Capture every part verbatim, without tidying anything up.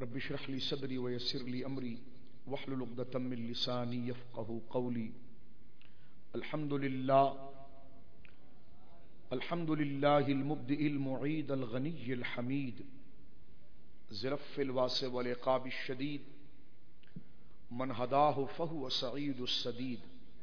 رب اشرح لي صدري ويسر لي امري واحلل عقدة من لساني يفقهوا قولي. الحمد لله الحمد لله المبدئ المعيد الغني الحميد زلف الواسع والعقاب الشديد من هداه فهو سعيد السديد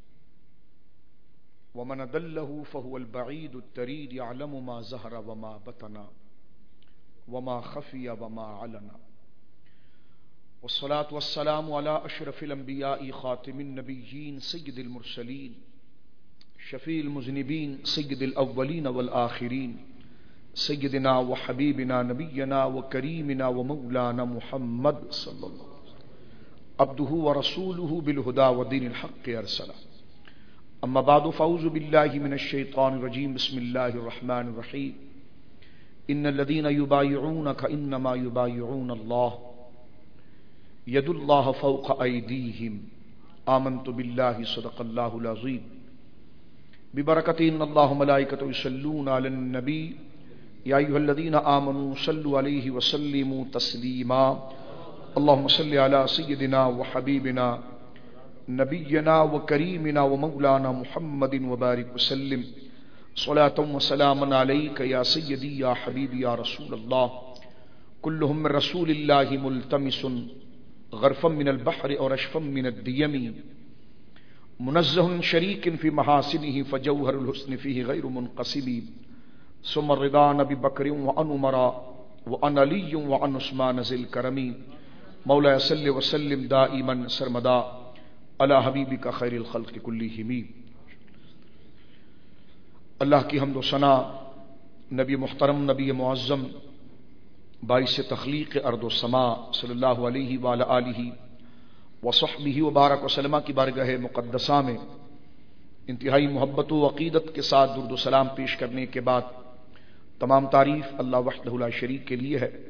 ومن أضله فهو البعيد التريد يعلم ما ظهر وما بطن وما خفي وما علن. والصلاة والسلام على أشرف الأنبياء خاتم النبيين سيد المرسلين شفيع المذنبين سيد الأولين والآخرين سيدنا وحبيبنا نبينا وكريمنا ومولانا محمد صلى الله عليه وسلم عبده ورسوله بالهدى ودين الحق أرسله. أما بعد فأعوذ بالله من الشيطان الرجيم. بسم الله الرحمن الرحيم. إن الذين يبايعونك إنما يبايعون الله يد الله فوق أيديهم آمنت بالله صدق الله العظيم. ببركة إن الله ملائكته يصلون على النبي يا أيها الذين آمنوا صلوا عليه وسلموا تسليما. اللهم صل على سيدنا وحبيبنا نبينا وكريمنا ومولانا محمد وبارك وسلم صلاة وسلاما عليك يا سيدي يا حبيبي يا رسول الله. كلهم من رسول الله ملتمس غرفا من البحر اور اشفا من الديم منزه شريك في محاسنه فجوهر الحسن فيه غير منقسم. ثم الرضا نبي بكر وعن عمر وعن علي وعن عثمان ذي الكرم. مولاي صل وسلم دائما سرمدا على حبيبك خير الخلق كلهم. اللہ کی حمد و ثنا نبی محترم نبی معظم باعث تخلیق ارض و سما صلی اللہ علیہ وآلہ آلہ وصحبہ وبارک وسلم کی بارگاہ مقدسہ میں انتہائی محبت و عقیدت کے ساتھ درود و سلام پیش کرنے کے بعد تمام تعریف اللہ وحدہ لا شریک کے لیے ہے.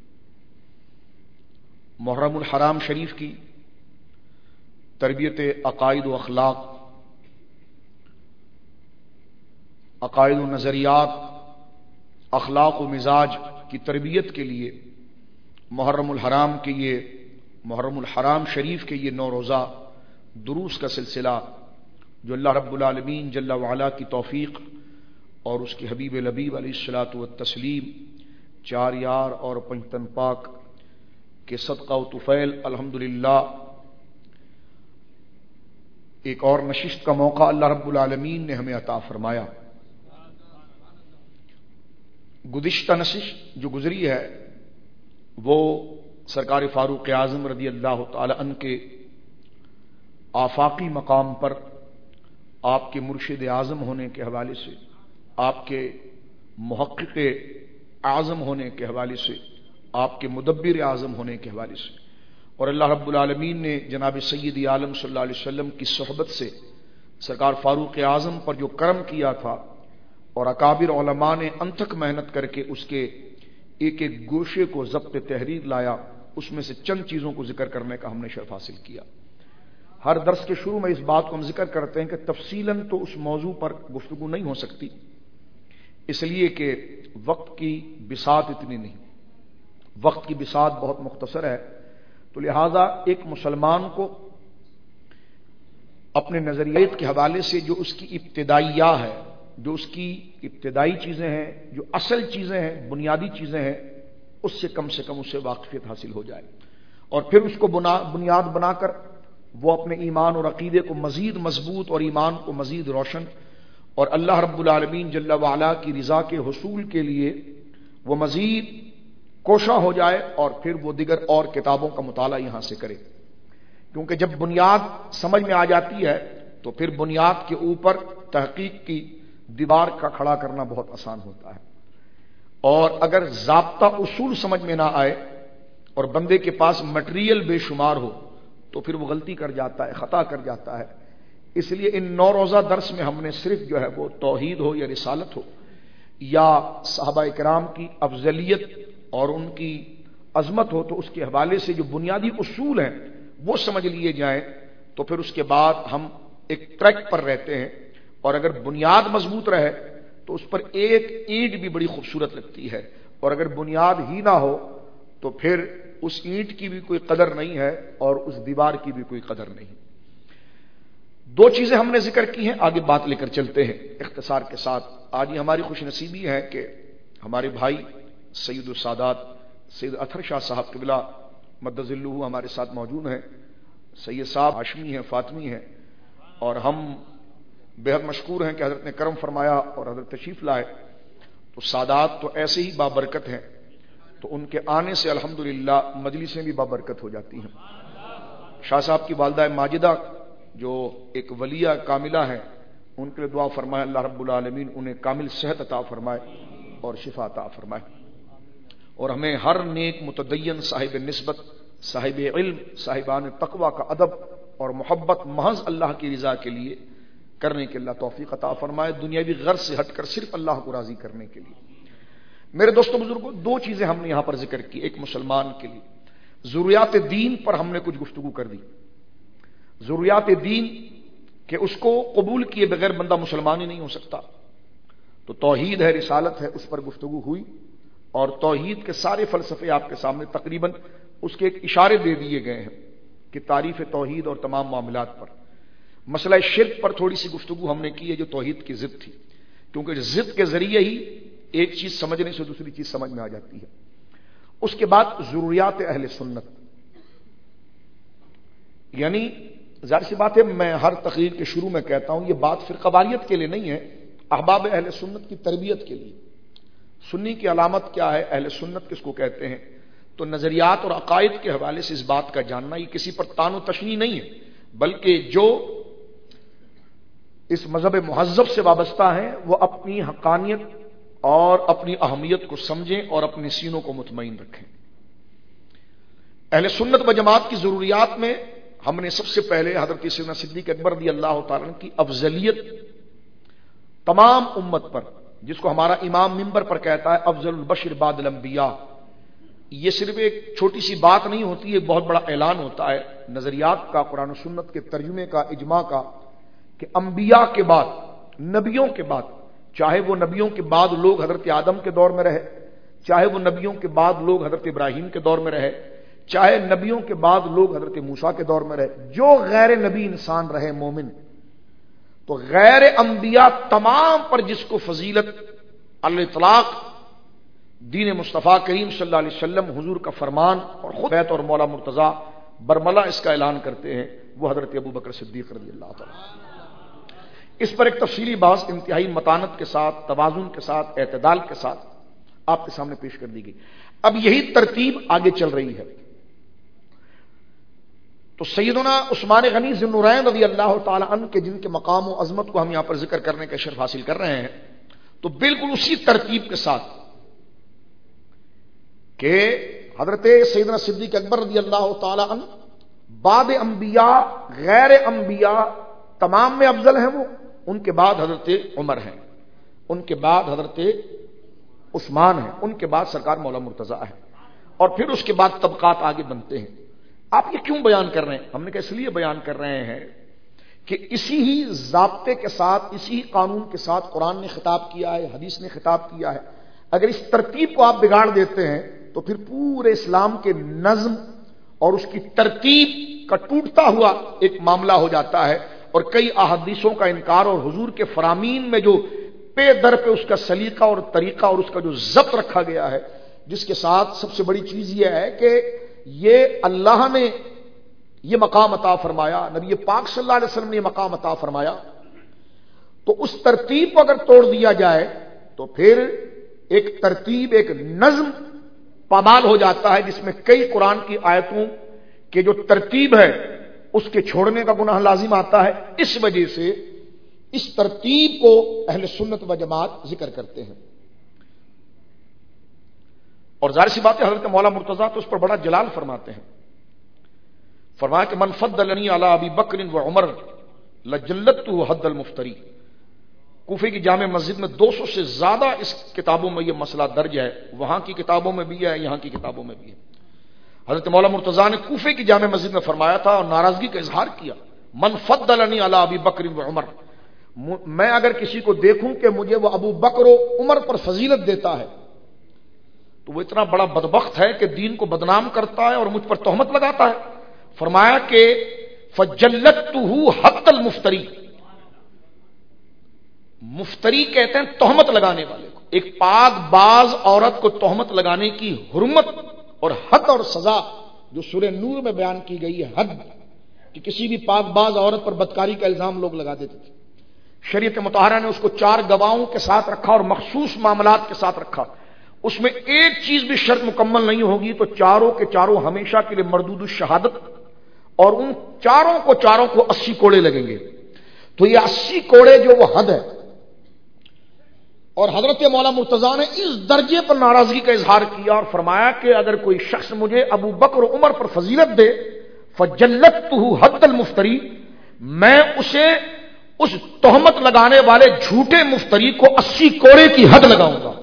محرم الحرام شریف کی تربیت عقائد و اخلاق، عقائد و نظریات، اخلاق و مزاج کی تربیت کے لیے محرم الحرام کے یہ محرم الحرام شریف کے یہ نو روزہ دروس کا سلسلہ جو اللہ رب العالمین جل وعلا کی توفیق اور اس کے حبیب لبیب علیہ الصلوۃ والتسلیم چار یار اور پنجتن پاک کے صدقہ و طفیل الحمدللہ ایک اور نشست کا موقع اللہ رب العالمین نے ہمیں عطا فرمایا. گزشتہ نشست جو گزری ہے وہ سرکار فاروق اعظم رضی اللہ تعالی عنہ کے آفاقی مقام پر آپ کے مرشد اعظم ہونے کے حوالے سے، آپ کے محقق اعظم ہونے کے حوالے سے، آپ کے مدبر اعظم ہونے کے حوالے سے، اور اللہ رب العالمین نے جناب سید عالم صلی اللہ علیہ وسلم کی صحبت سے سرکار فاروق اعظم پر جو کرم کیا تھا اور اکابر علماء نے انتھک محنت کر کے اس کے ایک ایک گوشے کو ضبط تحریر لایا، اس میں سے چند چیزوں کو ذکر کرنے کا ہم نے شرف حاصل کیا. ہر درس کے شروع میں اس بات کو ہم ذکر کرتے ہیں کہ تفصیلاً تو اس موضوع پر گفتگو نہیں ہو سکتی، اس لیے کہ وقت کی بساط اتنی نہیں، وقت کی بساط بہت مختصر ہے. تو لہذا ایک مسلمان کو اپنے نظریات کے حوالے سے جو اس کی ابتدائیہ ہے، جو اس کی ابتدائی چیزیں ہیں، جو اصل چیزیں ہیں، بنیادی چیزیں ہیں، اس سے کم سے کم اس سے واقفیت حاصل ہو جائے، اور پھر اس کو بنیاد بنا کر وہ اپنے ایمان اور عقیدے کو مزید مضبوط اور ایمان کو مزید روشن اور اللہ رب العالمین جل وعلا کی رضا کے حصول کے لیے وہ مزید کوشاں ہو جائے، اور پھر وہ دیگر اور کتابوں کا مطالعہ یہاں سے کرے. کیونکہ جب بنیاد سمجھ میں آ جاتی ہے تو پھر بنیاد کے اوپر تحقیق کی دیوار کا کھڑا کرنا بہت آسان ہوتا ہے. اور اگر ضابطہ اصول سمجھ میں نہ آئے اور بندے کے پاس مٹیریل بے شمار ہو تو پھر وہ غلطی کر جاتا ہے، خطا کر جاتا ہے. اس لیے ان نو روزہ درس میں ہم نے صرف جو ہے وہ توحید ہو یا رسالت ہو یا صحابہ کرام کی افضلیت اور ان کی عظمت ہو تو اس کے حوالے سے جو بنیادی اصول ہیں وہ سمجھ لیے جائیں، تو پھر اس کے بعد ہم ایک ٹریک پر رہتے ہیں. اور اگر بنیاد مضبوط رہے تو اس پر ایک اینٹ بھی بڑی خوبصورت لگتی ہے، اور اگر بنیاد ہی نہ ہو تو پھر اس اینٹ کی بھی کوئی قدر نہیں ہے اور اس دیوار کی بھی کوئی قدر نہیں۔ دو چیزیں ہم نے ذکر کی ہیں، آگے بات لے کر چلتے ہیں اختصار کے ساتھ۔ آج یہ ہماری خوش نصیبی ہے کہ ہمارے بھائی سید السادات سید اطہر شاہ صاحب قبلہ مدد ذلہ ہمارے ساتھ موجود ہیں۔ سید صاحب ہاشمی ہیں، فاطمی ہیں، اور ہم بے حد مشکور ہیں کہ حضرت نے کرم فرمایا اور حضرت تشریف لائے۔ تو سادات تو ایسے ہی بابرکت ہیں، تو ان کے آنے سے الحمدللہ مجلسیں بھی بابرکت ہو جاتی ہیں۔ شاہ صاحب کی والدہ ماجدہ جو ایک ولیہ کاملہ ہیں، ان کے لیے دعا فرمائے اللہ رب العالمین انہیں کامل صحت عطا فرمائے اور شفا عطا فرمائے، اور ہمیں ہر نیک متدین صاحب نسبت، صاحب علم، صاحبان تقوی کا ادب اور محبت محض اللہ کی رضا کے لیے کرنے کے اللہ توفیق عطا فرمائے، دنیاوی غرض سے ہٹ کر صرف اللہ کو راضی کرنے کے لیے۔ میرے دوستوں بزرگوں، دو چیزیں ہم نے یہاں پر ذکر کی۔ ایک مسلمان کے لیے ضروریات دین پر ہم نے کچھ گفتگو کر دی، ضروریات دین کہ اس کو قبول کیے بغیر بندہ مسلمان ہی نہیں ہو سکتا۔ تو توحید ہے، رسالت ہے، اس پر گفتگو ہوئی، اور توحید کے سارے فلسفے آپ کے سامنے تقریباً اس کے ایک اشارے دے دیے گئے ہیں کہ تعریف توحید اور تمام معاملات پر۔ مسئلہ شرک پر تھوڑی سی گفتگو ہم نے کی ہے جو توحید کی ضد تھی، کیونکہ ضد کے ذریعے ہی ایک چیز سمجھنے سے دوسری چیز سمجھ میں آ جاتی ہے۔ اس کے بعد ضروریات اہل سنت، یعنی ظاہر سی بات ہے، میں ہر تقریر کے شروع میں کہتا ہوں یہ بات فرقہ واریت کے لیے نہیں ہے، احباب اہل سنت کی تربیت کے لیے۔ سنی کی علامت کیا ہے، اہل سنت کس کو کہتے ہیں؟ تو نظریات اور عقائد کے حوالے سے اس بات کا جاننا، یہ کسی پر تان و تشنیع نہیں ہے، بلکہ جو اس مذہب مہذب سے وابستہ ہیں وہ اپنی حقانیت اور اپنی اہمیت کو سمجھیں اور اپنے سینوں کو مطمئن رکھیں۔ اہل سنت و جماعت کی ضروریات میں ہم نے سب سے پہلے حضرت سیدنا صدیق اکبر رضی اللہ تعالیٰ عنہ کی افضلیت تمام امت پر، جس کو ہمارا امام منبر پر کہتا ہے افضل البشر بعد الانبیاء، یہ صرف ایک چھوٹی سی بات نہیں ہوتی، یہ بہت بڑا اعلان ہوتا ہے نظریات کا، قرآن و سنت کے ترجمے کا، اجماع کا، کہ انبیاء کے بعد، نبیوں کے بعد، چاہے وہ نبیوں کے بعد لوگ حضرت آدم کے دور میں رہے، چاہے وہ نبیوں کے بعد لوگ حضرت ابراہیم کے دور میں رہے، چاہے نبیوں کے بعد لوگ حضرت موسیٰ کے دور میں رہے، جو غیر نبی انسان رہے مومن، تو غیر انبیاء تمام پر جس کو فضیلت الاطلاق دین مصطفیٰ کریم صلی اللہ علیہ وسلم حضور کا فرمان اور خود بیت اور مولا مرتضیٰ برملا اس کا اعلان کرتے ہیں، وہ حضرت ابو بکر صدیق رضی اللہ تعالیٰ۔ اس پر ایک تفصیلی بحث انتہائی متانت کے ساتھ، توازن کے ساتھ، اعتدال کے ساتھ آپ کے سامنے پیش کر دی گئی۔ اب یہی ترتیب آگے چل رہی ہے۔ تو سیدنا عثمان غنی ذی النورین رضی اللہ تعالی عنہ کے جن کے مقام و عظمت کو ہم یہاں پر ذکر کرنے کا شرف حاصل کر رہے ہیں، تو بالکل اسی ترتیب کے ساتھ کہ حضرت سیدنا صدیق اکبر رضی اللہ تعالی عنہ بعد انبیاء، غیر انبیاء تمام میں افضل ہیں، وہ ان کے بعد حضرت عمر ہیں، ان کے بعد حضرت عثمان ہیں، ان کے بعد سرکار مولا مرتضیٰ ہے، اور پھر اس کے بعد طبقات آگے بنتے ہیں۔ آپ یہ کیوں بیان کر رہے ہیں؟ ہم نے کہا اس لیے بیان کر رہے ہیں کہ اسی ہی ضابطے کے ساتھ، اسی قانون کے ساتھ قرآن نے خطاب کیا ہے، حدیث نے خطاب کیا ہے۔ اگر اس ترتیب کو آپ بگاڑ دیتے ہیں تو پھر پورے اسلام کے نظم اور اس کی ترتیب کا ٹوٹتا ہوا ایک معاملہ ہو جاتا ہے، اور کئی احادیثوں کا انکار اور حضور کے فرامین میں جو پے در پہ اس کا سلیقہ اور طریقہ اور اس کا جو ضبط رکھا گیا ہے، جس کے ساتھ سب سے بڑی چیز یہ ہے کہ یہ اللہ نے یہ مقام عطا فرمایا، نبی پاک صلی اللہ علیہ وسلم نے یہ مقام عطا فرمایا، تو اس ترتیب کو اگر توڑ دیا جائے تو پھر ایک ترتیب، ایک نظم پامال ہو جاتا ہے، جس میں کئی قرآن کی آیتوں کے جو ترتیب ہے اس کے چھوڑنے کا گناہ لازم آتا ہے۔ اس وجہ سے اس ترتیب کو اہل سنت و جماعت ذکر کرتے ہیں، اور ظاہر سی بات ہے حضرت مولا مرتضیٰ تو اس پر بڑا جلال فرماتے ہیں، فرمایا کہ من فضلنی علی ابی بکر و عمر لجلدتہ حد المفتری۔ کوفے کی جامع مسجد میں دو سو سے زیادہ اس کتابوں میں یہ مسئلہ درج ہے، وہاں کی کتابوں میں بھی ہے، یہاں کی کتابوں میں بھی ہے۔ حضرت مولا مرتضیٰ نے کوفے کی جامع مسجد میں فرمایا تھا اور ناراضگی کا اظہار کیا، من فضلنی علی ابی بکر و عمر، میں اگر کسی کو دیکھوں کہ مجھے وہ ابو بکر و عمر پر فضیلت دیتا ہے تو وہ اتنا بڑا بدبخت ہے کہ دین کو بدنام کرتا ہے اور مجھ پر تہمت لگاتا ہے. فرمایا کہ فجلتہ حق المفتری. مفتری کہتے ہیں تہمت لگانے والے کو. ایک پاک باز عورت کو تہمت لگانے کی حرمت اور حد اور سزا جو سورہ نور میں بیان کی گئی ہے، حد کہ کسی بھی پاک باز عورت پر بدکاری کا الزام لوگ لگا دیتے تھے. شریعت مطہرہ نے اس کو چار گواہوں کے ساتھ رکھا اور مخصوص معاملات کے ساتھ رکھا. اس میں ایک چیز بھی شرط مکمل نہیں ہوگی تو چاروں کے چاروں ہمیشہ کے لیے مردود الشہادت، اور ان چاروں کو چاروں کو اسی کوڑے لگیں گے. تو یہ اسی کوڑے جو وہ حد ہے. اور حضرت مولا مرتضیٰ نے اس درجے پر ناراضگی کا اظہار کیا اور فرمایا کہ اگر کوئی شخص مجھے ابو بکر و عمر پر فضیلت دے فجلتہ حد المفتری، میں اسے اس تہمت لگانے والے جھوٹے مفتری کو اسی کوڑے کی حد لگاؤں گا.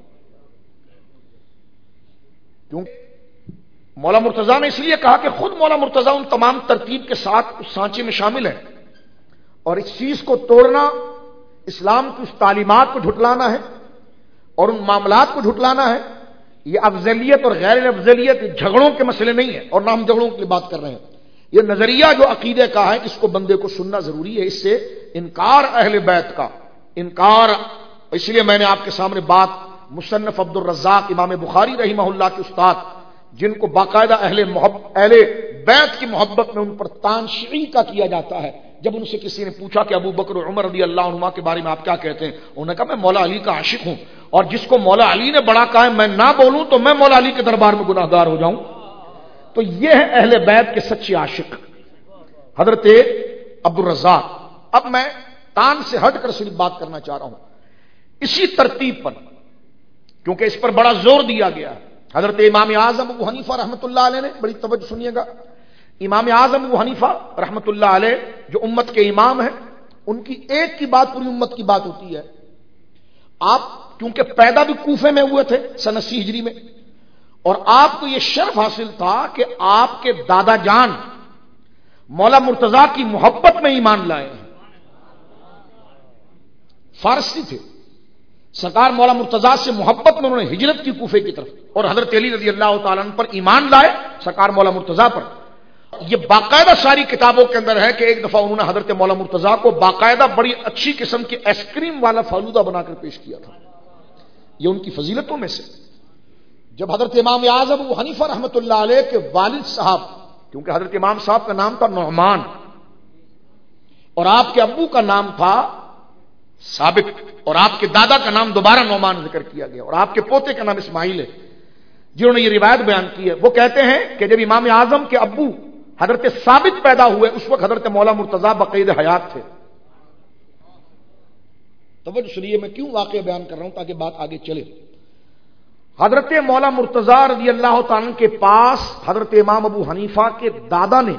کیوں؟ مولا مرتضیٰ نے اس لیے کہا کہ خود مولا مرتضیٰ ان تمام ترتیب کے ساتھ اس سانچے میں شامل ہے، اور اس چیز کو توڑنا اسلام کی اس تعلیمات کو جھٹلانا ہے اور ان معاملات کو جھٹلانا ہے. یہ افضلیت اور غیر افضلیت جھگڑوں کے مسئلے نہیں ہیں، اور نہ ہم جھگڑوں کی بات کر رہے ہیں. یہ نظریہ جو عقیدے کا ہے اس کو بندے کو سننا ضروری ہے. اس سے انکار اہل بیت کا انکار. اس لیے میں نے آپ کے سامنے بات مصنف عبد الرزاق امام بخاری رحمہ اللہ کے استاد، جن کو باقاعدہ اہل محبت اہل بیت کی محبت میں ان پر تانشعی کا کیا جاتا ہے، جب ان سے کسی نے پوچھا کہ ابو بکر و عمر رضی اللہ عنہما کے بارے میں آپ کیا کہتے ہیں، انہوں نے کہا میں مولا علی کا عاشق ہوں، اور جس کو مولا علی نے بڑا کہا ہے میں نہ بولوں تو میں مولا علی کے دربار میں گناہ گار ہو جاؤں. تو یہ ہے اہل بیت کے سچے عاشق حضرت عبد الرزاق. اب میں تان سے ہٹ کر صرف بات کرنا چاہ رہا ہوں اسی ترتیب پر، کیونکہ اس پر بڑا زور دیا گیا ہے. حضرت امام اعظم ابو حنیفہ رحمۃ اللہ علیہ نے، بڑی توجہ سنیے گا، امام اعظم ابو حنیفہ رحمۃ اللہ علیہ جو امت کے امام ہیں، ان کی ایک کی بات پوری امت کی بات ہوتی ہے. آپ کیونکہ پیدا بھی کوفے میں ہوئے تھے سن اسی ہجری میں، اور آپ کو یہ شرف حاصل تھا کہ آپ کے دادا جان مولا مرتضیٰ کی محبت میں ایمان لائے ہیں. فارسی تھے، سرکار مولا مرتضیٰ سے محبت میں انہوں نے ہجرت کی کوفے کی طرف، اور حضرت علی رضی اللہ تعالیٰ عنہ پر ایمان لائے سرکار مولا مرتضیٰ پر. یہ باقاعدہ ساری کتابوں کے اندر ہے کہ ایک دفعہ انہوں نے حضرت مولا مرتضیٰ کو باقاعدہ بڑی اچھی قسم کی آئس کریم والا فالودہ بنا کر پیش کیا تھا. یہ ان کی فضیلتوں میں سے. جب حضرت امام اعظم ابو حنیفہ رحمۃ اللہ علیہ کے والد صاحب، کیونکہ حضرت امام صاحب کا نام تھا نعمان اور آپ کے ابو کا نام تھا ثابت، اور آپ کے دادا کا نام دوبارہ نعمان ذکر کیا گیا، اور آپ کے پوتے کا نام اسماعیل ہے، جنہوں نے یہ روایت بیان کی ہے. وہ کہتے ہیں کہ جب امام اعظم کے ابو حضرت ثابت پیدا ہوئے اس وقت حضرت مولا مرتضیٰ بقید حیات تھے. توجہ سنیے، میں کیوں واقعہ بیان کر رہا ہوں تاکہ بات آگے چلے. حضرت مولا مرتضیٰ رضی اللہ تعالیٰ کے پاس حضرت امام ابو حنیفہ کے دادا نے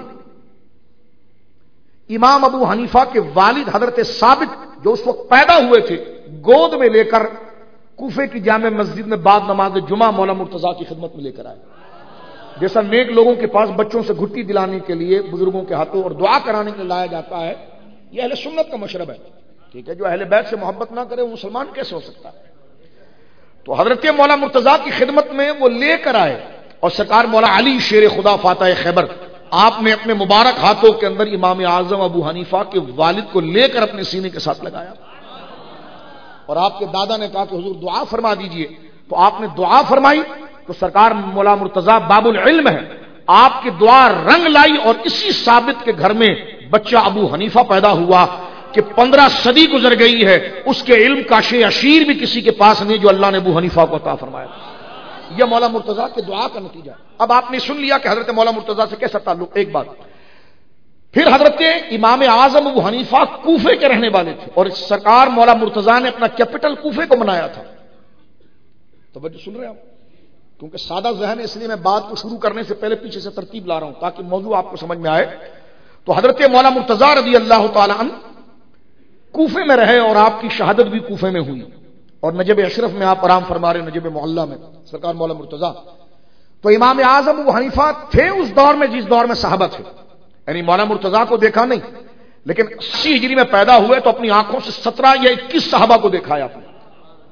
امام ابو حنیفہ کے والد حضرت ثابت جو اس وقت پیدا ہوئے تھے گود میں لے کر کوفے کی جامع مسجد میں بعد نماز جمعہ مولا مرتضیٰ کی خدمت میں لے کر آئے. جیسا نیک لوگوں کے پاس بچوں سے گھٹی دلانے کے لیے بزرگوں کے ہاتھوں اور دعا کرانے کے لیے لایا جاتا ہے، یہ اہل سنت کا مشرب ہے. ٹھیک ہے، جو اہل بیت سے محبت نہ کرے وہ مسلمان کیسے ہو سکتا ہے؟ تو حضرت مولا مرتضیٰ کی خدمت میں وہ لے کر آئے، اور سرکار مولا علی شیر خدا فاتح خیبر آپ نے اپنے مبارک ہاتھوں کے اندر امام اعظم ابو حنیفہ کے والد کو لے کر اپنے سینے کے ساتھ لگایا، اور آپ کے دادا نے کہا کہ حضور دعا فرما دیجئے. تو آپ نے دعا فرمائی تو سرکار مولا مرتضیٰ باب العلم ہے، آپ کی دعا رنگ لائی، اور اسی ثابت کے گھر میں بچہ ابو حنیفہ پیدا ہوا کہ پندرہ صدی گزر گئی ہے اس کے علم کا شے اشیر بھی کسی کے پاس نہیں جو اللہ نے ابو حنیفہ کو عطا فرمایا. یہ مولا مرتضیٰ کے دعا کا نتیجہ. اب آپ نے سن لیا کہ حضرت مولا مرتضیٰ سے کیسا تعلق. ایک بات پھر، حضرت امام اعظم ابو حنیفہ کوفے کے رہنے والے تھے، اور سرکار مولا مرتضیٰ نے اپنا کیپٹل کوفے کو بنایا تھا. توجہ سن رہے ہیں آپ؟ کیونکہ سادہ ذہن ہے اس لیے میں بات کو شروع کرنے سے پہلے پیچھے سے ترتیب لا رہا ہوں تاکہ موضوع آپ کو سمجھ میں آئے. تو حضرت مولا مرتضیٰ رضی اللہ تعالی عنہ کوفے میں رہے، اور آپ کی شہادت بھی کوفے میں ہوئی، اور نجب اشرف میں آپ آرام فرما رہے، نجب معلّہ میں سرکار مولا مرتضیٰ. تو امام اعظم ابو حنیفہ تھے اس دور میں جس دور میں صحابہ تھے، یعنی مولا مرتضیٰ کو دیکھا نہیں، لیکن اسی ہجری میں پیدا ہوئے تو اپنی آنکھوں سے سترہ یا اکیس صحابہ کو دیکھا ہے آپ نے.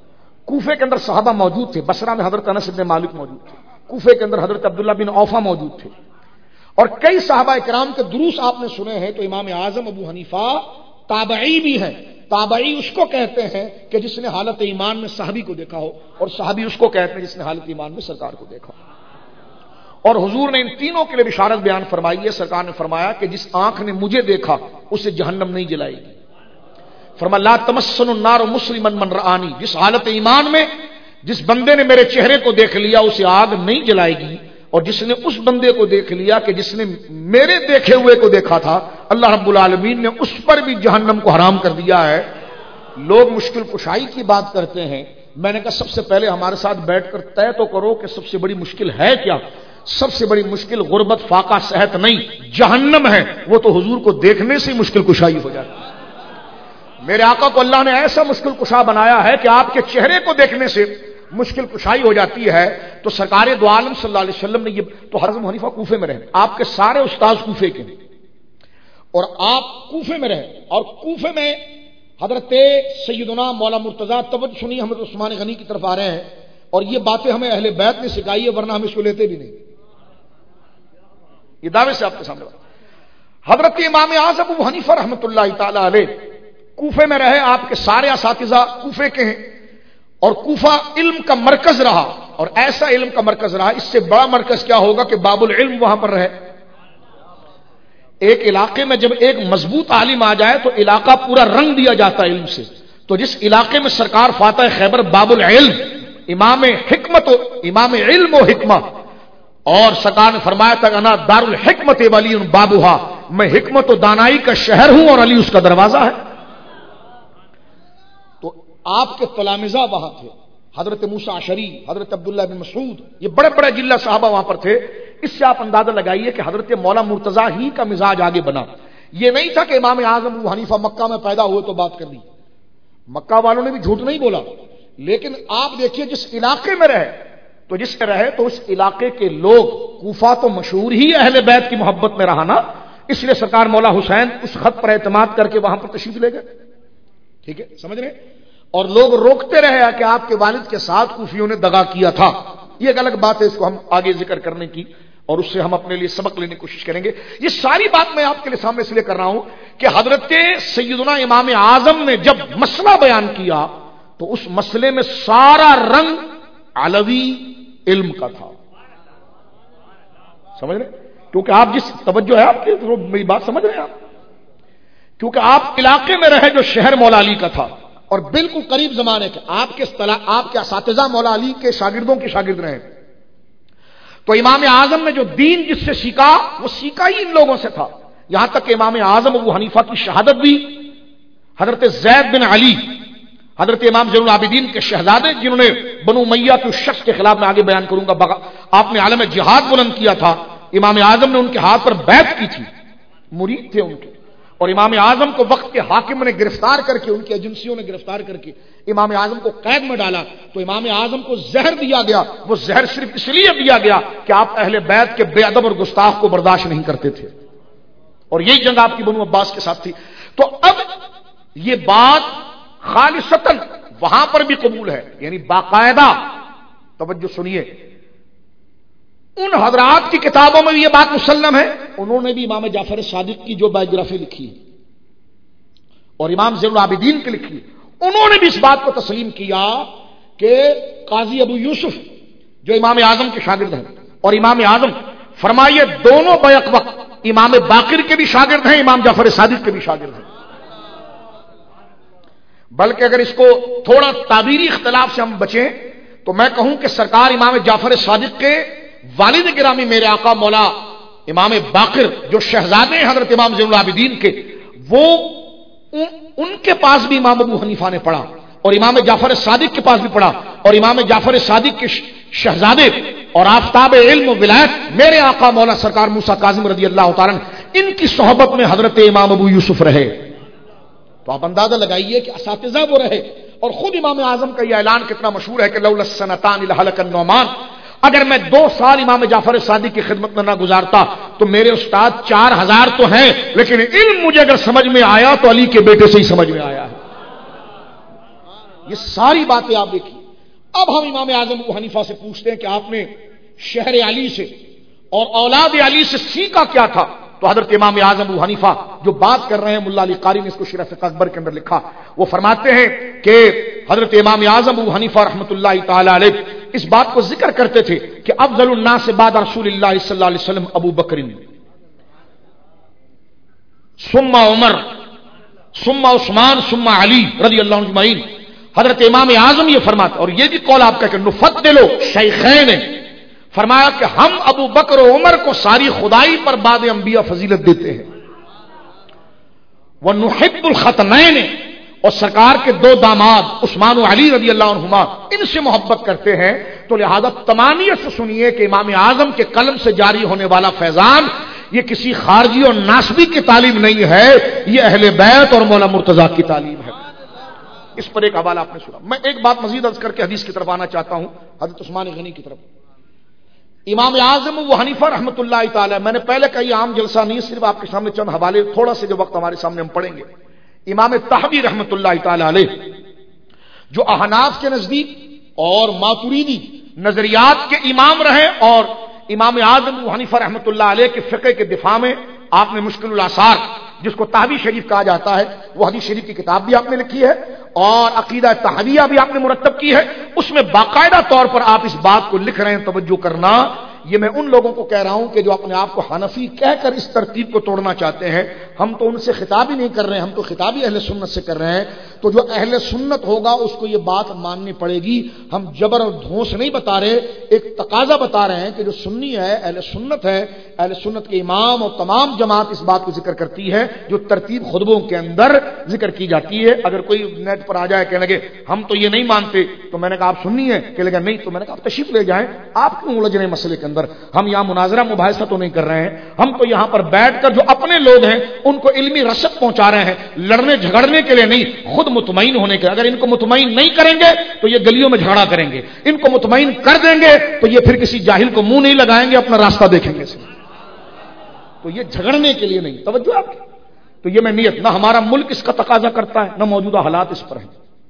کوفے کے اندر صحابہ موجود تھے، بصرہ میں حضرت انس بن مالک موجود تھے، کوفے کے اندر حضرت عبداللہ بن اوفا موجود تھے، اور کئی صحابہ کرام کے دروس آپ نے سنے ہیں۔ تو امام اعظم ابو حنیفہ تابعی بھی ہیں۔ تابعی اس کو کہتے ہیں کہ جس نے حالت ایمان میں صحابی کو دیکھا ہو، اور صحابی اس کو کہتے ہیں جس نے حالت ایمان میں سرکار کو دیکھا ہو۔ اور حضور نے ان تینوں کے لیے بشارت بیان فرمائی ہے۔ سرکار نے فرمایا کہ جس آنکھ نے مجھے دیکھا اسے جہنم نہیں جلائے گی۔ فرمایا لا تمسن النار مسلما من رآنی، جس حالت ایمان میں جس بندے نے میرے چہرے کو دیکھ لیا اسے آگ نہیں جلائے گی، اور جس نے اس بندے کو دیکھ لیا کہ جس نے میرے دیکھے ہوئے کو دیکھا تھا، اللہ رب العالمین نے اس پر بھی جہنم کو حرام کر دیا ہے۔ لوگ مشکل کشائی کی بات کرتے ہیں، میں نے کہا سب سے پہلے ہمارے ساتھ بیٹھ کر طے تو کرو کہ سب سے بڑی مشکل ہے کیا؟ سب سے بڑی مشکل غربت، فاقہ، صحت نہیں، جہنم ہے۔ وہ تو حضور کو دیکھنے سے مشکل کشائی ہو جاتی ہے۔ میرے آقا کو اللہ نے ایسا مشکل کشا بنایا ہے کہ آپ کے چہرے کو دیکھنے سے مشکل کشائی ہو جاتی ہے۔ تو سرکار دو عالم صلی اللہ علیہ وسلم نے یہ تو حضرت ابو حنیفہ کوفے میں رہے، آپ کے سارے استاد کوفے کے ہیں، اور آپ کوفے میں رہے، اور کوفے میں حضرت سیدنا مولا مرتضیٰ، توجہ سنی، حضرت عثمان غنی کی طرف آ رہے ہیں، اور یہ باتیں ہمیں اہل بیت نے سکھائی ہے، ورنہ ہم اس کو لیتے بھی نہیں۔ یہ دعوے سے آپ کے سامنے حضرت امام اعظم ابو حنیفہ رحمۃ اللہ تعالی علیہ کوفے میں رہے، آپ کے سارے اساتذہ کوفے کے ہیں، اور کوفہ علم کا مرکز رہا، اور ایسا علم کا مرکز رہا، اس سے بڑا مرکز کیا ہوگا کہ باب العلم وہاں پر رہے۔ ایک علاقے میں جب ایک مضبوط عالم آ جائے تو علاقہ پورا رنگ دیا جاتا ہے علم سے۔ تو جس علاقے میں سرکار فاتح خیبر باب العلم، امام حکمت و امام علم و حکمت، اور سرکار نے فرمایا تھا انا دار الحکمت ولی بابوہا، میں حکمت و دانائی کا شہر ہوں اور علی اس کا دروازہ ہے۔ تو آپ کے تلامذہ وہاں تھے، حضرت موسیٰ اشعری، حضرت عبداللہ بن مسعود، یہ بڑے بڑے جلہ صحابہ وہاں پر تھے۔ اس سے آپ اندازہ لگائیے کہ حضرت مولا مرتضیٰ ہی کا مزاج آگے بنا۔ یہ نہیں تھا کہ امام اعظم ابو حنیفہ مکہ میں پیدا ہوئے تو بات کر دی، مکہ والوں نے بھی جھوٹ نہیں بولا، لیکن آپ دیکھیے جس علاقے میں رہے تو جس میں رہے تو اس علاقے کے لوگ، کوفہ تو مشہور ہی اہل بیت کی محبت میں رہا نا، اس لیے سرکار مولا حسین اس خط پر اعتماد کر کے وہاں پر تشریف لے گئے۔ ٹھیک ہے، سمجھ رہے؟ اور لوگ روکتے رہے کہ آپ کے والد کے ساتھ کوفیوں نے دغا کیا تھا۔ یہ ایک الگ بات ہے، اس کو ہم آگے ذکر کرنے کی اور اس سے ہم اپنے لیے سبق لینے کی کوشش کریں گے۔ یہ ساری بات میں آپ کے لیے سامنے اس لیے کر رہا ہوں کہ حضرت سیدنا امام اعظم نے جب مسئلہ بیان کیا تو اس مسئلے میں سارا رنگ علوی علم کا تھا۔ سمجھ رہے؟ کیونکہ آپ جس توجہ ہے آپ کی، میری بات سمجھ رہے ہیں آپ؟ کیونکہ آپ علاقے میں رہے جو شہر مولا علی کا تھا، اور بالکل قریب زمانے کے آپ کے آپ کے اساتذہ مولا علی کے شاگردوں کے شاگرد رہے۔ تو امام اعظم نے جو دین جس سے سیکھا وہ سیکھا ہی ان لوگوں سے تھا، یہاں تک کہ امام اعظم ابو حنیفہ کی شہادت بھی حضرت زید بن علی، حضرت امام زین العابدین کے شہزادے، جنہوں نے بنو امیہ کے شخص کے خلاف میں آگے بیان کروں گا آپ نے عالم جہاد بلند کیا تھا، امام اعظم نے ان کے ہاتھ پر بیعت کی تھی، مرید تھے ان کے، اور امام اعظم کو وقت کے حاکم نے گرفتار کر کے، ان کی ایجنسیوں نے گرفتار کر کے امام اعظم کو قید میں ڈالا، تو امام اعظم کو زہر دیا گیا۔ وہ زہر صرف اس لیے دیا گیا کہ آپ اہل بیت کے بے ادب اور گستاخ کو برداشت نہیں کرتے تھے، اور یہی جنگ آپ کی بنو عباس کے ساتھ تھی۔ تو اب یہ بات خالصتاً وہاں پر بھی قبول ہے، یعنی باقاعدہ توجہ سنیے، ان حضرات کی کتابوں میں بھی یہ بات مسلم ہے، انہوں نے بھی امام جعفر صادق کی جو بایوگرافی لکھی ہے اور امام زین العابدین کی لکھی ہے، انہوں نے بھی اس بات کو تسلیم کیا کہ قاضی ابو یوسف جو امام اعظم کے شاگرد ہیں، اور امام اعظم فرمائیے دونوں بیک وقت امام باقر کے بھی شاگرد ہیں، امام جعفر صادق کے بھی شاگرد ہیں۔ بلکہ اگر اس کو تھوڑا تعبیری اختلاف سے ہم بچیں تو میں کہوں کہ سرکار امام جعفر صادق کے والد گرامی میرے آقا مولا امام باقر جو شہزادے ہیں حضرت امام زین العابدین کے، وہ ان کے پاس بھی امام ابو حنیفہ نے پڑھا، اور امام جعفر صادق کے پاس بھی پڑھا، اور امام جعفر صادق کے شہزادے اور آفتاب علم و ولایت میرے آقا مولا سرکار موسیٰ کاظم رضی اللہ تعالیٰ ان کی صحبت میں حضرت امام ابو یوسف رہے۔ تو آپ اندازہ لگائیے کہ اساتذہ وہ رہے، اور خود امام اعظم کا یہ اعلان کتنا مشہور ہے کہ لولا السنتان لہلک النعمان، اگر میں دو سال امام جعفر صادق کی خدمت میں نہ گزارتا تو میرے استاد چار ہزار تو ہیں، لیکن علم مجھے اگر سمجھ میں آیا تو علی کے بیٹے سے ہی سمجھ میں آیا ہے۔ یہ ساری باتیں آپ دیکھیے، اب ہم امام اعظم ابو حنیفہ سے پوچھتے ہیں کہ آپ نے شہر علی سے اور اولاد علی سے سیکھا کیا تھا؟ تو حضرت امام اعظم ابو حنیفہ جو بات کر رہے ہیں، ملا علی قاری نے اس کو شرح فقہ اکبر کے اندر لکھا، وہ فرماتے ہیں کہ حضرت امام اعظم ابو حنیفہ رحمۃ اللہ تعالی علیہ اس بات کو ذکر کرتے تھے کہ افضل الناس بعد رسول اللہ صلی اللہ علیہ وسلم ابو بکر ثم عمر ثم عثمان ثم علی رضی اللہ عنہ اجمعین۔ حضرت امام اعظم یہ فرماتے، اور یہ بھی قول آپ کا کہ نفضل شیخین، فرمایا کہ ہم ابو بکر و عمر کو ساری خدائی پر بعد انبیاء فضیلت دیتے ہیں، وَنُحِبُّ الْخَتَنَيْنِ، اور سرکار کے دو داماد عثمان و علی رضی اللہ عنہما ان سے محبت کرتے ہیں۔ تو لہذا تمانیت سے سنیے کہ امام اعظم کے قلم سے جاری ہونے والا فیضان یہ کسی خارجی اور ناسبی کی تعلیم نہیں ہے، یہ اہل بیت اور مولا مرتضیٰ کی تعلیم ہے۔ اس پر ایک حوالہ آپ نے سنا۔ میں ایک بات مزید عرض کر کے حدیث کی طرف آنا چاہتا ہوں، حضرت عثمان غنی کی طرف۔ امام اعظم ابو حنیفہ رحمۃ اللہ تعالی، میں نے پہلے کہا یہ عام جلسہ نہیں، صرف آپ کے سامنے چند حوالے تھوڑا سے جو وقت ہمارے سامنے ہم پڑھیں گے۔ امام طحاوی رحمۃ اللہ تعالی علیہ جو احناف کے نزدیک اور ماتریدی نظریات کے امام رہے، اور امام اعظم ابو حنیفہ رحمۃ اللہ علیہ کے فقہ کے دفاع میں آپ نے مشکل الاثار، جس کو طحاوی شریف کہا جاتا ہے، وہ حدیث شریف کی کتاب بھی آپ نے لکھی ہے، اور عقیدہ طحاویہ بھی آپ نے مرتب کی ہے۔ اس میں باقاعدہ طور پر آپ اس بات کو لکھ رہے ہیں، توجہ کرنا، یہ میں ان لوگوں کو کہہ رہا ہوں کہ جو اپنے آپ کو حنفی کہہ کر اس ترتیب کو توڑنا چاہتے ہیں، ہم تو ان سے خطاب ہی نہیں کر رہے ہیں، ہم تو خطاب ہی اہل سنت سے کر رہے ہیں۔ تو جو اہل سنت ہوگا اس کو یہ بات ماننی پڑے گی، ہم جبر اور دھونس نہیں بتا رہے، ایک تقاضا بتا رہے ہیں کہ جو سنی ہے، اہل سنت ہے، اہل سنت کے امام اور تمام جماعت اس بات کو ذکر کرتی ہے جو ترتیب خطبوں کے اندر ذکر کی جاتی ہے۔ اگر کوئی نیٹ پر آ جائے کہنے لگے ہم تو یہ نہیں مانتے، تو میں نے کہا آپ سنی ہے، کہ لگا نہیں، تو میں نے کہا آپ تشریف لے جائیں، آپ کیوں الجھ رہے ہیں مسئلے کے اندر؟ ہم یہاں مناظرہ مباحثہ تو نہیں کر رہے ہیں، ہم تو یہاں پر بیٹھ کر جو اپنے لوگ ہیں ان کو علمی رسد پہنچا رہے ہیں، لڑنے جھگڑنے کے لیے نہیں، خود مطمئن ہونے کے۔ اگر ان کو مطمئن نہیں کریں گے تو یہ گلیوں میں جھگڑا کریں گے، ان کو مطمئن کر دیں گے تو یہ پھر کسی جاہل کو منہ نہیں لگائیں گے، اپنا راستہ دیکھیں گے۔ تو یہ جھگڑنے کے لیے نہیں، توجہ آپ کی۔ تو یہ میں نیت، نہ ہمارا ملک اس کا تقاضا کرتا ہے، نہ موجودہ حالات اس پر ہیں۔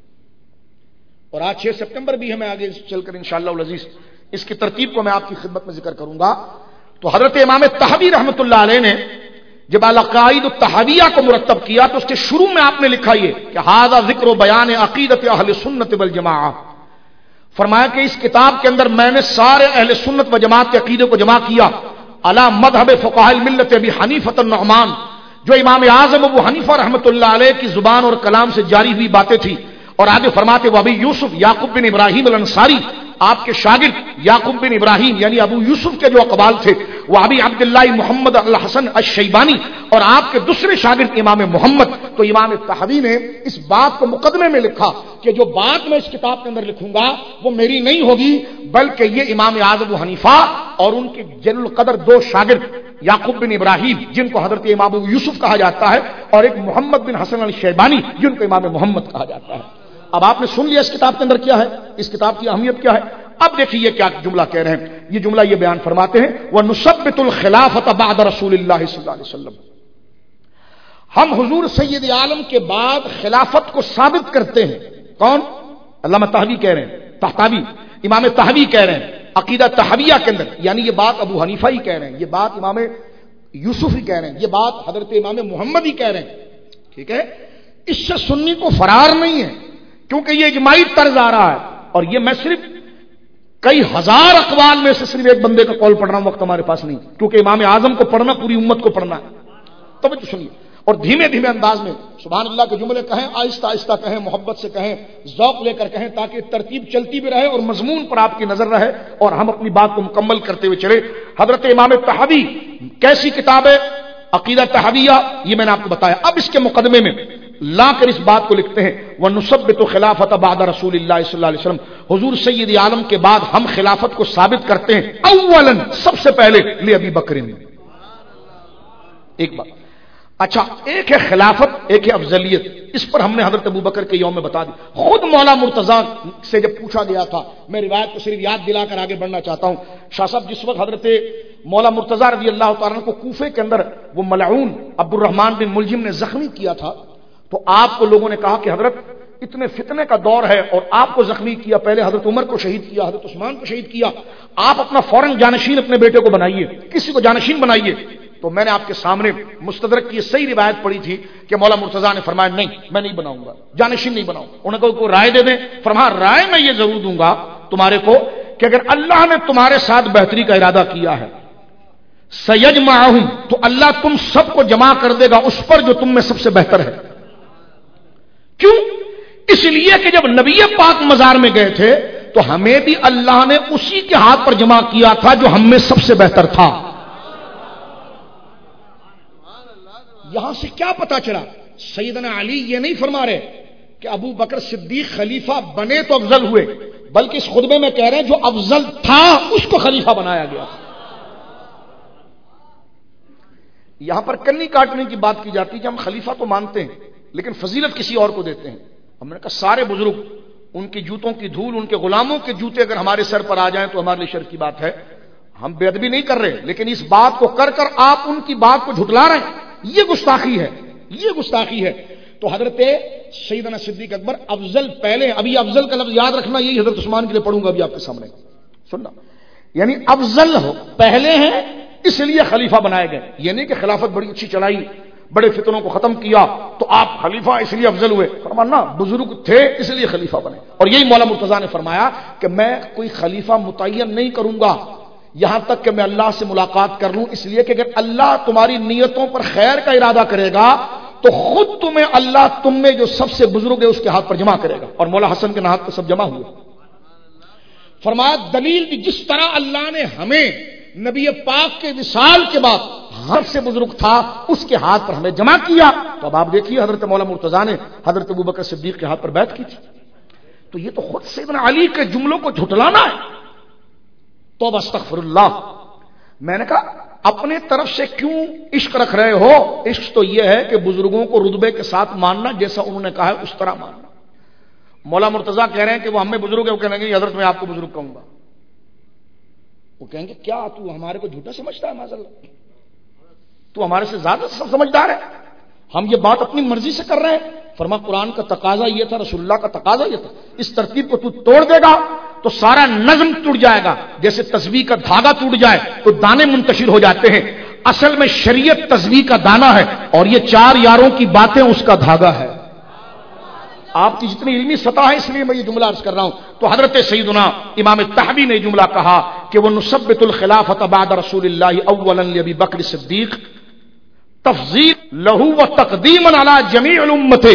اور آج چھ سپتمبر بھی ہے، میں آگے چل کر انشاءاللہ العزیز اس کی ترتیب کو میں آپ کی خدمت میں ذکر کروں گا۔ تو حضرت امام طحاوی رحمۃ اللہ علیہ نے جب العقائد الطحاویہ کو مرتب کیا تو اس کے شروع میں آپ نے لکھا یہ کہ ھذا ذکر و بیان عقیدت اہل سنت والجماعہ، فرمایا کہ اس کتاب کے اندر میں نے سارے اہل سنت و جماعت کے عقیدے کو جمع کیا، علی مذہب فقہاء الملت ابی حنیفۃ النعمان، جو امام اعظم ابو حنیفہ رحمۃ اللہ علیہ کی زبان اور کلام سے جاری ہوئی باتیں تھی۔ اور آگے فرماتے وہ ابی یوسف یعقوب بن ابراہیم الانصاری، آپ کے شاگرد یعقوب بن ابراہیم یعنی ابو یوسف کے جو اقوال تھے، وہ ابی عبداللہ محمد الحسن الشیبانی، اور آپ کے دوسرے شاگرد امام محمد۔ تو امام طحاوی نے اس بات کو مقدمے میں لکھا کہ جو بات میں اس کتاب کے اندر لکھوں گا وہ میری نہیں ہوگی، بلکہ یہ امام اعظم ابو حنیفہ اور ان کے جلیل القدر دو شاگرد یعقوب بن ابراہیم جن کو حضرت امام ابو یوسف کہا جاتا ہے، اور ایک محمد بن حسن الشیبانی جن کو امام محمد کہا جاتا ہے۔ اب آپ نے سن لیا اس کتاب کے اندر کیا ہے، اس کتاب کی اہمیت کیا ہے۔ اب دیکھیے کیا جملہ کہہ رہے ہیں، یہ جملہ یہ بیان فرماتے ہیں وَنُثَبِّتُ الْخِلَافَةَ بَعْدَ رسول اللہ صلی اللہ علیہ وسلم، ہم حضور سید عالم کے بعد خلافت کو ثابت کرتے ہیں۔ کون؟ علامہ طحاوی کہہ رہے ہیں، طحاوی امام طحاوی کہہ رہے ہیں عقیدہ طحاویہ کے اندر، یعنی یہ بات ابو حنیفہ ہی کہہ رہے ہیں، یہ بات امام یوسف ہی کہہ رہے ہیں، یہ بات حضرت امام محمد ہی کہہ رہے ہیں، ٹھیک ہے۔ اس سے سنی کو فرار نہیں ہے، کیونکہ یہ اجماعی طرز آ رہا ہے، اور یہ میں صرف کئی ہزار اقوال میں سے صرف ایک بندے کا قول پڑھ رہا ہوں، وقت ہمارے پاس نہیں، کیونکہ امام اعظم کو پڑھنا پوری امت کو پڑھنا ہے۔ توجہ سنیے اور دھیمے دھیمے انداز میں سبحان اللہ کے جملے کہیں، آہستہ آہستہ کہیں، محبت سے کہیں، ذوق لے کر کہیں، تاکہ ترتیب چلتی بھی رہے اور مضمون پر آپ کی نظر رہے اور ہم اپنی بات کو مکمل کرتے ہوئے چلے۔ حضرت امام طحاوی کیسی کتاب ہے؟ عقیدہ طحاویہ، یہ میں نے آپ کو بتایا۔ اب اس کے مقدمے میں لا کر اس بات کو لکھتے ہیں وَنُثَبِّتُ خِلَافَةَ بَعْدَ رسول اللہ صلی اللہ علیہ وسلم، حضور سید عالم کے بعد ہم خلافت کو ثابت کرتے ہیں اولاً، سب سے پہلے لأبی بکر۔ ایک بات، اچھا ایک ہے خلافت، ایک ہے افضلیت، اس پر ہم نے حضرت ابو بکر کے یوم میں بتا دی۔ خود مولا مرتضیٰ سے جب پوچھا گیا تھا، میں روایت کو صرف یاد دلا کر آگے بڑھنا چاہتا ہوں، شاہ صاحب جس وقت حضرت مولا مرتضیٰ رضی اللہ تعالیٰ عنہ کو کوفے کے اندر وہ ملعون عبد الرحمن بن ملجم نے زخمی کیا تھا، تو آپ کو لوگوں نے کہا کہ حضرت اتنے فتنے کا دور ہے اور آپ کو زخمی کیا، پہلے حضرت عمر کو شہید کیا، حضرت عثمان کو شہید کیا، آپ اپنا فوراً جانشین اپنے بیٹے کو بنائیے، کسی کو جانشین بنائیے. تو میں نے آپ کے سامنے مستدرک کی صحیح روایت پڑھی تھی کہ مولا مرتضیٰ نے فرمایا نہیں میں نہیں بناؤں گا، جانشین نہیں بناؤں. انہوں نے کوئی رائے دے دیں، فرمایا رائے میں یہ ضرور دوں گا تمہارے کو کہ اگر اللہ نے تمہارے ساتھ بہتری کا ارادہ کیا ہے سیجمعہم، تو اللہ تم سب کو جمع کر دے گا اس پر جو تم میں سب سے بہتر ہے. کیوں؟ اس لیے کہ جب نبی پاک مزار میں گئے تھے تو ہمیں بھی اللہ نے اسی کے ہاتھ پر جمع کیا تھا جو ہم میں سب سے بہتر تھا. یہاں سے کیا پتا چلا؟ سیدنا علی یہ نہیں فرما رہے کہ ابو بکر صدیق خلیفہ بنے تو افضل ہوئے، بلکہ اس خطبے میں کہہ رہے ہیں جو افضل تھا اس کو خلیفہ بنایا گیا. یہاں پر کنی کاٹنے کی بات کی جاتی ہے کہ ہم خلیفہ تو مانتے ہیں لیکن فضیلت کسی اور کو دیتے ہیں. ہم نے کہا سارے بزرگ ان کی جوتوں کی دھول، ان کے غلاموں کے جوتے اگر ہمارے سر پر آ جائیں تو ہمارے لیے شرف کی بات ہے. ہم بے ادبی نہیں کر رہے، لیکن اس بات کو کر کر آپ ان کی بات کو جھٹلا رہے ہیں، یہ گستاخی ہے، یہ گستاخی ہے. تو حضرت سیدنا صدیق اکبر افضل پہلے، ابھی افضل کا لفظ یاد رکھنا، یہی حضرت عثمان کے لیے پڑھوں گا ابھی آپ کے سامنے سننا. یعنی افضل ہو پہلے ہیں اس لیے خلیفہ بنائے گئے. یہ نہیں کہ خلافت بڑی اچھی چلائی، بڑے فتنوں کو ختم کیا تو آپ خلیفہ اس لیے افضل ہوئے. فرمانا بزرگ تھے اس لیے خلیفہ بنے. اور یہی مولا مرتضیٰ نے فرمایا کہ میں کوئی خلیفہ متعین نہیں کروں گا یہاں تک کہ میں اللہ سے ملاقات کر لوں، اس لیے کہ اگر اللہ تمہاری نیتوں پر خیر کا ارادہ کرے گا تو خود تمہیں اللہ تم میں جو سب سے بزرگ ہے اس کے ہاتھ پر جمع کرے گا. اور مولا حسن کے ہاتھ پر سب جمع ہوئے. فرمایا دلیل بھی جس طرح اللہ نے ہمیں نبی پاک کے وصال کے بعد سب سے بزرگ تھا اس کے ہاتھ پر ہمیں جمع کیا. تو اب آپ دیکھیے حضرت مولا مرتضیٰ نے حضرت ابوبکر صدیق کے ہاتھ پر بیعت کی تھی. تو یہ تو خود سیدنا علی کے جملوں کو جھٹلانا ہے. توبہ استغفر اللہ. میں نے کہا اپنے طرف سے کیوں عشق رکھ رہے ہو؟ عشق تو یہ ہے کہ بزرگوں کو رتبے کے ساتھ ماننا، جیسا انہوں نے کہا ہے اس طرح ماننا. مولا مرتضیٰ کہہ رہے ہیں کہ وہ ہمیں بزرگ ہے، وہ کہنے گے حضرت میں آپ کو بزرگ کہوں گا. وہ کہیں گے کیا تو ہمارے کو جھوٹا سمجھتا ہے؟ معاذ اللہ، تو ہمارے سے زیادہ سمجھدار ہے، ہم یہ بات اپنی مرضی سے کر رہے ہیں. فرما قرآن کا تقاضا یہ تھا، رسول اللہ کا تقاضا یہ تھا. اس ترتیب کو تو توڑ دے گا تو سارا نظم ٹوٹ جائے گا. جیسے تسبیح کا دھاگا ٹوٹ جائے تو دانے منتشر ہو جاتے ہیں. اصل میں شریعت تسبیح کا دانا ہے اور یہ چار یاروں کی باتیں اس کا دھاگا ہے. آپ کی جتنی علمی سطح ہے اس لیے میں یہ جملہ عرض کر رہا ہوں. تو حضرت سیدنا امام تحوی نے جملہ کہا کہ وہ نثبت الخلافۃ بعد رسول اللہ اولا لابی بکر صدیق تفضیل لہو و تقدیما علی جمیع الامت.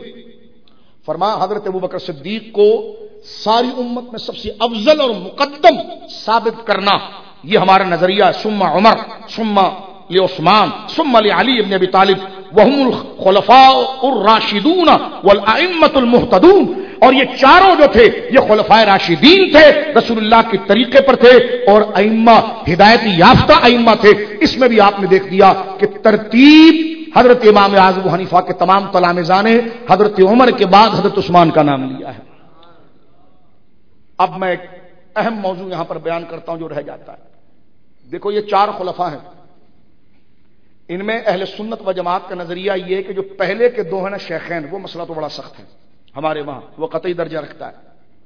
فرمایا حضرت ابوبکر صدیق کو ساری امت میں سب سے افضل اور مقدم ثابت کرنا یہ ہمارا نظریہ ہے. ثم عمر ثم لعثمان ثم لعلی بن ابی طالب وهم الخلفاء الراشدون والائمۃ المہتدون. اور یہ چاروں جو تھے یہ خلفائے راشدین تھے، رسول اللہ کے طریقے پر تھے اور ائمہ ہدایت یافتہ ائمہ تھے. اس میں بھی آپ نے دیکھ دیا کہ ترتیب حضرت امام اعظم ابو حنیفہ کے تمام تلامذہ نے حضرت عمر کے بعد حضرت عثمان کا نام لیا ہے. اب میں ایک اہم موضوع یہاں پر بیان کرتا ہوں جو رہ جاتا ہے. دیکھو یہ چار خلفاء ہیں، ان میں اہل سنت و جماعت کا نظریہ یہ ہے کہ جو پہلے کے دو ہیں نا شیخین، وہ مسئلہ تو بڑا سخت ہے ہمارے وہاں، وہ قطعی درجہ رکھتا ہے.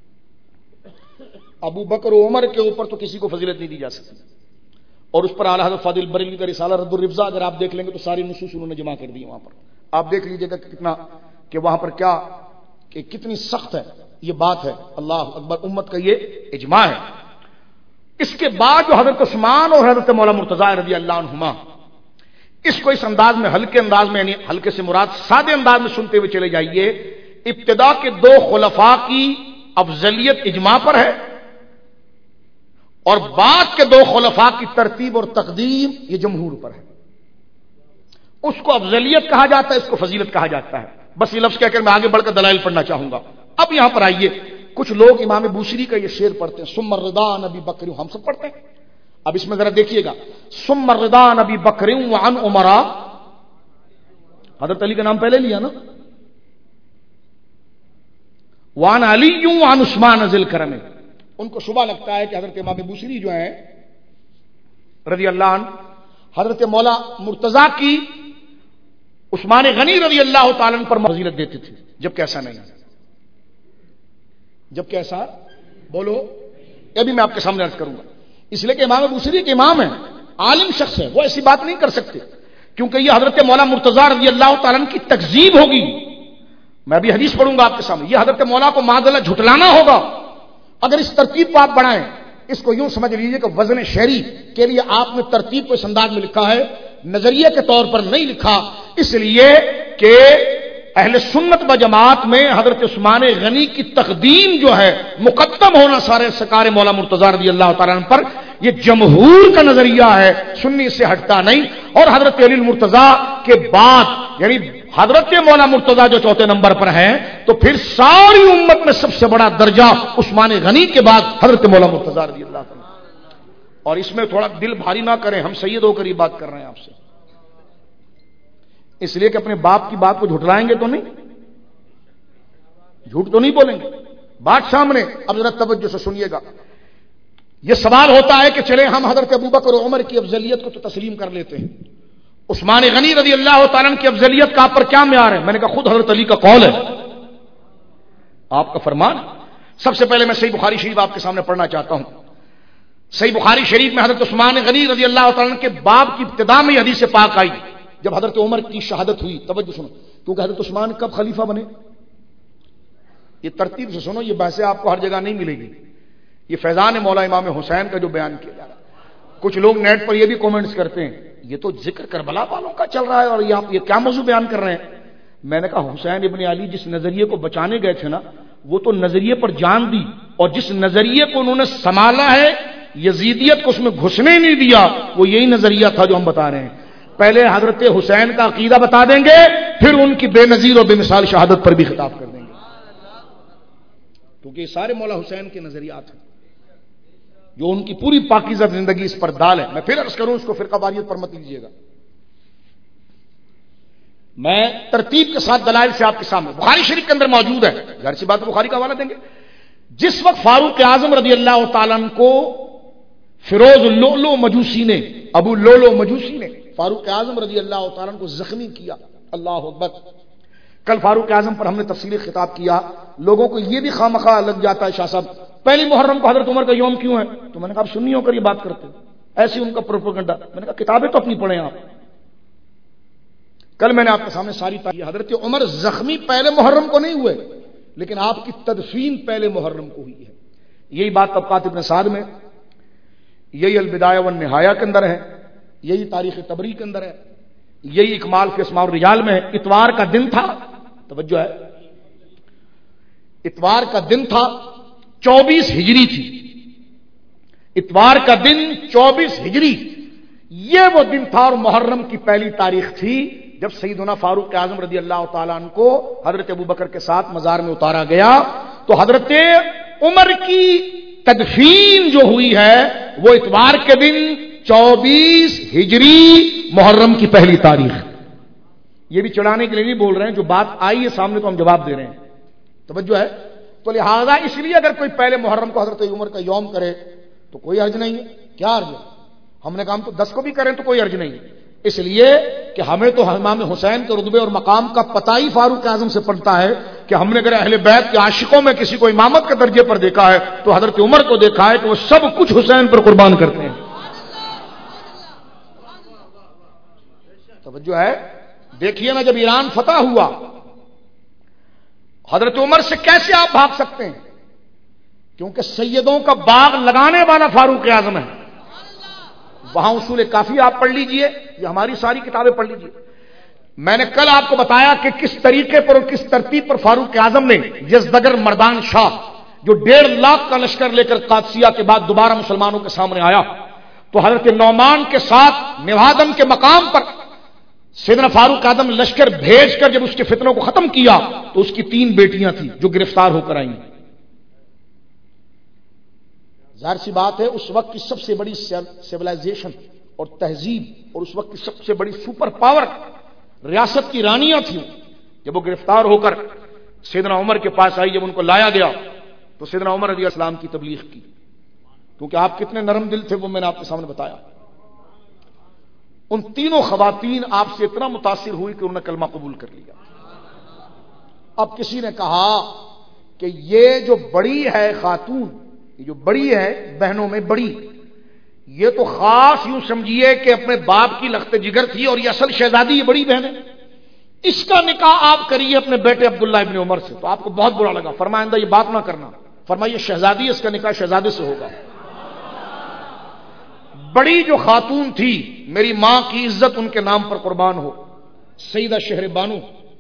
ابو بکر و عمر کے اوپر تو کسی کو فضیلت نہیں دی جا سکتی. اور اس پر اعلیٰ حضرت فاضل بریلوی کا رسالہ رد الرفضہ اگر آپ دیکھ لیں گے تو ساری نصوص انہوں نے جمع کر دی وہاں پر. آپ دیکھ لیجئے گا کہ کتنا کہ وہاں پر کیا کہ کتنی سخت ہے یہ بات ہے. اللہ اکبر، امت کا یہ اجماع ہے. اس کے بعد جو حضرت عثمان اور حضرت مولا مرتضیٰ رضی اللہ عنہما، اس کو اس انداز میں ہلکے انداز میں، یعنی ہلکے سے مراد سادے انداز میں سنتے ہوئے چلے جائیے. ابتدا کے دو خلفاء کی افضلیت اجماع پر ہے اور بعد کے دو خلفاء کی ترتیب اور تقدیم یہ جمہور پر ہے. اس کو افضلیت کہا جاتا ہے، اس کو فضیلت کہا جاتا ہے. بس یہ لفظ کہہ کر میں آگے بڑھ کر دلائل پڑھنا چاہوں گا. اب یہاں پر آئیے، کچھ لوگ امام بوصیری کا یہ شعر پڑھتے ہیں، ثم الرضا عن ابی بکر، ہم سب پڑھتے ہیں. اب اس میں ذرا دیکھیے گا، ثم الرضا عن ابی بکر وعن عمر، حضرت علی کا نام پہلے لیا نا، وعن علی وعن عثمان ذی الکرم. ان کو شبہ لگتا ہے کہ حضرت امام بوصیری جو ہیں رضی اللہ عنہ حضرت مولا مرتضیٰ کی عثمان غنی رضی اللہ تعالیٰ عنہ پر فضیلت دیتے تھے، جبکہ ایسا نہیں ہے. جب کہ ایسا بولو یہ بھی میں آپ کے سامنے عرض کروں گا. اس لیے کہ امام بوصیری کے امام ہیں, عالم شخص ہے, وہ ایسی بات نہیں کر سکتے کیونکہ یہ حضرت مولا مرتضیٰ رضی اللہ تعالیٰ عنہ کی تکذیب ہوگی. میں بھی حدیث پڑھوں گا آپ کے سامنے. یہ حضرت مولا کو معاذ اللہ جھٹلانا ہوگا اگر اس ترتیب کو آپ بڑھائیں. اس کو یوں سمجھ لیجئے کہ وزن شعری کے لیے آپ نے ترتیب کو اس انداز میں لکھا ہے, نظریے کے طور پر نہیں لکھا, اس لیے کہ اہل سنت و جماعت میں حضرت عثمان غنی کی تقدیم جو ہے مقدم ہونا سارے سرکار مولا مرتضیٰ رضی اللہ تعالیٰ عنہ پر, یہ جمہور کا نظریہ ہے, سنی سے ہٹتا نہیں. اور حضرت علی المرتضیٰ کے بعد یعنی حضرت مولا مرتضیٰ جو چوتھے نمبر پر ہیں تو پھر ساری امت میں سب سے بڑا درجہ عثمان غنی کے بعد حضرت مولا مرتضیٰ رضی اللہ تعالیٰ. اور اس میں تھوڑا دل بھاری نہ کریں, ہم سید ہو کر یہ بات کر رہے ہیں آپ سے, اس لیے کہ اپنے باپ کی بات کو جھٹلائیں گے تو نہیں, جھوٹ تو نہیں بولیں گے, بات سامنے. اب ذرا توجہ سے سنیے گا. یہ سوال ہوتا ہے کہ چلے ہم حضرت ابوبکر و عمر کی افضلیت کو تو تسلیم کر لیتے ہیں, عثمان غنی رضی اللہ تعالیٰ عنہ کی افضلیت کا آپ پر کیا معیار ہے؟ میں نے کہا خود حضرت علی کا قول ہے, آپ کا فرمان. سب سے پہلے میں صحیح بخاری شریف آپ کے سامنے پڑھنا چاہتا ہوں. صحیح بخاری شریف میں حضرت عثمان غنی رضی اللہ تعالیٰ عنہ کے باب کی ابتدا میں حدیث پاک آئی جب حضرت عمر کی شہادت ہوئی. توجہ سنو, کیونکہ حضرت عثمان کب خلیفہ بنے, یہ ترتیب سے سنو, یہ بحثیں آپ کو ہر جگہ نہیں ملے گی. یہ فیضان مولا امام حسین کا جو بیان کیا جا رہا ہے. کچھ لوگ نیٹ پر یہ بھی کومنٹس کرتے ہیں یہ تو ذکر کربلا والوں کا چل رہا ہے اور یہ آپ یہ کیا موضوع بیان کر رہے ہیں. میں نے کہا حسین ابن علی جس نظریے کو بچانے گئے تھے نا, وہ تو نظریے پر جان دی, اور جس نظریے کو انہوں نے سنبھالا ہے یزیدیت کو اس میں گھسنے نہیں دیا, وہ یہی نظریہ تھا جو ہم بتا رہے ہیں. پہلے حضرت حسین کا عقیدہ بتا دیں گے, پھر ان کی بے نظیر اور بے مثال شہادت پر بھی خطاب کر دیں گے, کیونکہ یہ سارے مولا حسین کے نظریات ہیں جو ان کی پوری پاکیزہ زندگی اس پر دال ہے. میں پھر عرض کروں, اس کو فرقہ واریت پر مت لیجیے گا. میں ترتیب کے ساتھ دلائل سے آپ کے سامنے, بخاری شریف کے اندر موجود ہے, ظاہر سی بات بخاری کا حوالہ دیں گے. جس وقت فاروق اعظم رضی اللہ تعالیٰ عنہ کو فیروز لولو مجوسی نے, ابو لولو مجوسی نے فاروق اعظم رضی اللہ تعالیٰ عنہ کو زخمی کیا. اللہ اکبر. کل فاروق اعظم پر ہم نے تفصیلی خطاب کیا. لوگوں کو یہ بھی خامخواہ لگ جاتا ہے شاہ صاحب پہلی محرم کو حضرت عمر کا یوم کیوں ہے, تو میں نے کہا آپ سنی ہو کر یہ بات کرتے, ایسی ان کا پروپیگنڈا. میں نے کہا کتابیں تو اپنی پڑھیں آپ. کل میں نے آپ کے سامنے ساری تاریخ, حضرت عمر زخمی پہلے محرم کو نہیں ہوئے, لیکن آپ کی تدفین پہلے محرم کو ہوئی ہے. یہی بات طبقات ابن سعد میں, یہی البدایہ والنہایہ کے اندر ہے, یہی تاریخ طبری کے اندر ہے, یہی اکمال فی اسماء الرجال میں ہے. اتوار کا دن تھا, توجہ ہے, اتوار کا دن تھا, چوبیس ہجری تھی. اتوار کا دن چوبیس ہجری, یہ وہ دن تھا اور محرم کی پہلی تاریخ تھی جب سیدنا فاروق اعظم رضی اللہ تعالیٰ عنہ کو حضرت ابوبکر کے ساتھ مزار میں اتارا گیا. تو حضرت عمر کی تدفین جو ہوئی ہے وہ اتوار کے دن چوبیس ہجری محرم کی پہلی تاریخ. یہ بھی چڑھانے کے لیے نہیں بول رہے ہیں, جو بات آئی ہے سامنے تو ہم جواب دے رہے ہیں. توجہ ہے. تو لہذا اس لیے اگر کوئی پہلے محرم کو حضرت عمر کا یوم کرے تو کوئی حرج نہیں ہے. کیا حرج ہے؟ ہم نے کہا ہم تو دس کو بھی کریں تو کوئی حرج نہیں ہے, اس لیے کہ ہمیں تو امام حسین کے رتبے اور مقام کا پتہ ہی فاروق اعظم سے پڑتا ہے کہ ہم نے اگر اہل بیت کے عاشقوں میں کسی کو امامت کے درجے پر دیکھا ہے تو حضرت عمر کو دیکھا ہے کہ وہ سب کچھ حسین پر قربان کرتے ہیں. توجہ ہے. دیکھیے نا, جب ایران فتح ہوا حضرت عمر سے کیسے آپ بھاگ سکتے ہیں, کیونکہ سیدوں کا باغ لگانے والا فاروق اعظم ہے. وہاں اصول کافی آپ پڑھ لیجئے, یہ ہماری ساری کتابیں پڑھ لیجئے. میں نے کل آپ کو بتایا کہ کس طریقے پر اور کس ترتیب پر فاروق اعظم نے یزدگر مردان شاہ جو ڈیڑھ لاکھ کا لشکر لے کر قادسیہ کے بعد دوبارہ مسلمانوں کے سامنے آیا, تو حضرت نعمان کے ساتھ نوادم کے مقام پر سیدنا فاروق اعظم لشکر بھیج کر جب اس کے فتنوں کو ختم کیا تو اس کی تین بیٹیاں تھیں جو گرفتار ہو کر آئیں. ظاہر سی بات ہے اس وقت کی سب سے بڑی سیولائزیشن اور تہذیب اور اس وقت کی سب سے بڑی سپر پاور ریاست کی رانیاں تھیں. جب وہ گرفتار ہو کر سیدنا عمر کے پاس آئی, جب ان کو لایا گیا تو سیدنا عمر رضی اللہ السلام کی تبلیغ کی, کیونکہ آپ کتنے نرم دل تھے وہ میں نے آپ کے سامنے بتایا. ان تینوں خواتین آپ سے اتنا متاثر ہوئی کہ انہوں نے کلمہ قبول کر لیا. اب کسی نے کہا کہ یہ جو بڑی ہے خاتون، یہ جو بڑی ہے بہنوں میں بڑی، یہ تو خاص یوں سمجھیے کہ اپنے باپ کی لخت جگر تھی اور یہ اصل شہزادی یہ بڑی بہن ہے، اس کا نکاح آپ کریے اپنے بیٹے عبداللہ ابن عمر سے، تو آپ کو بہت برا لگا، فرمائندہ یہ بات نہ کرنا، فرمائیے شہزادی اس کا نکاح شہزادے سے ہوگا۔ بڑی جو خاتون تھی، میری ماں کی عزت ان کے نام پر قربان ہو، سیدہ شہر بانو،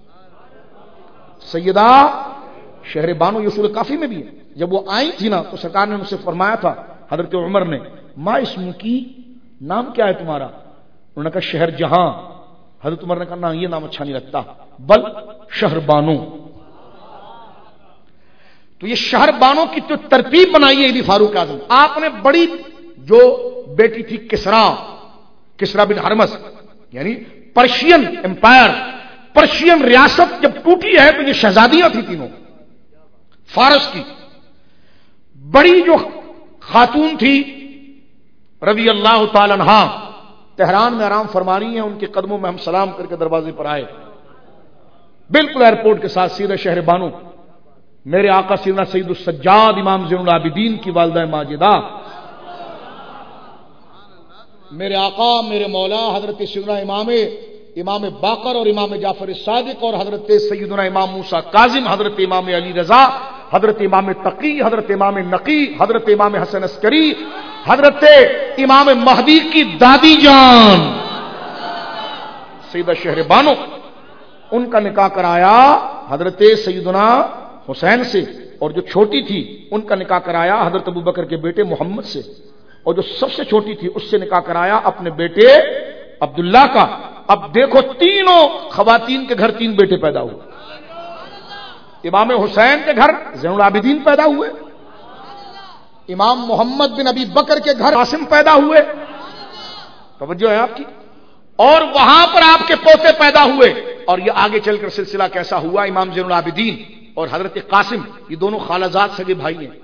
سیدہ شہر بانو، یہ اصول کافی میں بھی ہے۔ جب وہ آئی تھی نا تو سرکار نے ان سے فرمایا تھا حضرت عمر نے، ما اسم کی، نام کیا ہے تمہارا؟ انہوں نے کہا شہر جہاں۔ حضرت عمر نے کہا نہ یہ نام اچھا نہیں لگتا، بل شہر بانو۔ تو یہ شہر بانو کی جو ترتیب بنائی ہے فاروق اعظم، آپ نے بڑی جو بیٹی تھی کسرا، کسرا بن ہرمز، یعنی پرشین امپائر، پرشین ریاست جب ٹوٹی ہے تو یہ شہزادیاں تھی تینوں فارس کی۔ بڑی جو خاتون تھی رضی اللہ تعالی عنہا، تہران میں آرام فرما رہی ہیں، ان کے قدموں میں ہم سلام کر کے دروازے پر آئے، بالکل ایئرپورٹ کے ساتھ سیدھے شہر بانو، میرے آقا سیدنا سید السجاد امام زین العابدین کی والدہ ماجدہ، میرے آقا میرے مولا حضرت سیدنا امام امام باقر اور امام جعفر صادق اور حضرت سیدنا امام موسیٰ کاظم، حضرت امام علی رضا، حضرت امام تقی، حضرت امام نقی، حضرت امام حسن عسکری، حضرت امام مہدی کی دادی جان سیدہ شہر بانو، ان کا نکاح کرایا حضرت سیدنا حسین سے، اور جو چھوٹی تھی ان کا نکاح کرایا حضرت ابوبکر کے بیٹے محمد سے، اور جو سب سے چھوٹی تھی اس سے نکاح کرایا اپنے بیٹے عبداللہ کا۔ اب دیکھو تینوں خواتین کے گھر تین بیٹے پیدا ہوئے، امام حسین کے گھر زین العابدین پیدا ہوئے، امام محمد بن ابی بکر کے گھر قاسم پیدا ہوئے، توجہ ہے آپ کی، اور وہاں پر آپ کے پوتے پیدا ہوئے، اور یہ آگے چل کر سلسلہ کیسا ہوا، امام زین العابدین اور حضرت قاسم یہ دونوں خالازاد سگے بھائی ہیں،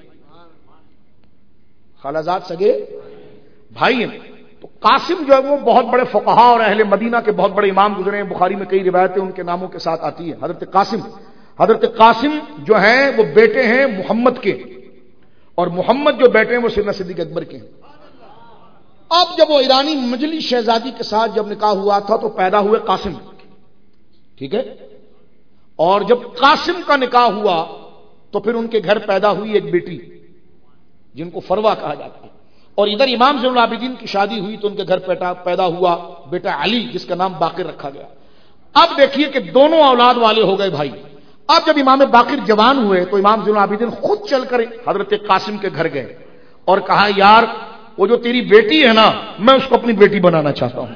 خالازاد سگے بھائی ہیں۔ تو قاسم جو ہے وہ بہت بڑے فقہا اور اہل مدینہ کے بہت بڑے امام گزرے ہیں، بخاری میں کئی روایتیں ان کے ناموں کے ساتھ آتی ہیں۔ حضرت قاسم حضرت قاسم جو ہیں وہ بیٹے ہیں محمد کے، اور محمد جو بیٹے ہیں وہ سیدنا صدیق اکبر کے ہیں۔ اب جب وہ ایرانی مجلی شہزادی کے ساتھ جب نکاح ہوا تھا تو پیدا ہوئے قاسم، ٹھیک ہے، اور جب قاسم کا نکاح ہوا تو پھر ان کے گھر پیدا ہوئی ایک بیٹی جن کو فروا کہا جاتا ہے، اور ادھر امام زین العابدین کی شادی ہوئی تو ان کے گھر پیدا ہوا بیٹا علی جس کا نام باقر رکھا گیا۔ اب دیکھیے کہ دونوں اولاد والے ہو گئے بھائی۔ اب جب امام باقر جوان ہوئے تو امام زین العابدین خود چل کر حضرت قاسم کے گھر گئے اور کہا یار وہ جو تیری بیٹی ہے نا میں اس کو اپنی بیٹی بنانا چاہتا ہوں۔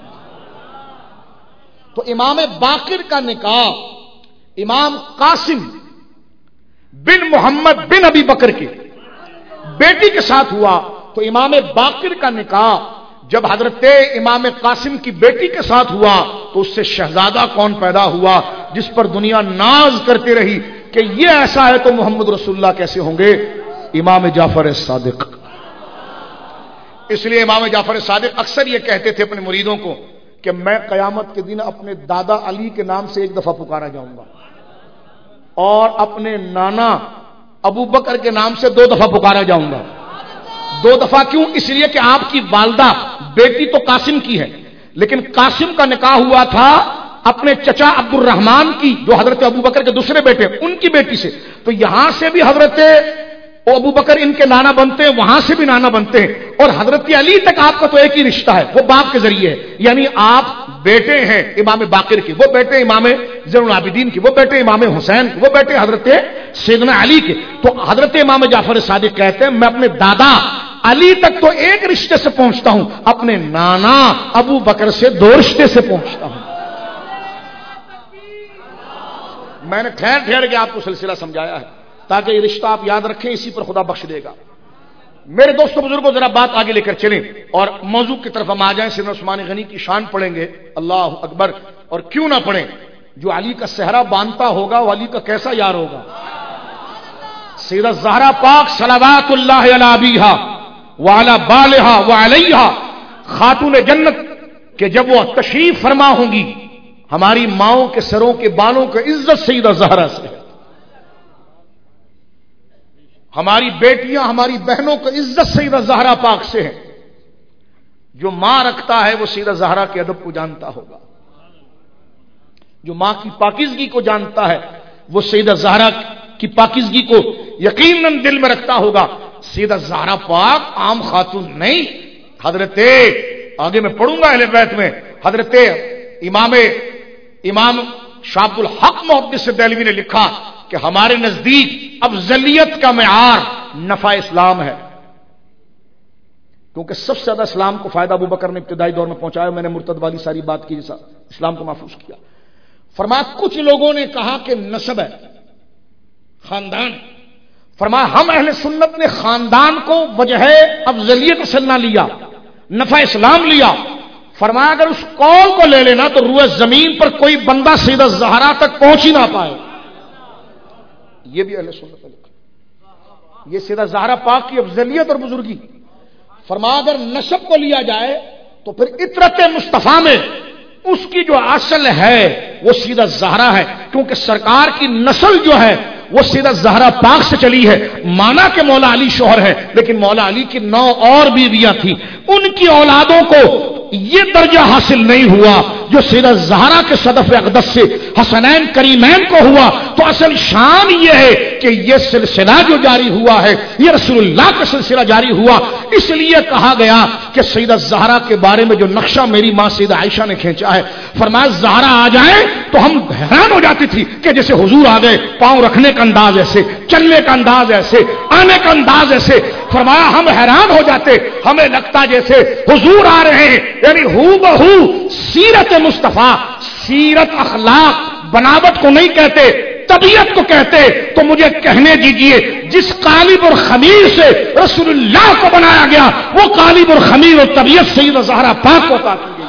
تو امام باقر کا نکاح امام قاسم بن محمد بن ابی بکر کے بیٹی کے ساتھ ہوا، تو امام باقر کا نکاح جب حضرت امام قاسم کی بیٹی کے ساتھ ہوا تو اس سے شہزادہ کون پیدا ہوا جس پر دنیا ناز کرتے رہی کہ یہ ایسا ہے تو محمد رسول اللہ کیسے ہوں گے؟ امام جعفر صادق۔ اس لیے امام جعفر صادق اکثر یہ کہتے تھے اپنے مریدوں کو کہ میں قیامت کے دن اپنے دادا علی کے نام سے ایک دفعہ پکارا جاؤں گا اور اپنے نانا ابو بکر کے نام سے دو دفعہ پکارا جاؤں گا۔ دو دفعہ کیوں؟ اس لیے کہ آپ کی والدہ بیٹی تو قاسم کی ہے، لیکن قاسم کا نکاح ہوا تھا اپنے چچا عبد الرحمان کی جو حضرت ابو بکر کے دوسرے بیٹے ان کی بیٹی سے، تو یہاں سے بھی حضرت ابو بکر ان کے نانا بنتے ہیں، وہاں سے بھی نانا بنتے ہیں، اور حضرت علی تک آپ کا تو ایک ہی رشتہ ہے، وہ باپ کے ذریعے ہے، یعنی آپ بیٹے ہیں امام باقر کے، وہ بیٹے امام زین العابدین کی، وہ بیٹے امام حسین کے، وہ بیٹے حضرت سیدنا علی کے۔ تو حضرت امام جعفر صادق کہتے ہیں میں اپنے دادا علی تک تو ایک رشتے سے پہنچتا ہوں، اپنے نانا ابو بکر سے دو رشتے سے پہنچتا ہوں۔ میں نے ٹھہر ٹھہر کے آپ کو سلسلہ سمجھایا ہے تاکہ یہ رشتہ آپ یاد رکھیں، اسی پر خدا بخش دے گا۔ میرے دوستوں بزرگوں ذرا بات آگے لے کر چلیں اور موضوع کی طرف ہم آ جائیں۔ سیدنا عثمان غنی کی شان پڑھیں گے، اللہ اکبر، اور کیوں نہ پڑھیں، جو علی کا صحرا باندھتا ہوگا وہ علی کا کیسا یار ہوگا۔ سیدہ زہرا پاک صلوات اللہ علی ابیہا وعلی بالہا وعلیہا خاتون جنت کہ جب وہ تشریف فرما ہوں گی ہماری ماؤں کے سروں کے بالوں کا عزت سیدہ زہرا سے ہے۔ ہماری بیٹیاں ہماری بہنوں کو عزت سیدہ زہرا پاک سے ہیں. جو ماں رکھتا ہے وہ سیدہ زہرا کے ادب کو جانتا ہوگا. جو ماں کی پاکیزگی کو جانتا ہے وہ سیدہ زہرا کی پاکیزگی کو یقیناً دل میں رکھتا ہوگا. سیدہ زہرا پاک عام خاتون نہیں. حضرت آگے میں پڑھوں گا اہل بیت میں حضرت امام امام شاہ الحق محدث دہلوی نے لکھا کہ ہمارے نزدیک افضلیت کا معیار نفع اسلام ہے. کیونکہ سب سے زیادہ اسلام کو فائدہ ابو بکر نے ابتدائی دور میں پہنچایا. میں نے مرتد والی ساری بات کی جیسا اسلام کو محفوظ کیا. فرمایا کچھ لوگوں نے کہا کہ نسب ہے, خاندان. فرمایا ہم اہل سنت نے خاندان کو وجہ افضلیت اصل نہ لیا, نفع اسلام لیا. فرمایا اگر اس قول کو لے لینا تو روئے زمین پر کوئی بندہ سیدہ زہرا تک پہنچ ہی نہ پائے. یہ بھی اہل سنت نے لکھا, یہ سیدہ زہرا پاک کی افضلیت اور بزرگی. فرمایا اگر نسب کو لیا جائے تو پھر اطرت مصطفیٰ میں اس کی جو اصل ہے وہ سیدہ زہرا ہے, کیونکہ سرکار کی نسل جو ہے وہ سیدہ زہرا پاک سے چلی ہے. مانا کہ مولا علی شوہر ہے, لیکن مولا علی کی نو اور بیویاں تھیں. ان کی اولادوں کو یہ درجہ حاصل نہیں ہوا جو سیدہ زہرا کے صدف اقدس سے حسنین کریمین کو ہوا. تو اصل شان یہ ہے کہ یہ سلسلہ جو جاری ہوا ہے یہ رسول اللہ کا سلسلہ جاری ہوا. اس لیے کہا گیا کہ سیدہ زہرا کے بارے میں جو نقشہ میری ماں سیدہ عائشہ نے کھینچا ہے, فرمایا زہرا آ جائے تو ہم حیران ہو جاتی تھی کہ جیسے حضور آ گئے, پاؤں رکھنے کا انداز ایسے, چلنے کا انداز ایسے, آنے کا انداز ایسے. فرمایا ہم حیران ہو جاتے, ہمیں لگتا جیسے حضور آ رہے ہیں. یعنی ہو بہو سیرت مصطفیٰ, سیرت اخلاق بناوٹ کو نہیں کہتے, طبیعت کو کہتے. تو مجھے کہنے دیجئے جس قالب اور خمیر سے رسول اللہ کو بنایا گیا وہ قالب اور خمیر اور طبیعت سیدہ زہرا پاک کو عطا کی گئی.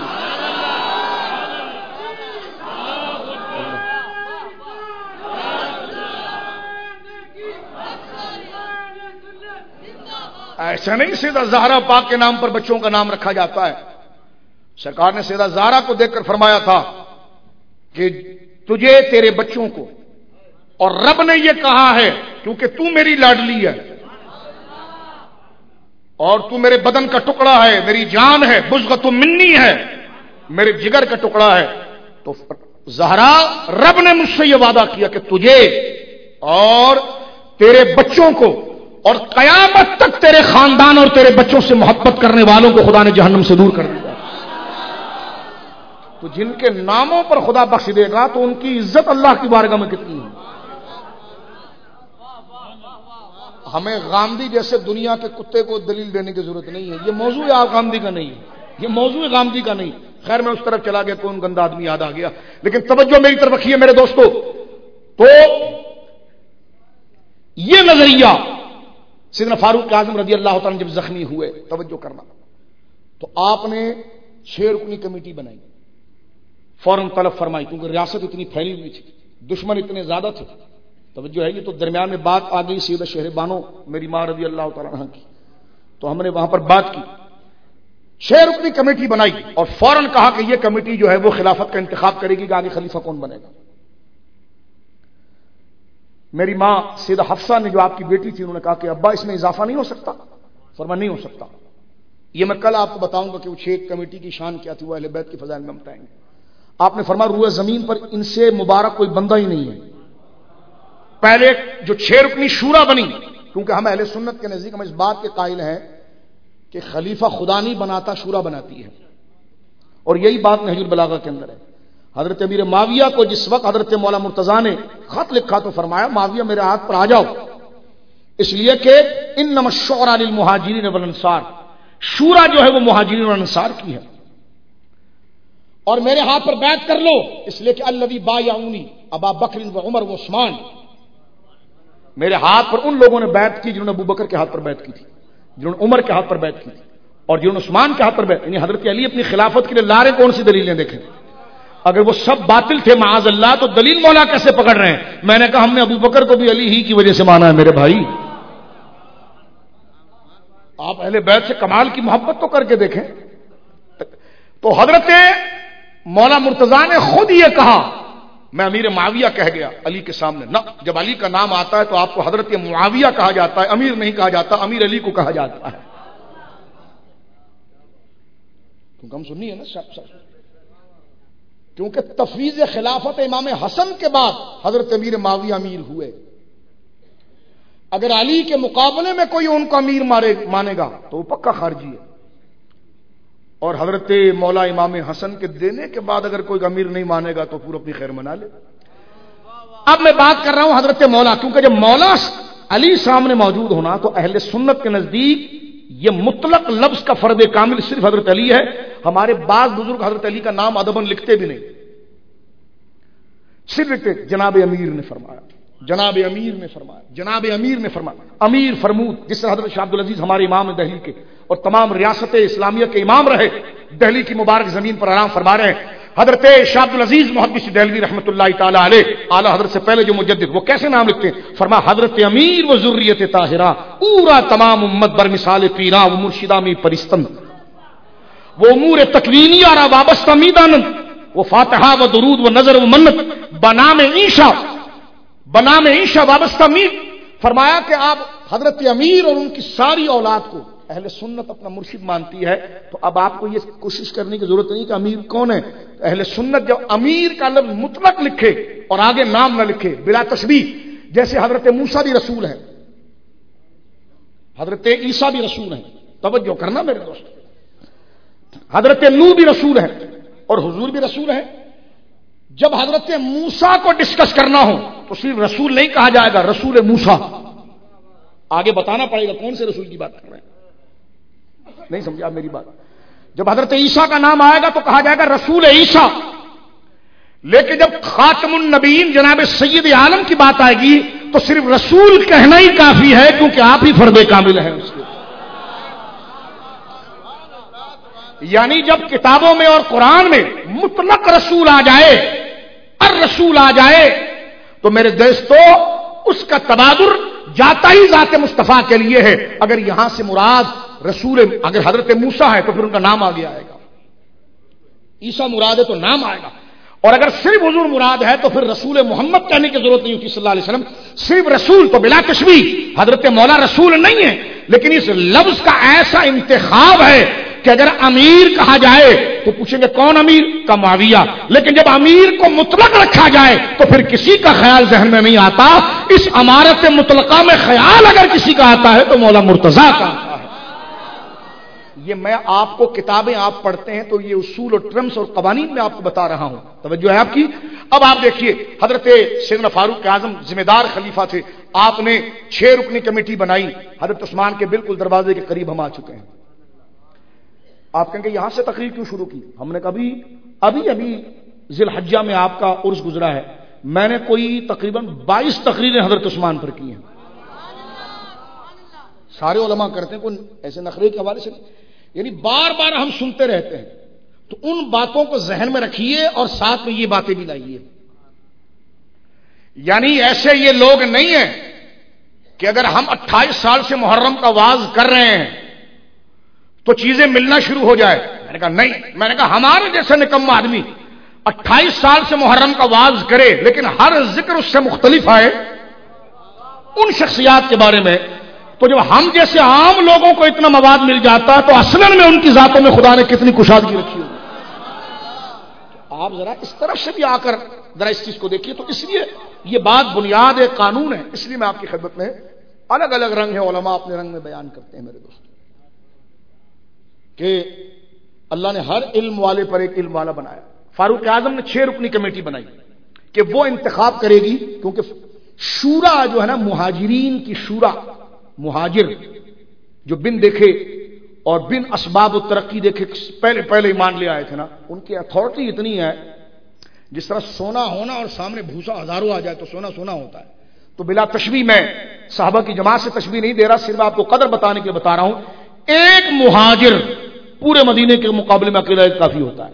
ایسا نہیں سیدہ زہرا پاک کے نام پر بچوں کا نام رکھا جاتا ہے. سرکار نے سیدہ زہرا کو دیکھ کر فرمایا تھا کہ تجھے تیرے بچوں کو, اور رب نے یہ کہا ہے کیونکہ تو میری لاڈلی ہے اور تو میرے بدن کا ٹکڑا ہے, میری جان ہے, بزغت منی ہے, میرے جگر کا ٹکڑا ہے. تو زہرا رب نے مجھ سے یہ وعدہ کیا کہ تجھے اور تیرے بچوں کو اور قیامت تک تیرے خاندان اور تیرے بچوں سے محبت کرنے والوں کو خدا نے جہنم سے دور کر دیا. تو جن کے ناموں پر خدا بخش دے گا تو ان کی عزت اللہ کی بارگاہ میں کتنی ہے. ہمیں غامدی جیسے دنیا کے کتے کو دلیل دینے کی ضرورت نہیں ہے. یہ موضوع آپ غامدی کا نہیں ہے, یہ موضوع غامدی کا نہیں. خیر میں اس طرف چلا گیا, کون گندا آدمی یاد آ گیا, لیکن توجہ میری طرف رکھیے میرے دوستو. تو یہ نظریہ سیدنا فاروق اعظم رضی اللہ تعالیٰ جب زخمی ہوئے, توجہ کرنا, تو آپ نے چھ رکنی کمیٹی بنائی, فوراً طلب فرمائی, کیونکہ ریاست اتنی پھیلی ہوئی تھی, دشمن اتنے زیادہ تھے. توجہ ہے, یہ تو درمیان میں بات آ گئی سیدہ شہر بانو میری ماں رضی اللہ تعالیٰ عنہ کی, تو ہم نے وہاں پر بات کی, چھ رکنی کمیٹی بنائی اور فوراً کہا کہ یہ کمیٹی جو ہے وہ خلافت کا انتخاب کرے گی کہ آگے خلیفہ کون بنے گا. میری ماں سیدہ حفصہ نے جو آپ کی بیٹی تھی, انہوں نے کہا کہ ابا اس میں اضافہ نہیں ہو سکتا. فرمایا نہیں ہو سکتا. یہ میں کل آپ کو بتاؤں گا کہ وہ چھ کمیٹی کی شان کیا تھی, وہ اہل بیت کے فضائل میں بتائیں گے. آپ نے فرمایا روئے زمین پر ان سے مبارک کوئی بندہ ہی نہیں ہے. پہلے جو چھ رکنی شورا بنی, کیونکہ ہم اہل سنت کے نزدیک ہم اس بات کے قائل ہیں کہ خلیفہ خدا نہیں بناتا, شورا بناتی ہے, اور یہی بات نہج البلاغہ کے اندر ہے. حضرت امیر معاویہ کو جس وقت حضرت مولا مرتضیٰ نے خط لکھا تو فرمایا معاویہ میرے ہاتھ پر آ جاؤ, اس لیے کہ انما الشورى للمہاجرین والانصار, شورا جو ہے وہ مہاجرین اور انصار کی ہے, اور میرے ہاتھ پر بیعت کر لو, اس لیے کہ الذی بایعونی ابا بکر و عمر و عثمان, میرے ہاتھ پر ان لوگوں نے بیعت کی جنہوں نے ابو بکر کے ہاتھ پر بیعت کی تھی, جنہوں نے عمر کے ہاتھ پر بیعت کی تھی, اور جنہوں نے عثمان کے ہاتھ پر بیعت. یعنی حضرت علی اپنی خلافت کے لیے لا رہے کون سی دلیلیں دیکھیں. اگر وہ سب باطل تھے معاذ اللہ تو دلیل مولا کیسے پکڑ رہے ہیں. میں نے کہا ہم نے ابو بکر کو بھی علی ہی کی وجہ سے مانا ہے میرے بھائی. آپ اہل بیت سے کمال کی محبت تو کر کے دیکھیں. تو حضرت مولا مرتضیٰ نے خود یہ کہا میں امیر معاویہ کہہ گیا علی کے سامنے نہ، جب علی کا نام آتا ہے تو آپ کو حضرت معاویہ کہا جاتا ہے، امیر نہیں کہا جاتا، امیر علی کو کہا جاتا ہے. کیونکہ ہم سنی ہے نا سب سب کیونکہ تفویض خلافت امام حسن کے بعد حضرت امیر معاویہ امیر ہوئے. اگر علی کے مقابلے میں کوئی ان کو امیر مارے مانے گا تو وہ پکا خارجی ہے، اور حضرت مولا امام حسن کے دینے کے بعد اگر کوئی امیر نہیں مانے گا تو پورا اپنی خیر منا لے. اب میں بات کر رہا ہوں حضرت مولا، کیونکہ جب مولا علی سامنے موجود ہونا تو اہل سنت کے نزدیک یہ مطلق لفظ کا فرد کامل صرف حضرت علی ہے. ہمارے بعض بزرگ حضرت علی کا نام ادباً لکھتے بھی نہیں، صرف لکھتے جناب امیر نے فرمایا، جناب امیر نے فرمایا، جناب امیر نے فرمایا. امیر فرمود، جس طرح حضرت شاہ عبد العزیز ہمارے امام دہلی کے اور تمام ریاست اسلامیہ کے امام رہے، دہلی کی مبارک زمین پر آرام فرما رہے ہیں. حضرت شاہ عبد العزیز محدث دہلوی رحمۃ اللہ تعالی علیہ، اعلی حضرت سے پہلے جو مجدد، وہ کیسے نام لکھتے ہیں؟ فرما حضرت امیر و ذریت طاہرہ، پورا تمام امت بر مثال پیرا و مرشدہ می پرستن، وہ امور تکوینی اور وابستہ میدانند، وہ فاتحہ و درود و نظر و منت بنام عیشا بنام عیشا وابستہ میر. فرمایا کہ آپ حضرت امیر اور ان کی ساری اولاد کو اہل سنت اپنا مرشد مانتی ہے، تو اب آپ کو یہ کوشش کرنے کی ضرورت نہیں کہ امیر کون ہے. اہل سنت جب امیر کا لفظ مطلق لکھے اور آگے نام نہ لکھے بلا تشبیہ، جیسے حضرت موسیٰ بھی رسول ہے، حضرت عیسیٰ بھی رسول ہیں، توجہ کرنا میرے دوست، حضرت نوح بھی رسول ہے اور حضور بھی رسول ہے. جب حضرت موسیٰ کو ڈسکس کرنا ہو تو صرف رسول نہیں کہا جائے گا، رسول موسیٰ. آگے بتانا پڑے گا کون سے رسول کی بات کر رہے ہیں، نہیں سمجھا میری بات. جب حضرت عیسیٰ کا نام آئے گا تو کہا جائے گا رسول عیسیٰ. لیکن جب خاتم النبیین جناب سید عالم کی بات آئے گی تو صرف رسول کہنا ہی کافی ہے، کیونکہ آپ ہی فرد کامل ہیں اس کے. یعنی جب کتابوں میں اور قرآن میں مطلق رسول آ جائے، الرسول آ جائے، تو میرے دوستو اس کا تبادر جاتا ہی ذات مصطفیٰ کے لیے ہے. اگر یہاں سے مراد رسول، اگر حضرت موسیٰ ہے تو پھر ان کا نام آگے آئے گا، عیسیٰ مراد ہے تو نام آئے گا. اور اگر صرف حضور مراد ہے تو پھر رسول محمد کہنے کی ضرورت نہیں ہوتی صلی اللہ علیہ وسلم. صرف رسول تو بلا تشبیہ حضرت مولا رسول نہیں ہے، لیکن اس لفظ کا ایسا انتخاب ہے کہ اگر امیر کہا جائے تو پوچھیں گے کون امیر؟ کا معاویہ. لیکن جب امیر کو مطلق رکھا جائے تو پھر کسی کا خیال ذہن میں نہیں آتا. اس امارت مطلقہ میں خیال اگر کسی کا آتا ہے تو مولا مرتضیٰ کا آتا ہے. یہ میں آپ کو کتابیں آپ پڑھتے ہیں تو یہ اصول اور ٹرمز اور قوانین میں آپ کو بتا رہا ہوں، توجہ ہے آپ کی. اب آپ دیکھیے حضرت سیدنا فاروق اعظم ذمہ دار خلیفہ تھے، آپ نے چھ رکنی کمیٹی بنائی. حضرت عثمان کے بالکل دروازے کے قریب ہم آ چکے ہیں. آپ کہیں گے یہاں سے تقریر کیوں شروع کی؟ ہم نے کبھی ابھی ابھی ذی الحجہ میں آپ کا عرس گزرا ہے، میں نے کوئی تقریباً بائیس تقریریں حضرت عثمان پر کی ہیں. سارے علماء کرتے ہیں، کوئی ایسے نخرے کے حوالے سے نہیں، یعنی بار بار ہم سنتے رہتے ہیں. تو ان باتوں کو ذہن میں رکھیے اور ساتھ میں یہ باتیں بھی لائیے. یعنی ایسے یہ لوگ نہیں ہیں کہ اگر ہم اٹھائیس سال سے محرم کا واز کر رہے ہیں تو چیزیں ملنا شروع ہو جائے. میں نے کہا نہیں، میں نے کہا ہمارے جیسے نکما آدمی اٹھائیس سال سے محرم کا واز کرے لیکن ہر ذکر اس سے مختلف آئے ان شخصیات کے بارے میں، تو جب ہم جیسے عام لوگوں کو اتنا مواد مل جاتا ہے تو اصلاً میں ان کی ذاتوں میں خدا نے کتنی کشادگی رکھی ہوگی. آپ ذرا اس طرف سے بھی آ کر ذرا اس چیز کو دیکھیے. تو اس لیے یہ بات بنیاد ایک قانون ہے، اس لیے میں آپ کی خدمت میں الگ الگ رنگ ہے، علماء اپنے رنگ میں بیان کرتے ہیں میرے دوست، کہ اللہ نے ہر علم والے پر ایک علم والا بنایا. فاروق اعظم نے چھ رکنی کمیٹی بنائی کہ وہ انتخاب کرے گی، کیونکہ شورا جو ہے نا، مہاجرین کی شورا، مہاجر جو بن دیکھے اور بن اسباب و ترقی دیکھے پہلے پہلے ایمان لے آئے تھے نا، ان کی اتھارٹی اتنی ہے جس طرح سونا ہونا اور سامنے بھوسا ہزاروں آ جائے تو سونا سونا ہوتا ہے. تو بلا تشبیہ میں صحابہ کی جماعت سے تشبیہ نہیں دے رہا، صرف آپ کو قدر بتانے کے لیے بتا رہا ہوں. ایک مہاجر پورے مدینے کے مقابلے میں اکیلا ایک کافی ہوتا ہے.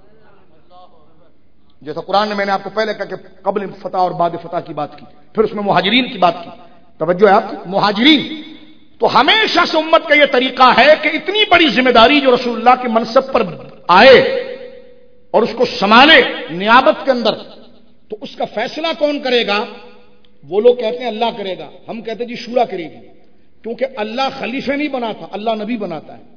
جیسا قرآن نے میں نے آپ کو پہلے کہا کہ قبل فتح اور بعد فتح کی بات کی، پھر اس میں مہاجرین کی بات کی. توجہ ہے آپ کی؟ مہاجرین. تو ہمیشہ سے امت کا یہ طریقہ ہے کہ اتنی بڑی ذمہ داری جو رسول اللہ کے منصب پر آئے اور اس کو سنبھالے نیابت کے اندر، تو اس کا فیصلہ کون کرے گا؟ وہ لوگ کہتے ہیں اللہ کرے گا، ہم کہتے ہیں جی شورا کرے گی، کیونکہ اللہ خلیفہ نہیں بناتا، اللہ نبی بناتا ہے.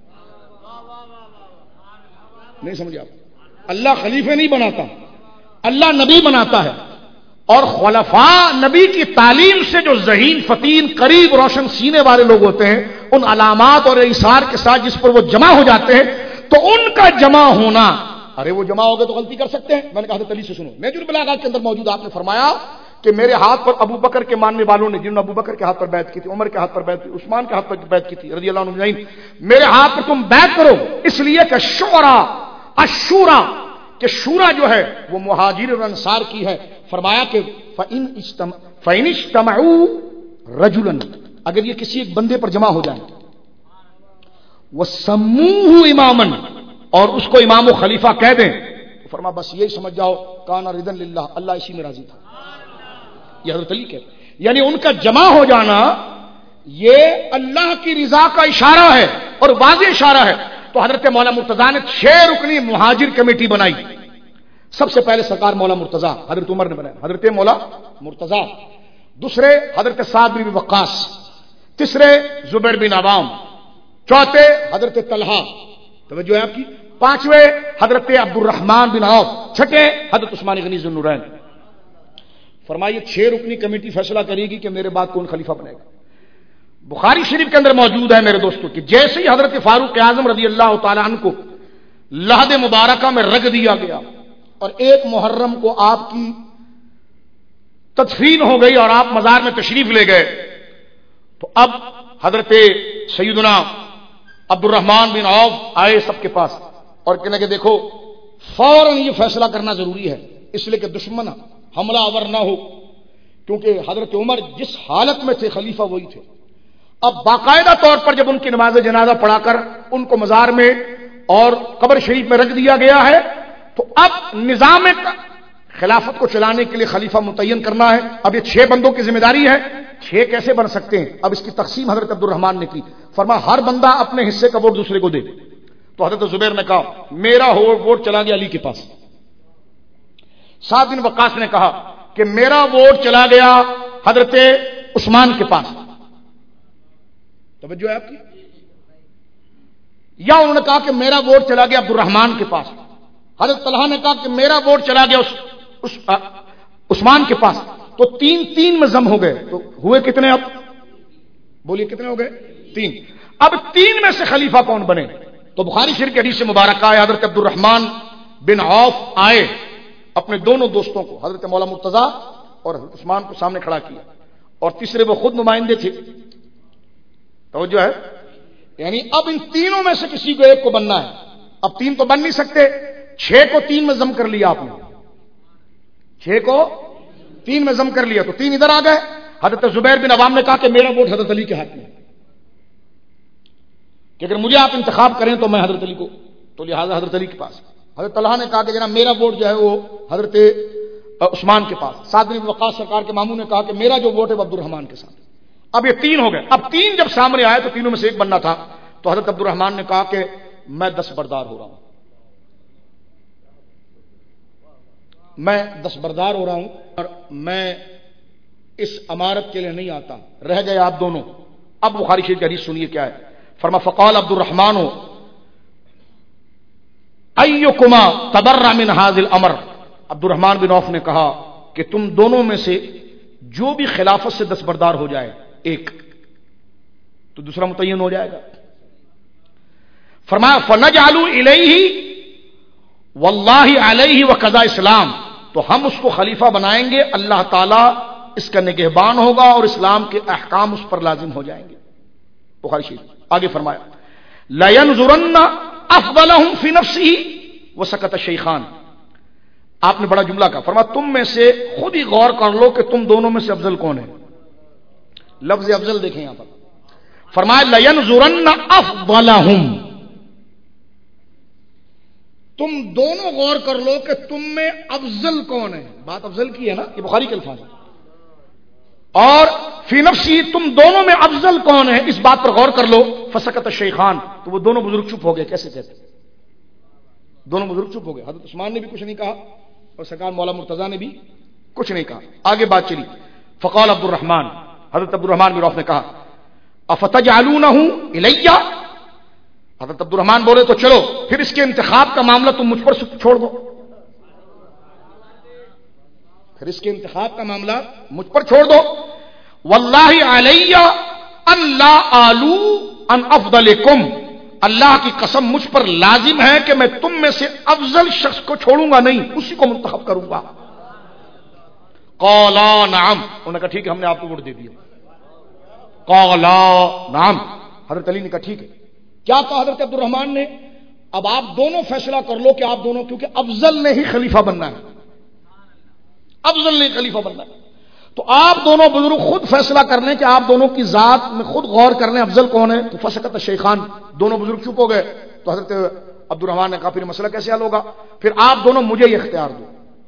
نہیں سمجھے آپ؟ اللہ خلیفہ نہیں بناتا، اللہ نبی بناتا ہے. اور خلفاء نبی کی تعلیم سے جو ذہین فطین قریب روشن سینے والے لوگ ہوتے ہیں، ان علامات اور اثار کے ساتھ جس پر وہ جمع ہو جاتے ہیں، تو ان کا جمع ہونا، ارے وہ جمع ہو گئے تو غلطی کر سکتے ہیں. میں نے کہا حضرت علی سے سنو، نہج البلاغہ کے اندر موجود، آپ نے فرمایا کہ میرے ہاتھ پر ابو بکر کے ماننے والوں نے، جنہوں نے ابو بکر کے ہاتھ پر بیعت کی تھی، عمر کے ہاتھ پر بیعت کی، عثمان کے ہاتھ پر بیعت کی تھی رضی اللہ عنہ اجمعین، میرے ہاتھ پر تم بیعت کرو اس لیے کہ شورا الشورا، کہ شورا جو ہے وہ مہاجر اور انصار کی ہے. فرمایا کہ فَإِنْ اجتمع فَإِنْ اجتمعوا رَجُلًا، اگر یہ کسی ایک بندے پر جمع ہو جائیں، وَسَمُّوهُ إِمَامًا، اور اس کو امام و خلیفہ کہہ دیں، تو فرما بس یہی سمجھ جاؤ کان رضا للہ، اللہ اسی میں راضی تھا. یہ حضرت علی کہتے ہیں، یعنی ان کا جمع ہو جانا یہ اللہ کی رضا کا اشارہ ہے اور واضح اشارہ ہے. تو حضرت مولا مرتضیٰ نے چھ رکنی مہاجر کمیٹی بنائی. سب سے پہلے سرکار مولا مرتضیٰ حضرت عمر نے بنایا، حضرت مولا مرتضیٰ. دوسرے حضرت سعد بن وقاص، تیسرے زبیر بن عوام، چوتھے حضرت طلحہ، توجہ ہے آپ کی، پانچویں حضرت عبد الرحمن بن عوف، چھٹے حضرت عثمان غنی ذو النورین. فرمائیے چھ رکنی کمیٹی فیصلہ کرے گی کہ میرے بعد کون خلیفہ بنے گا. بخاری شریف کے اندر موجود ہے میرے دوستوں کہ جیسے ہی حضرت فاروق اعظم رضی اللہ تعالیٰ عنہ کو لحد مبارکہ میں رگ دیا گیا اور ایک محرم کو آپ کی تدفین ہو گئی اور آپ مزار میں تشریف لے گئے، تو اب حضرت سیدنا عبد الرحمن بن عوف آئے سب کے پاس اور کہنے کہ دیکھو فوراً یہ فیصلہ کرنا ضروری ہے، اس لیے کہ دشمن حملہ آور نہ ہو، کیونکہ حضرت عمر جس حالت میں تھے خلیفہ وہی تھے. اب باقاعدہ طور پر جب ان کی نماز جنازہ پڑھا کر ان کو مزار میں اور قبر شریف میں رکھ دیا گیا ہے، تو اب نظام خلافت کو چلانے کے لیے خلیفہ متعین کرنا ہے. اب یہ چھ بندوں کی ذمہ داری ہے. چھ کیسے بن سکتے ہیں؟ اب اس کی تقسیم حضرت عبد الرحمن نے کی. فرما ہر بندہ اپنے حصے کا ووٹ دوسرے کو دے. تو حضرت زبیر نے کہا میرا ووٹ چلا گیا علی کے پاس. سعد بن وقاص نے کہا کہ میرا ووٹ چلا گیا حضرت عثمان کے پاس. توجہ ہے آپ کی؟ یا انہوں نے کہا کہ میرا ووٹ چلا گیا عبد الرحمن کے پاس. حضرت طلحہ نے کہا کہ میرا ووٹ چلا گیا اس, اس عثمان کے پاس. تو تین تین میں ضم ہو گئے. تو ہوئے کتنے؟ اب بولیے کتنے ہو گئے؟ تین. اب تین میں سے خلیفہ کون بنے؟ تو بخاری شریف کی حدیث سے مبارکہ ہے حضرت عبد الرحمن بن عوف آئے، اپنے دونوں دوستوں کو حضرت مولا مرتضیٰ اور حضرت عثمان کو سامنے کھڑا کیا، اور تیسرے وہ خود نمائندے تھے. توجہ ہے؟ یعنی اب ان تینوں میں سے کسی کو ایک کو بننا ہے. اب تین تو بن نہیں سکتے، چھ کو تین میں ضم کر لیا آپ نے، چھ کو تین میں ضم کر لیا تو تین ادھر آ گئے. حضرت زبیر بن عوام نے کہا کہ میرا ووٹ حضرت علی کے ہاتھ میں، کہ اگر مجھے آپ انتخاب کریں تو میں حضرت علی کو، تو لہٰذا حضرت علی کے پاس. حضرت طلحہ نے کہا کہ جناب میرا ووٹ جو ہے وہ حضرت عثمان کے پاس. سعد بن وقاص سرکار کے ماموں نے کہا کہ میرا جو ووٹ ہے وہ عبد الرحمن کے ساتھ. اب یہ تین ہو گئے. اب تین جب سامنے آئے تو تینوں میں سے ایک بننا تھا. تو حضرت عبد الرحمن نے کہا کہ میں دستبردار ہو رہا ہوں، میں دستبردار ہو رہا ہوں اور میں اس امارت کے لیے نہیں آتا. رہ گئے آپ دونوں. اب بخاری شریف کی حدیث سنیے کیا ہے. فرما فقال عبد الرحمن ایکما تبرأ من هذا الامر. عبد الرحمن بن عوف نے کہا کہ تم دونوں میں سے جو بھی خلافت سے دستبردار ہو جائے ایک، تو دوسرا متعین ہو جائے گا. فرمایا فنجعل الیہ واللہ علیہ وقضاء اسلام. تو ہم اس کو خلیفہ بنائیں گے، اللہ تعالیٰ اس کا نگہبان ہوگا اور اسلام کے احکام اس پر لازم ہو جائیں گے. بخاری شریف. آگے فرمایا لَيَنْظُرَنَّ أَفْضَلَهُمْ فِي نَفْسِهِ وَسَكَتَ الشَّيْخَانِ. آپ نے بڑا جملہ کہا. فرمایا تم میں سے خود ہی غور کر لو کہ تم دونوں میں سے افضل کون ہے. لفظ افضل دیکھیں یہاں پر. فرمایا لَيَنْظُرَنَّ أَفْضَلَهُمْ. تم دونوں غور کر لو کہ تم میں افضل کون ہے. بات افضل کی ہے نا، یہ بخاری کے الفاظ ہے. اور فی نفسی تم دونوں میں افضل کون ہے اس بات پر غور کر لو. فسکت الشیخان. تو وہ دونوں بزرگ چپ ہو گئے. کیسے کہتے؟ دونوں بزرگ چپ ہو گئے. حضرت عثمان نے بھی کچھ نہیں کہا اور سرکار مولا مرتضیٰ نے بھی کچھ نہیں کہا. آگے بات چلی. فقال عبد الرحمن, حضرت عبد الرحمن بن عوف نے کہا افتجعلونہ الیہ, حضرت عبد الرحمن بولے تو چلو پھر اس کے انتخاب کا معاملہ تم مجھ پر چھوڑ دو, پھر اس کے انتخاب کا معاملہ مجھ پر چھوڑ دو. واللہ علی ان لا آلو ان افضلکم, اللہ کی قسم مجھ پر لازم ہے کہ میں تم میں سے افضل شخص کو چھوڑوں گا نہیں, اسی کو منتخب کروں گا. قالا نعم, انہوں نے کہا ٹھیک ہے ہم نے آپ کو ووٹ دے دیا. قالا نعم, حضرت علی نے کہا ٹھیک ہے. کیا کہا حضرت عبد الرحمن نے؟ اب آپ دونوں فیصلہ کر لو کہ آپ دونوں, کیونکہ افضل نے ہی خلیفہ بننا ہے, افضل نے خلیفہ بننا ہے, تو آپ دونوں بزرگ خود فیصلہ کر لیں کہ آپ دونوں کی ذات میں خود غور کر لیں افضل کون ہے. تو فسکت الشیخان, دونوں بزرگ چپ ہو گئے. تو حضرت عبد الرحمن نے کہا پھر مسئلہ کیسے حل ہوگا؟ پھر آپ دونوں مجھے یہ اختیار دو,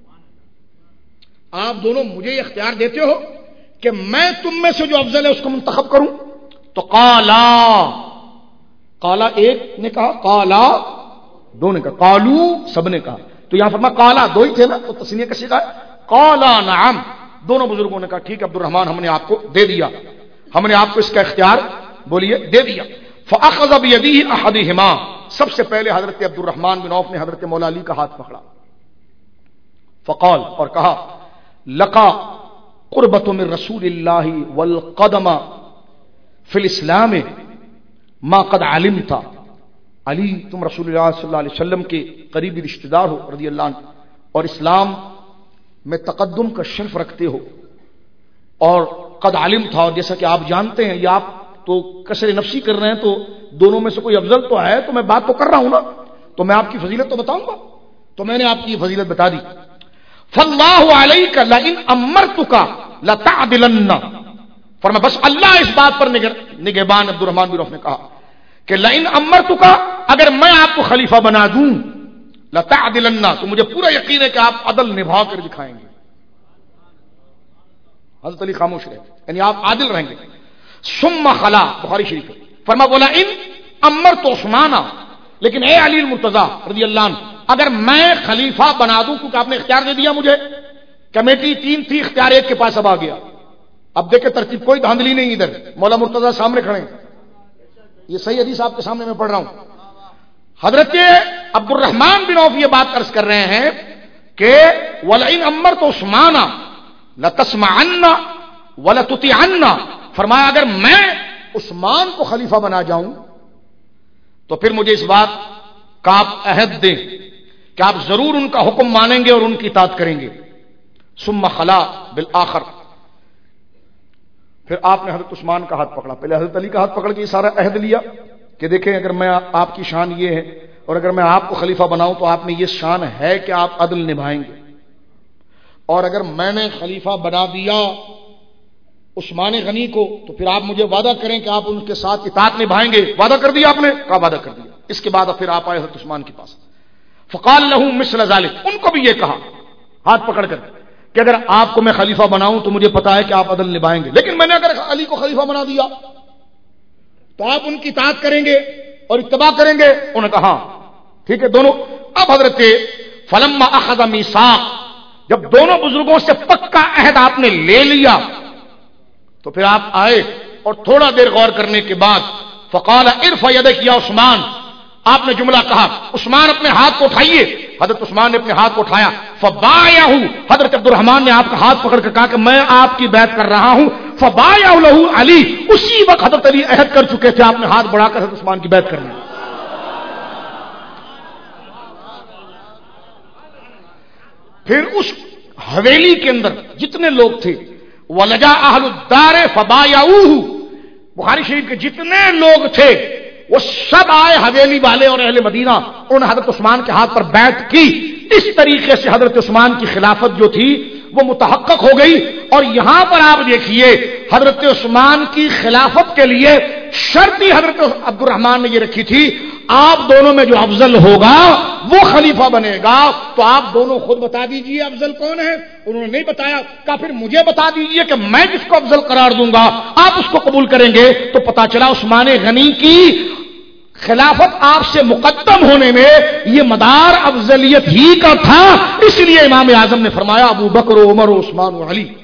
آپ دونوں مجھے یہ اختیار دیتے ہو کہ میں تم میں سے جو افضل ہے اس کو منتخب کروں. تو قالا, قالا ایک نے کہا, قالا دو نے کہا, قالو سب نے کہا. تو یہاں فرما قالا دو ہی تھے نا, تو تسنیہ کا صیغہ ہے. قالا نعم, دونوں بزرگوں نے کہا ٹھیک ہے عبد الرحمن ہم نے آپ کو دے دیا, ہم نے آپ کو اس کا اختیار بولیے دے دیا. فاخذ بيده احدهما, سب سے پہلے حضرت عبد الرحمن بن عوف نے حضرت مولا علی کا ہاتھ پکڑا. فقال, اور کہا لقا قربۃ من رسول اللہ والقدم فی الاسلام ما قد علمت. علی تم رسول اللہ صلی اللہ علیہ وسلم کے قریبی رشتہ دار ہو رضی اللہ عنہ, اور اسلام میں تقدم کا شرف رکھتے ہو, اور قد علم تھا, اور جیسا کہ آپ جانتے ہیں, یہ آپ تو کسر نفسی کر رہے ہیں, تو دونوں میں سے کوئی افضل تو ہے, تو میں بات تو کر رہا ہوں نا, تو میں آپ کی فضیلت تو بتاؤں گا, تو میں نے آپ کی یہ فضیلت بتا دی. فاللہ علیک لئن امرتک لتعدلن, فرما بس اللہ اس بات پر نگہبان. عبد الرحمن بن عوف نے کہا کہ لئن امرتک, اگر میں آپ کو خلیفہ بنا دوں, لتعدلن, تو مجھے پورا یقین ہے کہ آپ عدل نبھا کر دکھائیں گے. حضرت علی خاموش رہے, یعنی آپ عادل رہیں گے. ثم خلا, بخاری شریف فرما بولا ان امرت عثمانہ, لیکن اے علی المرتضی رضی اللہ عنہ, اگر میں خلیفہ بنا دوں, کیونکہ آپ نے اختیار دے دیا مجھے, کمیٹی تین تھی, اختیار ایک کے پاس اب آ گیا. اب دیکھیں ترتیب, کوئی دھاندلی نہیں ادھر, مولا مرتضی سامنے کھڑے ہیں, یہ صحیح حدیث آپ کے سامنے میں پڑھ رہا ہوں. حضرت عبد الرحمن بن عوف یہ بات عرض کر رہے ہیں کہ وَلَئِنْ أَمَّرْتُ عُثْمَانَ لَتَسْمَعَنَّ وَلَتُطِيعَنَّ, فرمایا اگر میں عثمان کو خلیفہ بنا جاؤں تو پھر مجھے اس بات کا آپ عہد دیں کہ آپ ضرور ان کا حکم مانیں گے اور ان کی اطاعت کریں گے. ثم خلا بالآخر, پھر آپ نے حضرت عثمان کا ہاتھ پکڑا, پہلے حضرت علی کا ہاتھ پکڑ کے یہ سارا عہد لیا کہ دیکھیں اگر میں آپ کی شان یہ ہے, اور اگر میں آپ کو خلیفہ بناؤں تو آپ میں یہ شان ہے کہ آپ عدل نبھائیں گے, اور اگر میں نے خلیفہ بنا دیا عثمان غنی کو تو پھر آپ مجھے وعدہ کریں کہ آپ ان کے ساتھ اطاعت نبھائیں گے. وعدہ کر دیا آپ نے, کہا وعدہ کر دیا. اس کے بعد پھر آپ آئے حضرت عثمان کے پاس. فقال له مثل ذلك, ان کو بھی یہ کہا ہاتھ پکڑ کر کہ اگر آپ کو میں خلیفہ بناؤں تو مجھے پتا ہے کہ آپ عدل نبھائیں گے, لیکن میں نے اگر علی کو خلیفہ بنا دیا تو آپ ان کی اطاعت کریں گے اور اتباع کریں گے. انہوں نے کہا ٹھیک ہے دونوں. اب حضرت فلما اخذ میثاق, جب دونوں بزرگوں سے پکا عہد آپ نے لے لیا تو پھر آپ آئے اور تھوڑا دیر غور کرنے کے بعد فقال ارفع یدک یا عثمان, آپ نے جملہ کہا عثمان اپنے ہاتھ کو اٹھائیے. حضرت عثمان نے اپنے ہاتھ کو اٹھایا. فبایعہ, حضرت عبد الرحمن نے آپ کا ہاتھ پکڑ کر کہا کہ میں آپ کی بیعت کر رہا ہوں. فبایعہ له علی, اسی وقت حضرت علی عہد کر چکے تھے, آپ نے ہاتھ بڑھا کر حضرت عثمان کی بیعت کرنی. پھر اس حویلی کے اندر جتنے لوگ تھے, ولجا اہل الدار فبایعوہ, بخاری شریف کے جتنے لوگ تھے وہ سب آئے, حویلی والے اور اہل مدینہ, انہوں نے حضرت عثمان کے ہاتھ پر بیعت کی. اس طریقے سے حضرت عثمان کی خلافت جو تھی وہ متحقق ہو گئی. اور یہاں پر آپ دیکھیے حضرت عثمان کی خلافت کے لیے شرط ہی حضرت عبد الرحمن نے یہ رکھی تھی, آپ دونوں میں جو افضل ہوگا وہ خلیفہ بنے گا. تو آپ دونوں خود بتا دیجئے افضل کون ہے. انہوں نے نہیں بتایا, کہا پھر مجھے بتا دیجئے کہ میں جس کو افضل قرار دوں گا آپ اس کو قبول کریں گے. تو پتا چلا عثمان غنی کی خلافت آپ سے مقدم ہونے میں یہ مدار افضلیت ہی کا تھا، اس لیے امام اعظم نے فرمایا ابو بکر و عمر و عثمان و علی.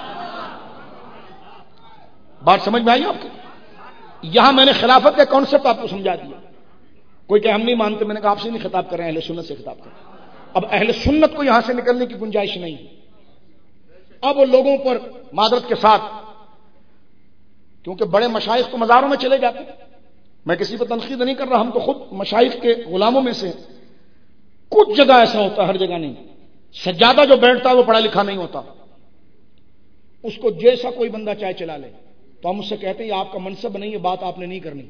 بات سمجھ میں آئی آپ کو؟ یہاں میں نے خلافت کا کانسیپٹ آپ کو سمجھا دیا. کوئی کہ ہم نہیں مانتے، میں نے کہا آپ سے نہیں خطاب کر رہے ہیں، اہل سنت سے خطاب کر رہے ہیں. اب اہل سنت کو یہاں سے نکلنے کی گنجائش نہیں. اب وہ لوگوں پر معذرت کے ساتھ، کیونکہ بڑے مشائخ تو مزاروں میں چلے جاتے ہیں، میں کسی پر تنقید نہیں کر رہا، ہم تو خود مشائخ کے غلاموں میں سے. کچھ جگہ ایسا ہوتا ہے، ہر جگہ نہیں. سجادہ جو بیٹھتا ہے وہ پڑھا لکھا نہیں ہوتا، اس کو جیسا کوئی بندہ چاہے چلا لے. تو ہم اس سے کہتے ہیں یہ آپ کا منصب نہیں، یہ بات آپ نے نہیں کرنی.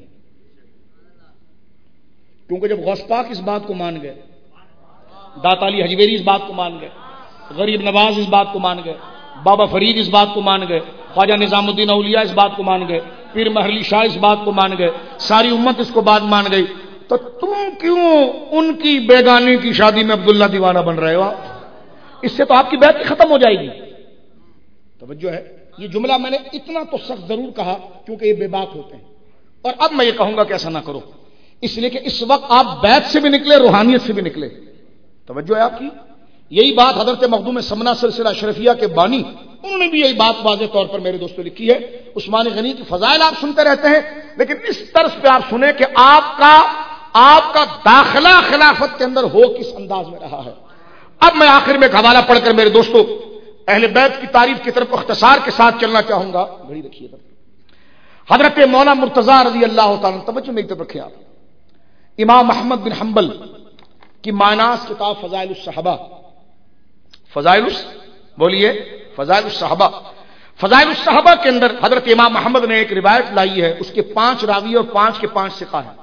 کیونکہ جب غوث پاک اس بات کو مان گئے، داتا علی حجویری اس بات کو مان گئے، غریب نواز اس بات کو مان گئے، بابا فرید اس بات کو مان گئے، خواجہ نظام الدین اولیاء اس بات کو مان گئے، پیر محرلی شاہ اس بات کو مان گئے، ساری امت اس کو بات مان گئی، تو تم کیوں ان کی بیگانی کی شادی میں عبداللہ دیوانہ بن رہے ہو؟ اس سے تو آپ کی بیعت ختم ہو جائے گی. توجہ ہے، یہ جملہ میں نے اتنا تو سخت ضرور کہا کیونکہ یہ بے باک ہوتے ہیں. اور اب میں یہ کہوں گا کہ ایسا نہ کرو، اس لیے کہ اس وقت آپ بیعت سے بھی نکلے، روحانیت سے بھی نکلے. توجہ ہے آپ کی. یہی بات حضرت مخدوم سمنا سلسلہ اشرفیہ کے بانی، انہوں نے بھی یہی بات واضح طور پر میرے دوستوں لکھی ہے. عثمان غنی کی فضائل آپ سنتے رہتے ہیں، لیکن اس طرز پہ آپ سنیں کہ آپ کا آپ کا داخلہ خلافت کے اندر ہو کس انداز میں رہا ہے. اب میں آخر میں ایک حوالہ پڑھ کر میرے دوستوں اہل بیت کی تعریف کی طرف اختصار کے ساتھ چلنا چاہوں گا. گھڑی رکھیے ادھر. حضرت مولانا مرتضی رضی اللہ تعالیٰ، توجہ میری طرف رکھیں آپ. امام احمد بن حنبل کی معناس کتاب فضائل الصحابہ، فضائل بولیے فضائل الصحابہ، فضائل الصحابہ کے اندر حضرت امام محمد نے ایک روایت لائی ہے، اس کے پانچ راوی اور پانچ کے پانچ ثقہ ہیں.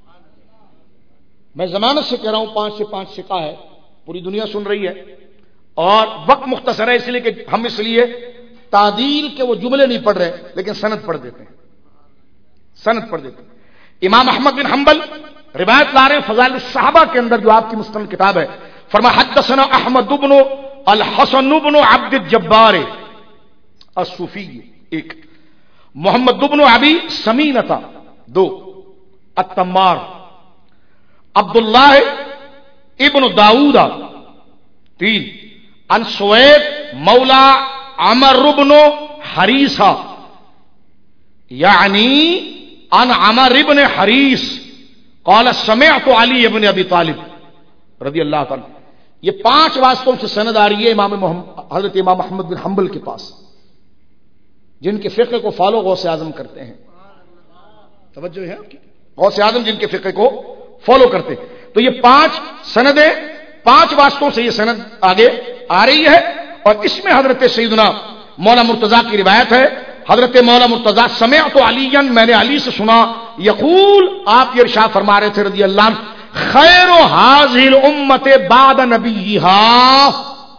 میں ضمانت سے کہہ رہا ہوں پانچ سے پانچ ثقہ ہے، پوری دنیا سن رہی ہے. اور وقت مختصر ہے اس لیے کہ ہم اس لیے تعدیل کے وہ جملے نہیں پڑھ رہے، لیکن سند پڑھ دیتے ہیں، سند پڑھ دیتے ہیں. امام احمد بن حنبل روایت لا رہے ہیں فضائل الصحابہ کے اندر جو آپ کی مستند کتاب ہے. فرما حدثنا احمد بن الحسن بن عبد الجبار الصوفی، ایک محمد بن ابی سمینہ، دو التمار، عبداللہ ابن داؤد، تین ان سوید مولا عمر بن حریثہ، یعنی ان عمر ابن حریث قال سمعت علی ابن ابی طالب رضی اللہ تعالی. یہ پانچ واسطوں سے سند آ رہی ہے امام محمد حضرت امام احمد بن حنبل کے پاس، جن کے فقہ کو فالو غوث اعظم کرتے ہیں. توجہ ہے آپ کی؟ غوث اعظم جن کے فقہ کو فالو کرتے ہیں. تو یہ پانچ سندیں، پانچ واسطوں سے یہ سند آگے آ رہی ہے. اور اس میں حضرت سیدنا مولا مرتضیٰ کی روایت ہے. حضرت مولا مرتضیٰ سمعت علی، میں نے علی سے سنا، یقول، آپ یہ ارشاد فرما رہے تھے رضی اللہ عنہ، خیر هذه الامت بعد نبیہا،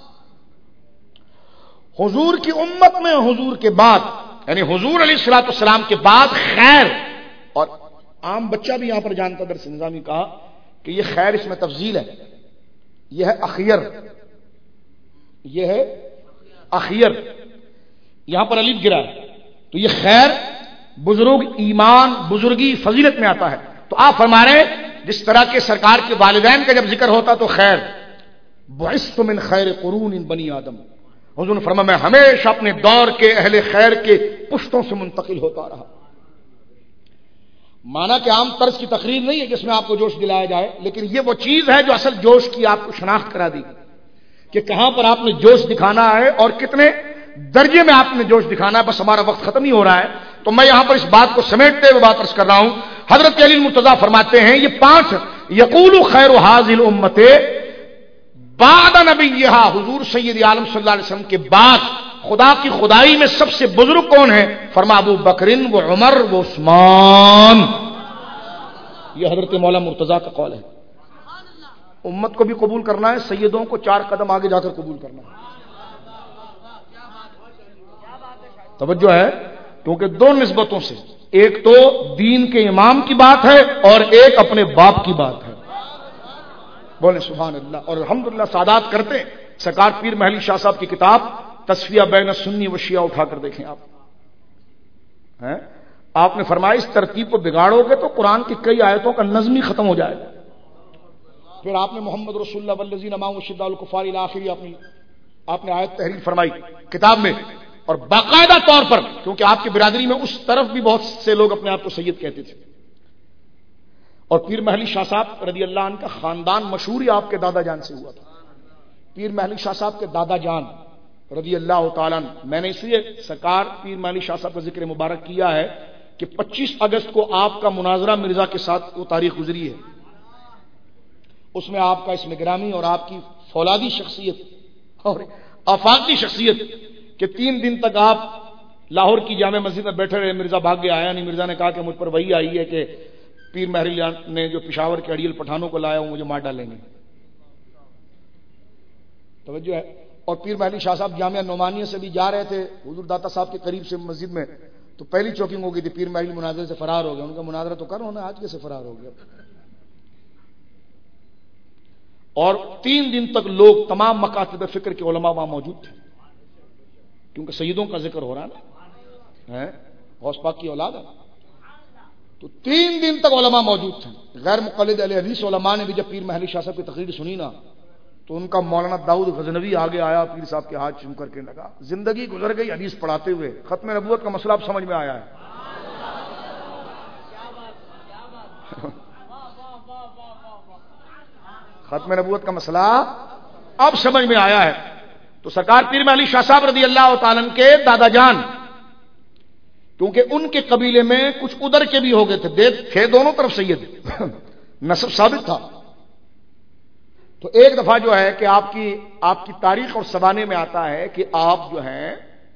حضور کی امت میں حضور کے بعد، یعنی حضور علیہ الصلوۃ والسلام کے بعد خیر. اور عام بچہ بھی یہاں پر جانتا، درس نظامی کہا کہ یہ خیر اس میں تفضیل ہے، یہ ہے اخیر، یہ ہے اخیر، یہاں پر الف گرا ہے. تو یہ خیر بزرگ، ایمان، بزرگی، فضیلت میں آتا ہے. تو آپ فرما رہے ہیں جس طرح کے سرکار کے والدین کا جب ذکر ہوتا تو خیر، بعثت من خیر قرون بنی آدم، حضور نے فرمایا میں ہمیشہ اپنے دور کے اہل خیر کے پشتوں سے منتقل ہوتا رہا. مانا کہ عام طرز کی تقریر نہیں ہے جس میں آپ کو جوش دلایا جائے، لیکن یہ وہ چیز ہے جو اصل جوش کی آپ کو شناخت کرا دی کہ کہاں پر آپ نے جوش دکھانا ہے اور کتنے درجے میں آپ نے جوش دکھانا ہے. بس ہمارا وقت ختم ہی ہو رہا ہے، تو میں یہاں پر اس بات کو سمیٹتے ہوئے بات عرض کر رہا ہوں. حضرت علی المرتضیٰ فرماتے ہیں یہ پانچ، یقول خیر هذه الامت بعد نبیہا، حضور سید عالم صلی اللہ علیہ وسلم کے بعد خدا کی خدائی میں سب سے بزرگ کون ہے؟ فرما ابو بکر و عمر و عثمان. یہ حضرت مولا مرتضیٰ کا قول ہے. امت کو بھی قبول کرنا ہے، سیدوں کو چار قدم آگے جا کر قبول کرنا ہے. توجہ ہے، کیونکہ دو نسبتوں سے، ایک تو دین کے امام کی بات ہے اور ایک اپنے باپ کی بات ہے. بولیں سبحان اللہ. اور الحمدللہ سعادات کرتے ہیں. سرکار پیر محلی شاہ صاحب کی کتاب تصفیہ بین سنی و شیعہ اٹھا کر دیکھیں آپ، ہیں آپ نے فرمایا اس ترتیب کو بگاڑو گے تو قرآن کی کئی آیتوں کا نظم ہی ختم ہو جائے گا. پھر آپ نے محمد رسول اللہ والذین معہ شداء علی الکفار الی آخری اپنی آپ نے آیت تحریر فرمائی کتاب میں, اور باقاعدہ طور پر, کیونکہ آپ کی برادری میں اس طرف بھی بہت سے لوگ اپنے آپ کو سید کہتے تھے, اور پیر محلی شاہ صاحب رضی اللہ عنہ کا خاندان مشہور ہی آپ کے دادا جان سے ہوا تھا. پیر محلی شاہ صاحب کے دادا جان رضی اللہ تعالیٰ عنہ, میں نے اس لیے سرکار پیر محلی شاہ صاحب کا ذکر مبارک کیا ہے کہ پچیس اگست کو آپ کا مناظرہ مرزا کے ساتھ وہ تاریخ گزری ہے, اس میں آپ کا اسم گرامی اور آپ کی فولادی شخصیت اور آفاقی شخصیت کہ تین دن تک آپ لاہور کی جامع مسجد میں بیٹھے رہے, مرزا بھاگ گیا آیا نہیں. مرزا نے کہا کہ مجھ پر وہی آئی ہے کہ پیر محری نے جو پشاور کے اڑیل پٹھانوں کو لایا وہ مجھے مار ڈالیں گے. توجہ ہے. اور پیر محلی شاہ صاحب جامعہ نعمانیہ سے بھی جا رہے تھے حضور داتا صاحب کے قریب سے مسجد میں, تو پہلی چوکنگ ہو گئی تھی, پیر محلی مناظرے سے فرار ہو گیا. ان کا مناظرہ تو کر ہونا, آج کیسے فرار ہو گیا. اور تین دن تک لوگ تمام مکاتب فکر کے علماء وہاں موجود تھے, کیونکہ سیدوں کا ذکر ہو رہا نا, غوث پاک کی اولاد ہے, تو تین دن تک علماء موجود تھے. غیر مقلد اہل حدیث علماء نے بھی جب پیر محلی شاہ صاحب کی تقریر سنی نا, تو ان کا مولانا داؤد غزنوی آگے آیا, پیر صاحب کے ہاتھ چوم کر کے لگا. زندگی گزر گئی حدیث پڑھاتے ہوئے, ختم نبوت کا مسئلہ اب سمجھ میں آیا ہے. ختم نبوت کا مسئلہ اب سمجھ میں آیا ہے. تو سرکار پیر محلی شاہ صاحب رضی اللہ تعالیٰ عنہ کے دادا جان, کیونکہ ان کے قبیلے میں کچھ ادھر کے بھی ہو گئے تھے, تھے دونوں طرف سید, نسب ثابت تھا. تو ایک دفعہ جو ہے کہ آپ کی آپ کی تاریخ اور سوانے میں آتا ہے کہ آپ جو ہیں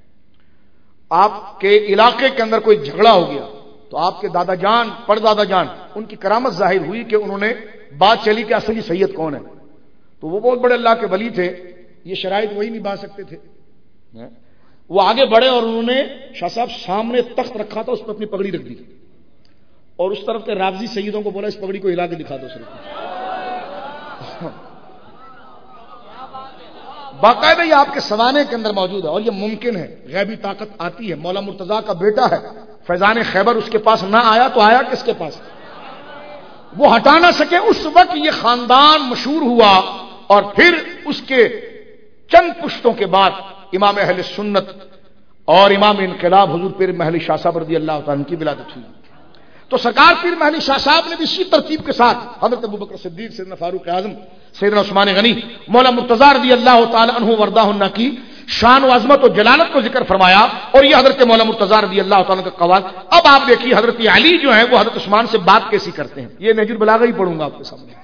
آپ کے علاقے کے اندر کوئی جھگڑا ہو گیا, تو آپ کے دادا جان پر دادا جان ان کی کرامت ظاہر ہوئی کہ انہوں نے بات چلی کہ اصلی سید کون ہے. تو وہ بہت بڑے اللہ کے ولی تھے, یہ شرائط وہی نبھا سکتے تھے. وہ آگے بڑھے اور انہوں نے شاہ صاحب سامنے تخت رکھا تھا, اس پہ اپنی پگڑی رکھ دی, اور اس طرف کے رافضی سیدوں کو بولا اس پگڑی کو ہلا کے دکھا دو صرف. باقاعدہ یہ آپ کے سوانے کے اندر موجود ہے, اور یہ ممکن ہے, غیبی طاقت آتی ہے. مولا مرتضیٰ کا بیٹا ہے فیضان خیبر, اس کے پاس نہ آیا تو آیا کس کے پاس, وہ ہٹا نہ سکے. اس وقت یہ خاندان مشہور ہوا, اور پھر اس کے چند پشتوں کے بعد امام اہل سنت اور امام انقلاب حضور پیر محلی شاہ صاحب رضی اللہ تعالیٰ کی ولادت ہوئی. تو سرکار پیر محلی شاہ صاحب نے بھی اسی ترتیب کے ساتھ حضرت ابوبکر صدیق, سیدنا فاروق اعظم, سیدنا عثمان غنی, مولا مرتضیٰ رضی اللہ تعالیٰ عنہ وردہ عنہ کی شان و عظمت و جلالت کو ذکر فرمایا, اور یہ حضرت مولا مرتضیٰ رضی اللہ تعالیٰ کا قوال. اب آپ دیکھیے حضرت علی جو ہیں وہ حضرت عثمان سے بات کیسی کرتے ہیں. یہ نہج البلاغہ ہی پڑھوں گا آپ کے سامنے.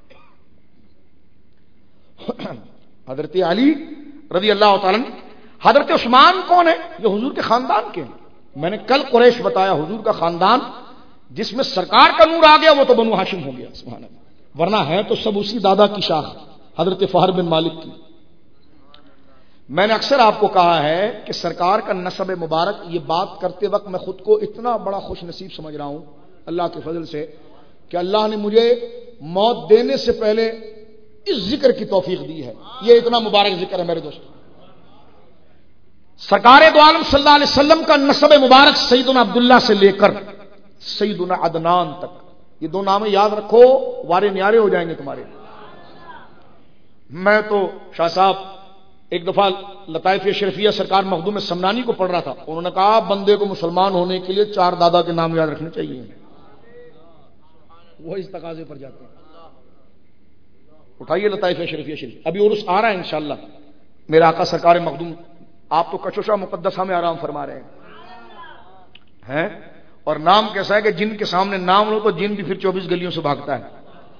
حضرت علی رضی اللہ تعالیٰ, حضرت عثمان کون ہے؟ یہ حضور کے خاندان کے ہیں. میں نے کل قریش بتایا, حضور کا خاندان جس میں سرکار کا نور آ گیا وہ تو بنو ہاشم ہو گیا, سبحان اللہ, ورنہ ہے تو سب اسی دادا کی شاخ حضرت فہر بن مالک کی. میں نے اکثر آپ کو کہا ہے کہ سرکار کا نسب مبارک, یہ بات کرتے وقت میں خود کو اتنا بڑا خوش نصیب سمجھ رہا ہوں اللہ کے فضل سے کہ اللہ نے مجھے موت دینے سے پہلے اس ذکر کی توفیق دی ہے. یہ اتنا مبارک ذکر ہے میرے دوستوں. سرکار دو عالم صلی اللہ علیہ وسلم کا نسب مبارک سیدنا عبداللہ سے لے کر سیدنا عدنان تک, یہ دو نام یاد رکھو, وارے نیارے ہو جائیں گے تمہارے. میں تو شاہ صاحب ایک دفعہ لطائف شرفیہ سرکار مخدوم سمنانی کو پڑھ رہا تھا, انہوں نے کہا بندے کو مسلمان ہونے کے لیے چار دادا کے نام یاد رکھنے چاہیے, وہ اس تقاضے پر جاتے ہیں. اٹھائیے لطائف شرفیہ شریف, ابھی عرس آ رہا ہے انشاءاللہ. میرا آقا سرکار مخدوم, آپ تو کچوشا مقدسہ میں آرام فرما رہے ہیں, اور نام کیسا ہے کہ جن کے سامنے نام لو تو جن بھی پھر چوبیس گلیوں سے بھاگتا ہے.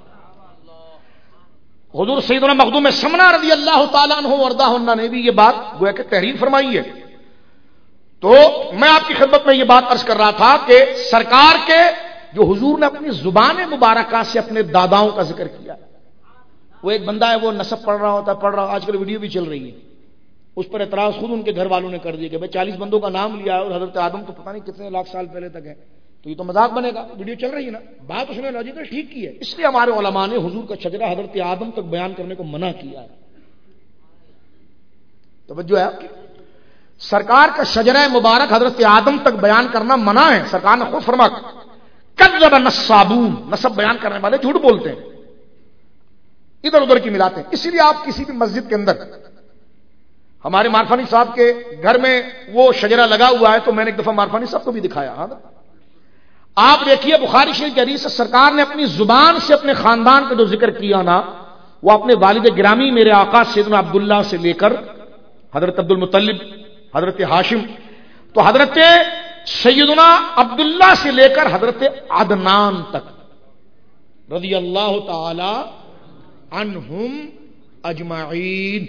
حضور سیدنا مخدوم سمنا رضی اللہ تعالیٰ عنہ وردہ عنہ نے بھی یہ بات گویا کہ تحریر فرمائی ہے. تو میں آپ کی خدمت میں یہ بات عرض کر رہا تھا کہ سرکار کے جو حضور نے اپنی زبان مبارکہ سے اپنے داداؤں کا ذکر کیا, وہ ایک بندہ ہے وہ نسب پڑھ رہا ہوتا ہے, پڑھ رہا, آج کل ویڈیو بھی چل رہی ہے, اس پر اعتراض خود ان کے گھر والوں نے کر دیا کہ بھائی چالیس بندوں کا نام لیا ہے اور حضرت آدم تو پتہ نہیں کتنے لاکھ سال پہلے تک ہے, تو یہ تو مذاق بنے گا. ویڈیو چل رہی ہے نا, بات اس نے لاجیکل ٹھیک کی ہے, اس لیے ہمارے علماء نے حضور کا شجرہ حضرت آدم تک بیان کرنے کو منع کیا ہے. توجہ ہے آپ کی. سرکار کا شجرہ مبارک حضرت آدم تک بیان کرنا منع ہے. سرکار نے خود فرمایا کذب نصابون، نسب بیان کرنے والے جھوٹ بولتے ہیں، ادھر ادھر کی ملاتے ہیں. اسی لیے آپ کسی بھی مسجد کے اندر، ہمارے مارفانی صاحب کے گھر میں وہ شجرہ لگا ہوا ہے، تو میں نے ایک دفعہ مارفانی صاحب کو بھی دکھایا. ہاں آپ دیکھیے بخاری شریف کی حدیث سے سرکار نے اپنی زبان سے اپنے خاندان کا جو ذکر کیا نا، وہ اپنے والد گرامی میرے آقا سیدنا عبداللہ سے لے کر حضرت عبد المطلب، حضرت ہاشم، تو حضرت سیدنا عبداللہ سے لے کر حضرت عدنان تک رضی اللہ تعالی عنہم اجمعین.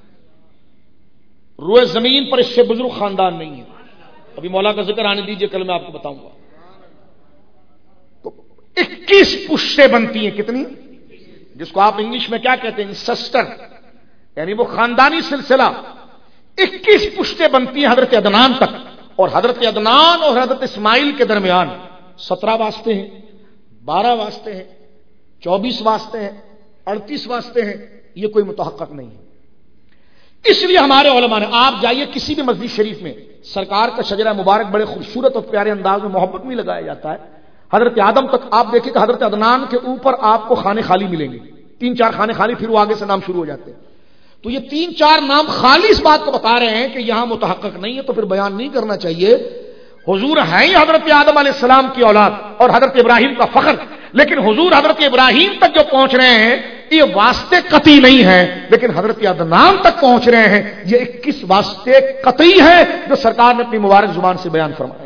روئے زمین پر اس سے بزرگ خاندان نہیں ہے. ابھی مولا کا ذکر آنے دیجئے، کل میں آپ کو بتاؤں گا. تو اکیس پشتیں بنتی ہیں. کتنی؟ جس کو آپ انگلش میں کیا کہتے ہیں؟ سسٹر، یعنی وہ خاندانی سلسلہ. اکیس پشتیں بنتی ہیں حضرت عدنان تک، اور حضرت عدنان اور حضرت اسماعیل کے درمیان سترہ واسطے ہیں، بارہ واسطے ہیں، چوبیس واسطے ہیں، اڑتیس واسطے ہیں. یہ کوئی متحقق نہیں ہے. اس لیے ہمارے علماء نے، آپ جائیے کسی بھی مسجد شریف میں سرکار کا شجرہ مبارک بڑے خوبصورت اور پیارے انداز میں محبت میں لگایا جاتا ہے. حضرت آدم تک آپ دیکھیں کہ حضرت عدنان کے اوپر آپ کو خانے خالی ملیں گے، تین چار خانے خالی، پھر وہ آگے سے نام شروع ہو جاتے ہیں. تو یہ تین چار نام خالی اس بات کو بتا رہے ہیں کہ یہاں متحقق نہیں ہے، تو پھر بیان نہیں کرنا چاہیے. حضور ہیں ہی حضرت آدم علیہ السلام کی اولاد اور حضرت ابراہیم کا فخر، لیکن حضور حضرت ابراہیم تک جو پہنچ رہے ہیں یہ واسطے قطعی نہیں ہیں، لیکن حضرت عدنان تک پہنچ رہے ہیں. یہ اکیس واسطے قطعی ہیں جو سرکار نے اپنی مبارک زبان سے بیان فرمائے.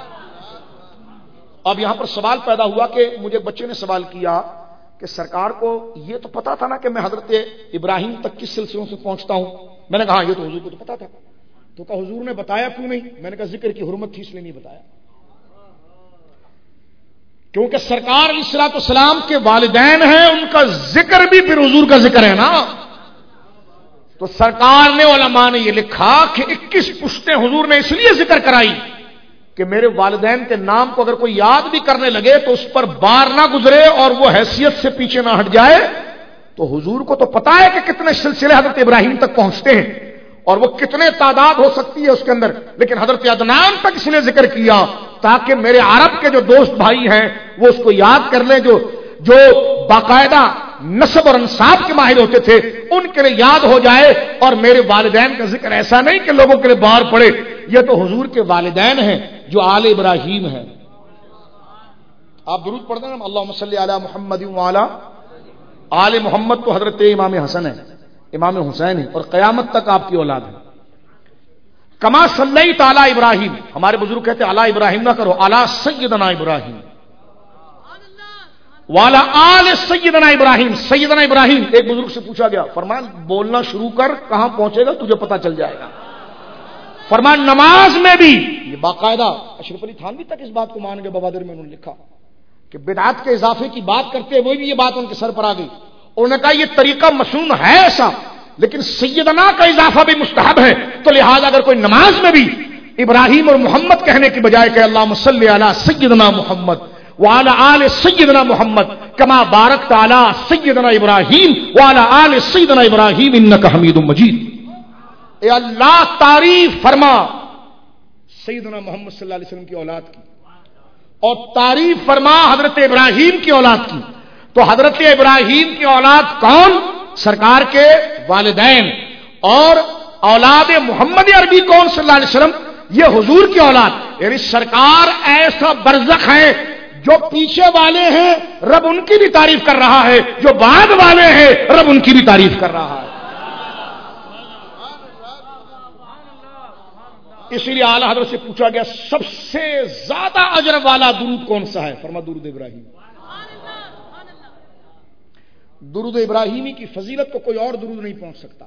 اب یہاں پر سوال پیدا ہوا کہ مجھے بچے نے سوال کیا کہ سرکار کو یہ تو پتا تھا نا کہ میں حضرت ابراہیم تک کس سلسلوں سے پہنچتا ہوں. میں نے کہا یہ تو حضور کو تو پتا تھا. تو کہا حضور نے بتایا کیوں نہیں؟ میں نے کہا ذکر کی حرمت تھی اس لیے نہیں بتایا. کیونکہ سرکار علیہ الصلوۃ والسلام کے والدین ہیں، ان کا ذکر بھی پھر حضور کا ذکر ہے نا. تو سرکار نے، علماء نے یہ لکھا کہ اکیس پشتیں حضور نے اس لیے ذکر کرائی کہ میرے والدین کے نام کو اگر کوئی یاد بھی کرنے لگے تو اس پر بار نہ گزرے اور وہ حیثیت سے پیچھے نہ ہٹ جائے. تو حضور کو تو پتا ہے کہ کتنے سلسلے حضرت ابراہیم تک پہنچتے ہیں اور وہ کتنے تعداد ہو سکتی ہے اس کے اندر، لیکن حضرت عدنان تک اس نے ذکر کیا تاکہ میرے عرب کے جو دوست بھائی ہیں وہ اس کو یاد کر لیں، جو جو باقاعدہ نسب اور انساب کے ماہر ہوتے تھے ان کے لیے یاد ہو جائے. اور میرے والدین کا ذکر ایسا نہیں کہ لوگوں کے لیے بار پڑے، یہ تو حضور کے والدین ہیں جو آل ابراہیم ہیں. آپ درود پڑھتے ہیں نا، اللہم صلی علی محمد وعلی آل محمد. تو حضرت امام حسن ہے، امام حسین ہے، اور قیامت تک آپ کی اولاد ہے. کما صلی تعالی ابراہیم، ہمارے بزرگ کہتے ہیں اعلی ابراہیم نہ کرو، اعلی سیدنا ابراہیم والا آل سیدنا ابراہیم. سیدنا ابراہیم ایک بزرگ سے پوچھا گیا، فرمان بولنا شروع کر، کہاں پہنچے گا تجھے پتا چل جائے گا. فرمان نماز میں بھی یہ باقاعدہ اشرف علی تھانوی تک اس بات کو مان گئے. بابادر میں انہوں نے لکھا کہ بدعت کے اضافے کی بات کرتے ہوئے بھی یہ بات ان کے سر پر آ گئی. انہوں نے کہا یہ طریقہ مسنون ہے ایسا، لیکن سیدنا کا اضافہ بھی مستحب ہے، تو لہذا اگر کوئی نماز میں بھی ابراہیم اور محمد کہنے کی بجائے کہ اللہم صلی علی سیدنا محمد وعلی آل سیدنا محمد کما بارکت علی سیدنا ابراہیم وعلی آل سیدنا ابراہیم انک حمید مجید. اے اللہ تعریف فرما سیدنا محمد صلی اللہ علیہ وسلم کی اولاد کی، اور تعریف فرما حضرت ابراہیم کی اولاد کی. تو حضرت ابراہیم کی اولاد کون؟ سرکار کے والدین. اور اولاد محمد عربی کون صلی اللہ علیہ وسلم؟ یہ حضور کی اولاد. یعنی سرکار ایسا برزخ ہے، جو پیچھے والے ہیں رب ان کی بھی تعریف کر رہا ہے، جو بعد والے ہیں رب ان کی بھی تعریف کر رہا ہے. اسی لیے اعلی حضرت سے پوچھا گیا سب سے زیادہ اجر والا درود کون سا ہے؟ فرما درود ابراہیم. درود ابراہیمی کی فضیلت کو کوئی اور درود نہیں پہنچ سکتا.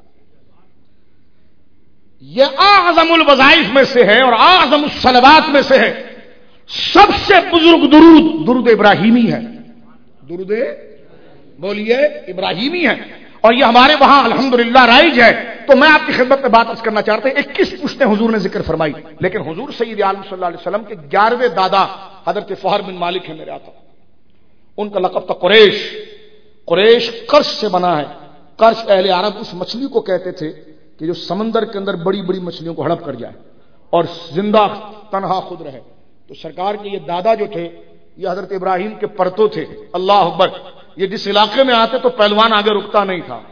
یہ اعظم الوظائف میں سے ہے اور اعظم الصلوات میں سے ہے. سب سے بزرگ درود درود ابراہیمی ہے. درود بولیے ابراہیمی ہے، اور یہ ہمارے وہاں الحمدللہ رائج ہے. تو میں آپ کی خدمت میں بات عرض کرنا چاہتا ہوں، اکیس پشتیں حضور نے ذکر فرمائی، لیکن حضور سید عالم صلی اللہ علیہ وسلم کے گیارہویں دادا حضرت فہر بن مالک ہے میرے آقا. ان کا لقب تھا قریش. قریش قرش سے بنا ہے. قرش اہل عرب اس مچھلی کو کہتے تھے کہ جو سمندر کے اندر بڑی بڑی مچھلیوں کو ہڑپ کر جائے اور زندہ تنہا خود رہے. تو سرکار کے یہ دادا جو تھے یہ حضرت ابراہیم کے پرتو تھے. اللہ اکبر. یہ جس علاقے میں آتے تو پہلوان آگے رکتا نہیں تھا,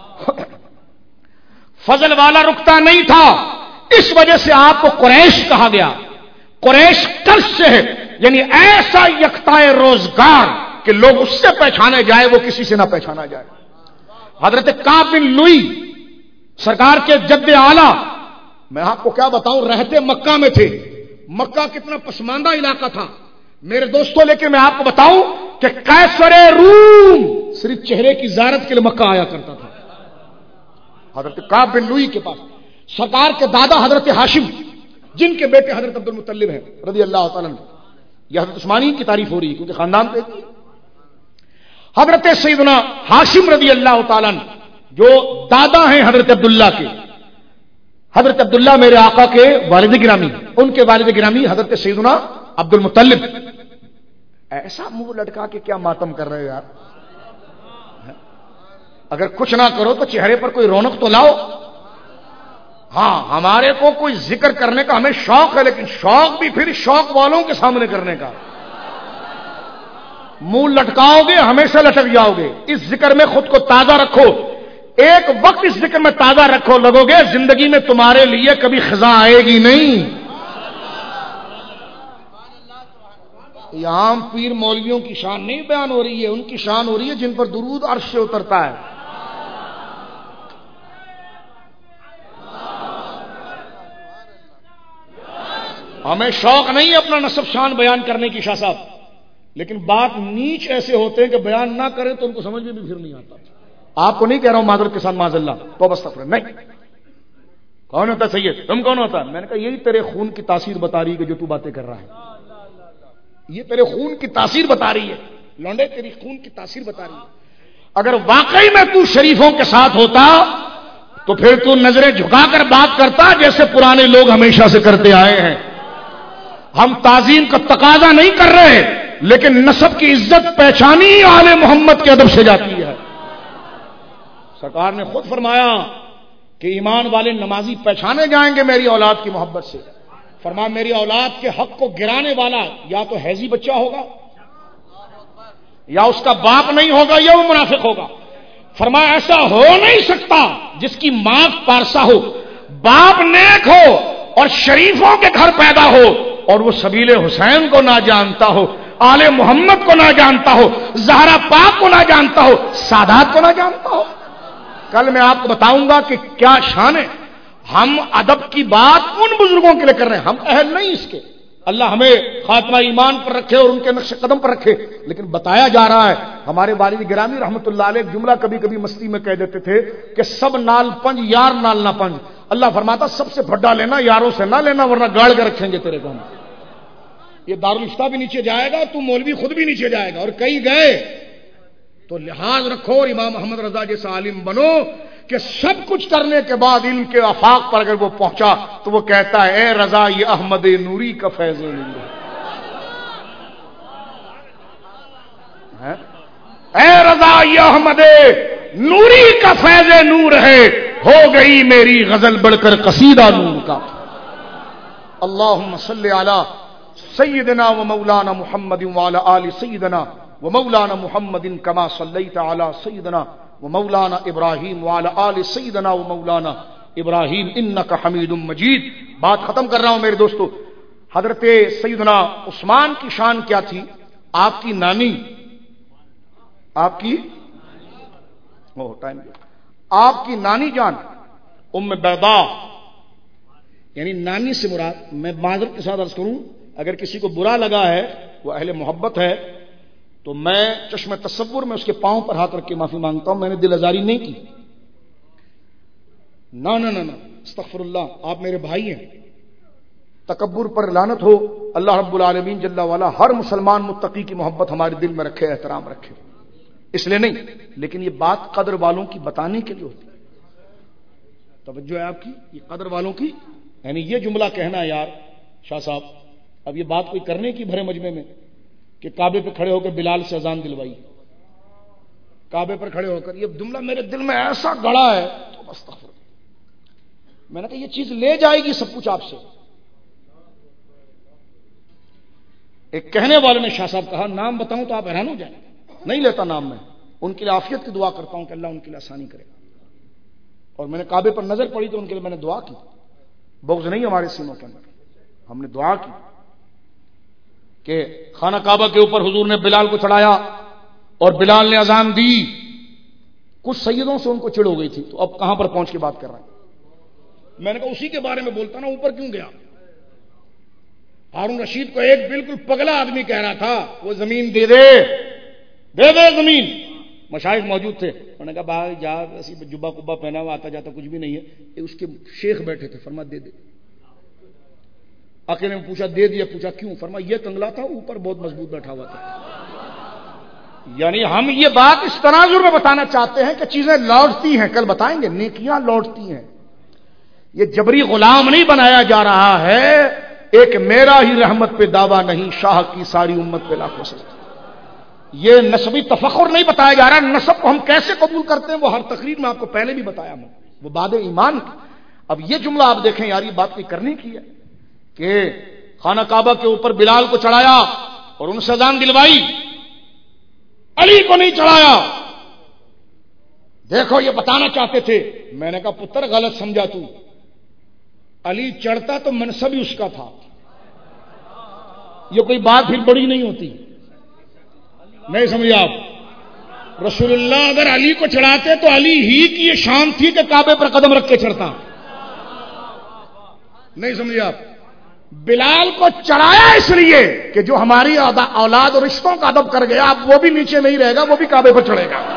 فضل والا رکتا نہیں تھا. اس وجہ سے آپ کو قریش کہا گیا. قریش کرش سے ہے, یعنی ایسا یکتا روزگار کہ لوگ اس سے پہچانے جائے وہ کسی سے نہ پہچانا جائے. حضرت کعب بن لوئی سرکار کے جد اعلی, میں آپ کو کیا بتاؤں, رہتے مکہ میں تھے. مکہ کتنا پسماندہ علاقہ تھا میرے دوستوں, لیکن میں آپ کو بتاؤں کہ قیصر روم صرف چہرے کی زیارت کے لیے مکہ آیا کرتا تھا. حضرت کعب بن لوئی کے پاس سرکار کے دادا حضرت ہاشم, جن کے بیٹے حضرت عبد المطلب ہیں رضی اللہ تعالیٰ عنہ. یہ حضرت عثمانی کی تعریف ہو رہی ہے کیونکہ خاندان پہ حضرت سیدنا ہاشم رضی اللہ تعالیٰ عنہ جو دادا ہیں حضرت عبداللہ کے. حضرت عبداللہ میرے آقا کے والد گرامی, ان کے والد گرامی حضرت سیدنا عبد المطلب. ایسا منہ لٹکا کے کیا ماتم کر رہے ہو یار؟ اگر کچھ نہ کرو تو چہرے پر کوئی رونق تو لاؤ. ہاں ہمارے کو کوئی ذکر کرنے کا ہمیں شوق ہے, لیکن شوق بھی پھر شوق والوں کے سامنے کرنے کا. منہ لٹکاؤ گے ہمیشہ لٹک جاؤ گے. اس ذکر میں خود کو تازہ رکھو, ایک وقت اس ذکر میں تازہ رکھو, لگو گے زندگی میں تمہارے لیے کبھی خزاں آئے گی نہیں. یہ عام پیر مولویوں کی شان نہیں بیان ہو رہی ہے, ان کی شان ہو رہی ہے جن پر درود عرش سے اترتا ہے. ہمیں شوق نہیں ہے اپنا نسب شان بیان کرنے کی شاہ صاحب, لیکن بات نیچ ایسے ہوتے ہیں کہ بیان نہ کریں تو ان کو سمجھ میں بھی پھر نہیں آتا. آپ کو نہیں کہہ رہا ہوں معذرت کے ساتھ معاذ اللہ تو بس تفرہ نہیں. کون ہوتا سید, تم کون ہوتا؟ میں نے کہا یہی تیرے خون کی تاثیر بتا رہی ہے کہ جو تو باتیں کر رہا ہے, یہ تیرے خون کی تاثیر بتا رہی ہے. لونڈے تیری خون کی تاثیر بتا رہی ہے. اگر واقعی میں تو شریفوں کے ساتھ ہوتا تو پھر تو نظریں جھکا کر بات کرتا جیسے پرانے لوگ ہمیشہ سے کرتے آئے ہیں. ہم تعظیم کا تقاضا نہیں کر رہے, لیکن نسب کی عزت پہچانی آل محمد کے ادب سے جاتی ہے. سرکار نے خود فرمایا کہ ایمان والے نمازی پہچانے جائیں گے میری اولاد کی محبت سے. فرمایا میری اولاد کے حق کو گرانے والا یا تو حیضی بچہ ہوگا, یا اس کا باپ نہیں ہوگا, یا وہ منافق ہوگا. فرمایا ایسا ہو نہیں سکتا جس کی ماں پارسا ہو, باپ نیک ہو اور شریفوں کے گھر پیدا ہو اور وہ سبیل حسین کو نہ جانتا ہو, آل محمد کو نہ جانتا ہو, زہرا پاک کو نہ جانتا ہو, سادات کو نہ جانتا ہو. کل میں آپ کو بتاؤں گا کہ کیا شان ہے. ہم ادب کی بات ان بزرگوں کے لیے کر رہے ہیں, ہم اہل نہیں اس کے. اللہ ہمیں خاتمہ ایمان پر رکھے اور ان کے نقش قدم پر رکھے. لیکن بتایا جا رہا ہے, ہمارے والد گرامی رحمت اللہ علیہ جملہ کبھی کبھی مستی میں کہہ دیتے تھے کہ سب نال پنج یار نال نہ پنج. اللہ فرماتا سب سے بھڈا لینا, یاروں سے نہ لینا, ورنہ گاڑ کے رکھیں گے تیرے کو ہم. یہ دارالفتہ بھی نیچے جائے گا, تو مولوی خود بھی نیچے جائے گا. اور کئی گئے تو لحاظ رکھو اور امام محمد رضا جیسا عالم بنو کہ سب کچھ کرنے کے بعد علم کے آفاق پر اگر وہ پہنچا تو وہ کہتا ہے اے رضا یہ احمد نوری کا فیض نور ہے, اے رضا یہ احمد نوری کا فیض نور ہے, ہو گئی میری غزل بڑھ کر قصیدہ نور کا. اللہم صلی علی سیدنا و مولانا محمد وعلی آل سیدنا و مولانا محمد کما صلیت علی سیدنا و مولانا ابراہیم وعلی آل سیدنا و مولانا ابراہیم انک حمید مجید. بات ختم کر رہا ہوں میرے دوستو. حضرت سیدنا عثمان کی شان کیا تھی؟ آپ کی نانی, آپ کی او ٹائم آپ کی نانی جان ام بیضاء, یعنی نانی سے مراد, میں معذرت کے ساتھ عرض کروں اگر کسی کو برا لگا ہے, وہ اہل محبت ہے, تو میں چشم تصور میں اس کے پاؤں پر ہاتھ رکھ کے معافی مانگتا ہوں. میں نے دل آزاری نہیں کی. نہ نہ نہ استغفر اللہ, آپ میرے بھائی ہیں. تکبر پر لعنت ہو. اللہ رب العالمین جل وعلا ہر مسلمان متقی کی محبت ہمارے دل میں رکھے, احترام رکھے, اس لیے نہیں, لیکن یہ بات قدر والوں کی بتانے کے لیے ہوتی ہے. توجہ ہے آپ کی, یہ قدر والوں کی, یعنی یہ جملہ کہنا یار شاہ صاحب, اب یہ بات کوئی کرنے کی بھرے مجمع میں کہ کعبے پہ کھڑے ہو کر بلال سے اذان دلوائی, کعبے پر کھڑے ہو کر, یہ جملہ میرے دل میں ایسا گڑا ہے تو استغفر. میں نے کہا یہ چیز لے جائے گی سب کچھ آپ سے. ایک کہنے والے نے شاہ صاحب کہا نام بتاؤں تو آپ حیران ہو جائیں. نہیں لیتا نام میں, ان کے لیے عافیت کی دعا کرتا ہوں کہ اللہ ان کے لیے آسانی کرے. اور میں نے کعبے پر نظر پڑی تو ان کے لیے میں نے دعا کی. بغض نہیں ہمارے سینوں کے اندر, ہم نے دعا کی کہ خانہ کعبہ کے اوپر حضور نے بلال کو چڑھایا اور بلال نے اذان دی. کچھ سیدوں سے ان کو چڑ ہو گئی تھی, تو اب کہاں پر پہنچ کے بات کر رہا ہے. میں نے کہا اسی کے بارے میں بولتا نا, اوپر کیوں گیا. ہارون رشید کو ایک بالکل پگلا آدمی کہہ رہا تھا وہ زمین دے دے دے دے زمین. مشائخ موجود تھے, انہوں نے کہا بھائی جا, ایسی جبہ کبا پہنا ہوا آتا جاتا کچھ بھی نہیں ہے. اس کے شیخ بیٹھے تھے, فرما دے دے. اکیلے نے پوچھا دے دیا, پوچھا کیوں, فرما یہ کنگلا تھا, اوپر بہت مضبوط بیٹھا ہوا تھا. یعنی ہم یہ بات اس تناظر میں بتانا چاہتے ہیں کہ چیزیں لوٹتی ہیں, کل بتائیں گے, نیکیاں لوٹتی ہیں. یہ جبری غلام نہیں بنایا جا رہا ہے. ایک میرا ہی رحمت پہ دعویٰ نہیں, شاہ کی ساری امت پہ لاکھوں سے. یہ نسبی تفخر نہیں بتایا جا رہا. نسب کو ہم کیسے قبول کرتے ہیں وہ ہر تقریر میں آپ کو پہلے بھی بتایا ہوں, وہ باد ایمان کی. اب یہ جملہ آپ دیکھیں یار, یہ بات کوئی کرنے کی ہے کہ خانہ کعبہ کے اوپر بلال کو چڑھایا اور ان سے اذان دلوائی, علی کو نہیں چڑھایا. دیکھو یہ بتانا چاہتے تھے. میں نے کہا پتر غلط سمجھا تو, علی چڑھتا تو منصب ہی اس کا تھا. یہ کوئی بات پھر بڑی نہیں ہوتی. نہیں سمجھے آپ. رسول اللہ اگر علی کو چڑھاتے تو علی ہی کی یہ شان تھی کہ کعبے پر قدم رکھ کے چڑھتا. نہیں سمجھے آپ. بلال کو چڑھایا اس لیے کہ جو ہماری اولاد اور رشتوں کا ادب کر گیا, اب وہ بھی نیچے نہیں رہے گا, وہ بھی کعبے پر چڑھے گا.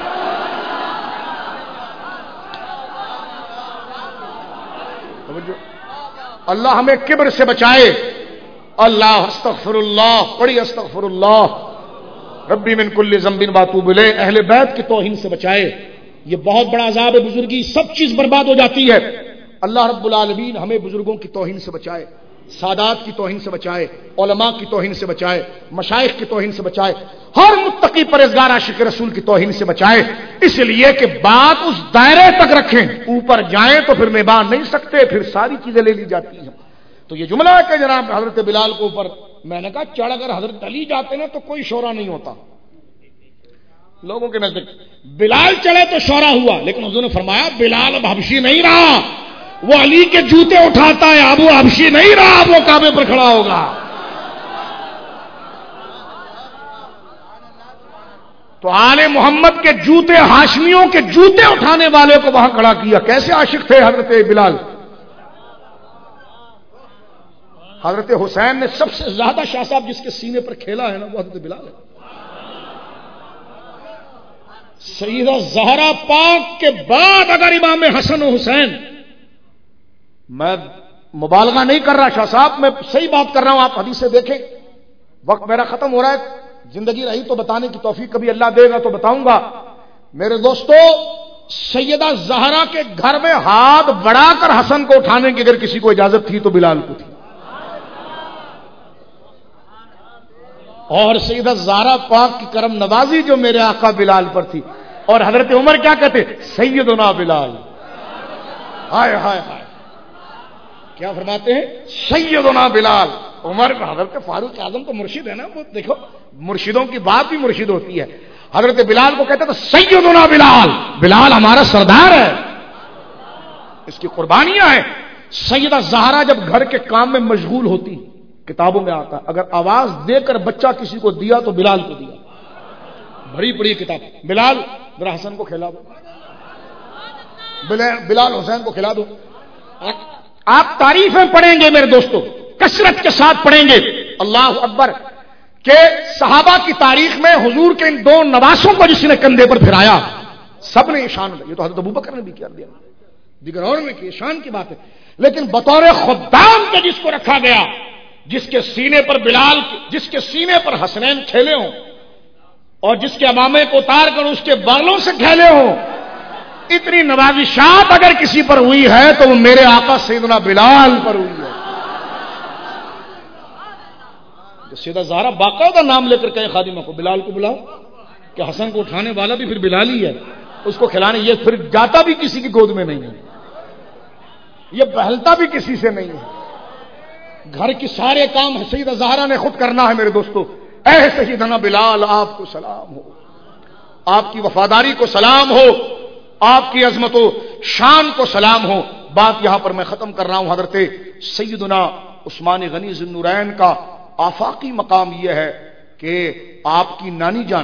اللہ ہمیں کبر سے بچائے. اللہ استغفر اللہ, پڑھی استغفر اللہ. ربی من کل ذنب واتوب الیہ. اہل بیت کی توہین سے بچائے. یہ بہت بڑا عذاب ہے بزرگی, سب چیز برباد ہو جاتی ہے. اللہ رب العالمین ہمیں بزرگوں کی توہین سے بچائے, سادات کی توہین سے بچائے, علماء کی توہین سے بچائے, مشائخ کی توہین سے بچائے, ہر متقی پرہیزگار عاشق رسول کی توہین سے بچائے. اس لیے کہ بات اس دائرے تک رکھیں, اوپر جائیں تو پھر نبھا نہیں سکتے, پھر ساری چیزیں لے لی جاتی ہیں. تو یہ جملہ ہے کہ جناب حضرت بلال کو اوپر, میں نے کہا چڑھ اگر حضرت علی جاتے نا تو کوئی شورا نہیں ہوتا لوگوں کے نزدیک. بلال چڑھے تو شورا ہوا, لیکن حضور نے فرمایا بلال اب حبشی نہیں رہا, وہ علی کے جوتے اٹھاتا ہے, اب وہ حبشی نہیں رہا, اب وہ کعبے پر کھڑا ہوگا. تو آل محمد کے جوتے, ہاشمیوں کے جوتے اٹھانے والے کو وہاں کھڑا کیا. کیسے عاشق تھے حضرت بلال. حضرت حسین نے سب سے زیادہ شاہ صاحب جس کے سینے پر کھیلا ہے نا, وہ حضرت بلال ہے. سیدہ زہرا پاک کے بعد اگر امام حسن و حسین, میں مبالغہ نہیں کر رہا شاہ صاحب, میں صحیح بات کر رہا ہوں, آپ حدیث سے دیکھیں. وقت میرا ختم ہو رہا ہے, زندگی رہی تو بتانے کی توفیق کبھی اللہ دے گا تو بتاؤں گا. میرے دوستو, سیدہ زہرا کے گھر میں ہاتھ بڑھا کر حسن کو اٹھانے کی اگر کسی کو اجازت تھی تو بلال کو تھی. اور سیدہ زہرا پاک کی کرم نوازی جو میرے آقا بلال پر تھی. اور حضرت عمر کیا کہتے, سیدنا بلال. ہائے ہائے ہائے, کیا فرماتے ہیں, سیدنا بلال. عمر حضرت فاروق اعظم تو مرشد ہے نا, وہ دیکھو مرشدوں کی بات بھی مرشد ہوتی ہے. حضرت بلال کو کہتے تھے سیدنا بلال, بلال ہمارا سردار ہے, اس کی قربانیاں ہیں. سیدہ زہرا جب گھر کے کام میں مشغول ہوتی, کتابوں میں آتا اگر آواز دے کر بچہ کسی کو دیا تو بلال کو دیا. بڑی بڑی کتاب, بلال ذرا حسن کو کھلا دو, بلال حسین کو کھلا دو. آپ تعریفیں پڑھیں گے میرے دوستو, کثرت کے ساتھ پڑھیں گے. اللہ اکبر. کہ صحابہ کی تاریخ میں حضور کے ان دو نواسوں کو جس نے کندھے پر پھرایا, سب نے شان, یہ تو حضرت ابوبکر نے بھی کیا دیا, دیگر اور نے کی شان کی بات ہے. لیکن بطور خدام کے جس کو رکھا گیا, جس کے سینے پر بلال, جس کے سینے پر حسنین کھیلے ہوں, اور جس کے امامے کو اتار کر اس کے بالوں سے کھیلے ہوں, اتنی نوازشات اگر کسی پر ہوئی ہے تو وہ میرے آقا سیدنا بلال پر ہوئی ہے. سیدہ زہرا باقاعدہ نام لے کر کہے خادمہ کو, بلال کو بلاؤ, کہ حسن کو اٹھانے والا بھی پھر بلال ہی ہے, اس کو کھلانے, یہ پھر جاتا بھی کسی کی گود میں نہیں ہے. یہ بہلتا بھی کسی سے نہیں ہے. گھر کے سارے کام سیدہ زہرا نے خود کرنا ہے. میرے دوستو اے سیدنا بلال آپ کو سلام ہو, آپ کی وفاداری کو سلام ہو, آپ کی عظمت و شان کو سلام ہو. بات یہاں پر میں ختم کر رہا ہوں. حضرت سیدنا عثمان غنی ذو النورین کا آفاقی مقام یہ ہے کہ آپ کی نانی جان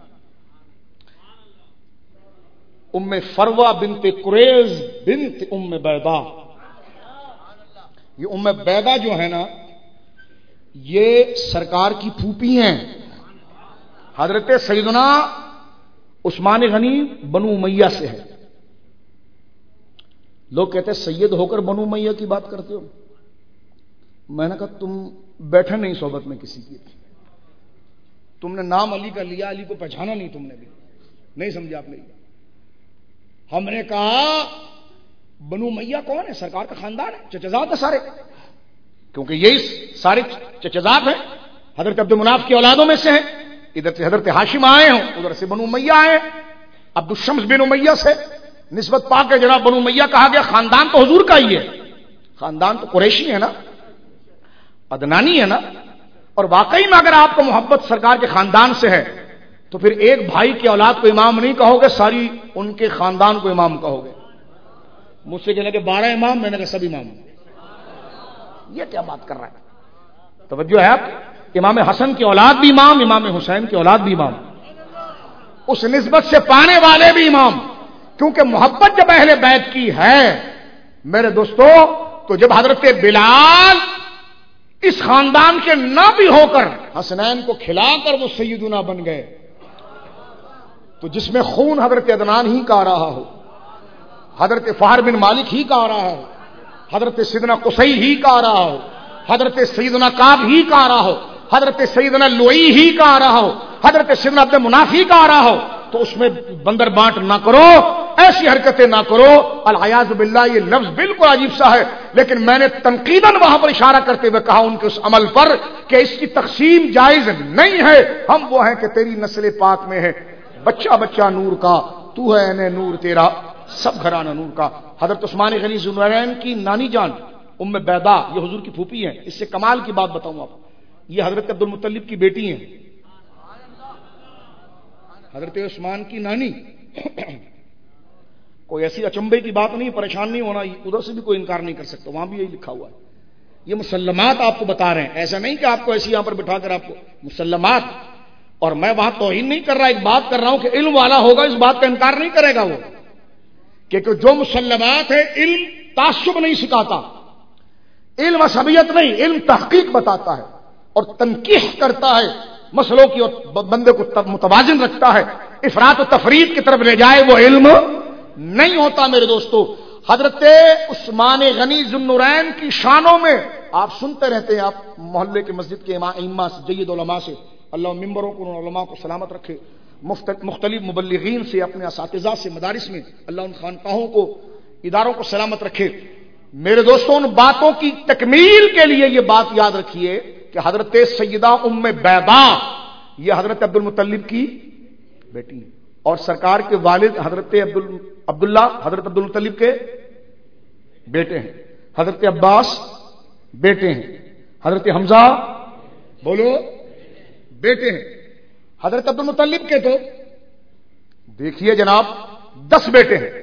ام فروہ بنت قریظ بنت ام بیضا, یہ ام بیضا جو ہے نا یہ سرکار کی پھوپھی ہیں. حضرت سیدنا عثمان غنی بنو امیہ سے ہے. لوگ کہتے ہیں سید ہو کر بنو امیہ کی بات کرتے ہو. میں نے کہا تم بیٹھے نہیں صحبت میں کسی کی, تم نے نام علی کا لیا, علی کو پہچانا نہیں تم نے بھی, نہیں سمجھا آپ نے. ہم نے کہا بنو امیہ کون ہے؟ سرکار کا خاندان ہے, چچزاد ہے سارے, کیونکہ یہی سارے چچزاد ہیں. حضرت عبد المناف کی اولادوں میں سے ہیں. ادھر سے حضرت ہاشم آئے ہوں, ادھر سے بنو امیہ آئے ہیں. عبد الشمس بن امیہ سے نسبت پا کے جناب بنو امیہ کہا گیا. خاندان تو حضور کا ہی ہے, خاندان تو قریشی ہے نا, عدنانی ہے نا. اور واقعی میں اگر آپ کو محبت سرکار کے خاندان سے ہے تو پھر ایک بھائی کی اولاد کو امام نہیں کہو گے, ساری ان کے خاندان کو امام کہو گے. مجھ سے کہنے کہ بارہ امام, میں نے کہا سب امام. یہ کیا بات کر رہا ہے؟ توجہ ہے آپ. امام حسن کی اولاد بھی امام, امام حسین کی اولاد بھی امام, اس نسبت سے پانے والے بھی امام. کیونکہ محبت جب اہل بیت کی ہے میرے دوستو, تو جب حضرت بلال اس خاندان کے نہ بھی ہو کر حسنین کو کھلا کر وہ سیدنا بن گئے, تو جس میں خون حضرت عدنان ہی کا آ رہا ہو, حضرت فہر بن مالک ہی کا آ رہا ہو, حضرت سیدنا قصی ہی کا آ رہا ہو, حضرت سیدنا کعب ہی کا آ رہا ہو, حضرت سیدنا لوئی ہی کا آ رہا ہو, حضرت سیدنا عبد منافی کا آ رہا ہو, تو اس میں بندر بانٹ نہ کرو, ایسی حرکتیں نہ کرو. العیاذ باللہ یہ لفظ بالکل عجیب سا ہے, لیکن میں نے تنقیداً وہاں پر اشارہ کرتے ہوئے کہا ان کے اس عمل پر کہ اس کی تقسیم جائز نہیں ہے. ہم وہ ہیں کہ تیری نسل پاک میں ہے بچہ بچہ نور کا, تو ہے اے نور تیرا سب گھرانہ نور کا. حضرت عثمان غنی ذو النورین کی نانی جان ام بیضا یہ حضور کی پھوپھی ہیں. اس سے کمال کی بات بتاؤں آپ, یہ حضرت عبد المطلب کی بیٹی ہیں. حضرت عثمان کی نانی کوئی ایسی اچنبے کی بات نہیں, پریشان نہیں ہونا, ادھر سے بھی کوئی انکار نہیں کر سکتا, وہاں بھی یہی لکھا ہوا ہے. یہ مسلمات آپ کو بتا رہے ہیں, ایسا نہیں کہ آپ کو ایسی یہاں پر بٹھا کر آپ کو مسلمات. اور میں وہاں توہین نہیں کر رہا, ایک بات کر رہا ہوں کہ علم والا ہوگا اس بات کا انکار نہیں کرے گا وہ, کہ جو مسلمات ہے علم تعصب نہیں سکھاتا, علم عصبیت نہیں, علم تحقیق بتاتا ہے اور تنقیح کرتا ہے مسئلوں کی, اور بندے کو متوازن رکھتا ہے. افراط و تفرید کی طرف لے جائے وہ علم نہیں ہوتا. میرے دوستو حضرت عثمان غنی ذو النورین کی شانوں میں آپ سنتے رہتے ہیں, آپ محلے کے مسجد کے ائمہ سے, جید علماء سے, اللہ ممبروں کو علماء کو سلامت رکھے, مختلف مبلغین سے, اپنے اساتذہ سے مدارس میں, اللہ ان خانقاہوں کو اداروں کو سلامت رکھے. میرے دوستوں ان باتوں کی تکمیل کے لیے یہ بات یاد رکھیے کہ حضرت سیدہ ام بیضا یہ حضرت عبد المطلب کی بیٹی ہے, اور سرکار کے والد حضرت عبداللہ حضرت عبد المطلب کے بیٹے ہیں, حضرت عباس بیٹے ہیں, حضرت حمزہ بولو بیٹے ہیں, حضرت عبد المطلب کے تو دیکھیے جناب دس بیٹے ہیں,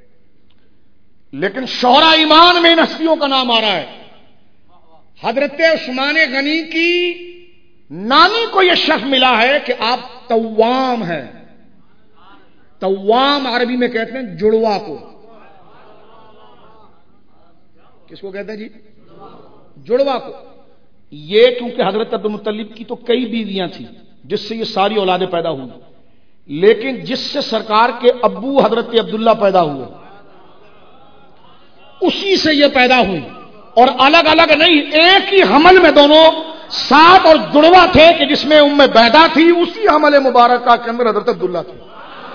لیکن شہرا ایمان میں ان ہستیوں کا نام آ رہا ہے. حضرت عثمان غنی کی نانی کو یہ شرف ملا ہے کہ آپ توام ہیں. توام عربی میں کہتے ہیں جڑوا کو. کس کو کہتے ہیں جی؟ جڑوا کو. یہ کیونکہ حضرت عبد المطلب کی تو کئی بیویاں تھیں جس سے یہ ساری اولادیں پیدا ہوئی, لیکن جس سے سرکار کے ابو حضرت عبداللہ پیدا ہوئے اسی سے یہ پیدا ہوئی, اور الگ الگ نہیں, ایک ہی حمل میں دونوں ساتھ اور جڑوا تھے کہ جس میں ام بیضا تھی, اسی حمل مبارکہ کے اندر حضرت عبداللہ تھی.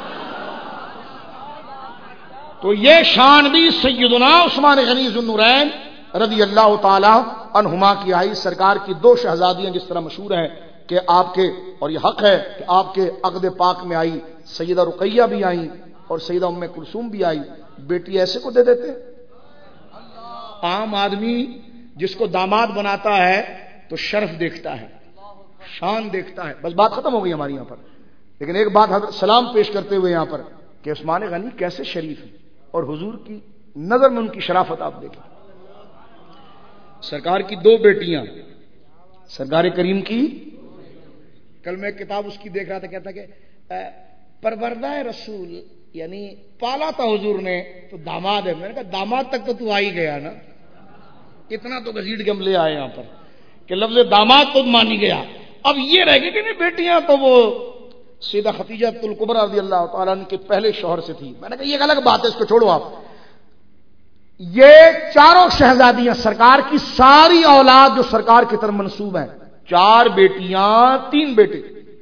تو یہ شان بھی سیدنا عثمان غنی ذو النورین رضی اللہ تعالی عنہما کی آئی. سرکار کی دو شہزادیاں جس طرح مشہور ہیں کہ آپ کے, اور یہ حق ہے کہ آپ کے عقد پاک میں آئی, سیدہ رقیہ بھی آئی اور سیدہ ام کلثوم بھی آئی. بیٹی ایسے کو دے دیتے عام آدمی جس کو داماد بناتا ہے تو شرف دیکھتا ہے، شان دیکھتا ہے، بس بات ختم ہو گئی ہماری یہاں پر. لیکن ایک بات حضرت سلام پیش کرتے ہوئے یہاں پر کہ عثمان غنی کیسے شریف ہیں، اور حضور کی نظر میں ان کی شرافت آپ دیکھیں. سرکار کی دو بیٹیاں، سرکار کریم کی. کل میں کتاب اس کی دیکھ رہا تھا، کہتا کہ پروردہ رسول یعنی پالا تھا حضور نے تو داماد ہے. میں نے کہا داماد تک تو تو آ ہی گیا نا، اتنا تو گھسیٹ کے ہم لے آئے یہاں پر کہ لفظ داماد تو مانی گیا. اب یہ رہ گئی کہ نہیں بیٹیاں تو وہ سیدہ خدیجہ الکبریٰ رضی اللہ تعالیٰ عنہ کے پہلے شوہر سے تھی. میں نے کہا یہ ایک الگ بات ہے، اس کو چھوڑو آپ. یہ چاروں شہزادیاں سرکار کی ساری اولاد جو سرکار کی طرف منسوب ہیں، چار بیٹیاں تین بیٹے.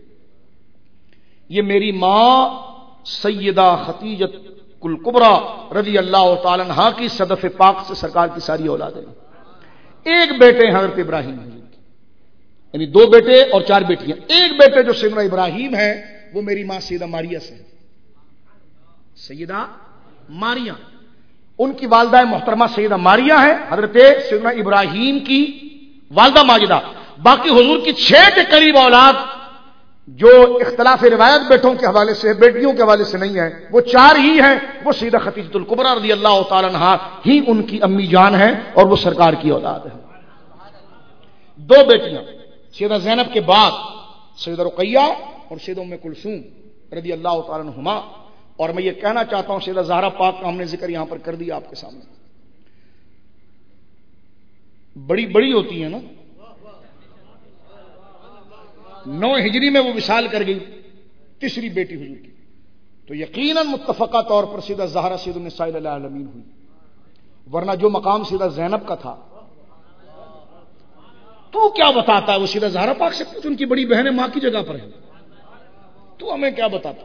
یہ میری ماں سیدہ خدیجہ الکبریٰ رضی اللہ تعالی عنہا کی صدف پاک سے سرکار کی ساری اولاد ہیں. ایک بیٹے حضرت ابراہیم ہیں، یعنی دو بیٹے اور چار بیٹیاں. ایک بیٹے جو سیدنا ابراہیم ہے وہ میری ماں سیدہ ماریہ سے، سیدہ ماریہ. ان کی والدہ محترمہ سیدہ ماریہ ہے، حضرت سیدنا ابراہیم کی والدہ ماجدہ. باقی حضور کی چھ کے قریب اولاد جو اختلاف روایت بیٹوں کے حوالے سے، بیٹیوں کے حوالے سے نہیں ہے، وہ چار ہی ہیں. وہ سیدہ خدیجہ الکبریٰ رضی اللہ تعالی عنہا ہی ان کی امی جان ہیں اور وہ سرکار کی اولاد ہے. دو بیٹیاں سیدہ زینب کے بعد سیدہ رقیہ اور سیدہ ام کلثوم رضی اللہ تعالی عنہما. اور میں یہ کہنا چاہتا ہوں سیدہ زہرا پاک کا ہم نے ذکر یہاں پر کر دیا آپ کے سامنے. بڑی بڑی ہوتی ہیں نا، نو ہجری میں وہ وصال کر گئی، تیسری بیٹی حضور کی. تو یقیناً متفقہ طور پر سیدہ زہرا سید النساء العالمین ہوئی، ورنہ جو مقام سیدہ زینب کا تھا تو کیا بتاتا ہے. وہ سیدہ زہرا پاک سے پوچھ، ان کی بڑی بہنیں ماں کی جگہ پر ہیں، تو ہمیں کیا بتاتا.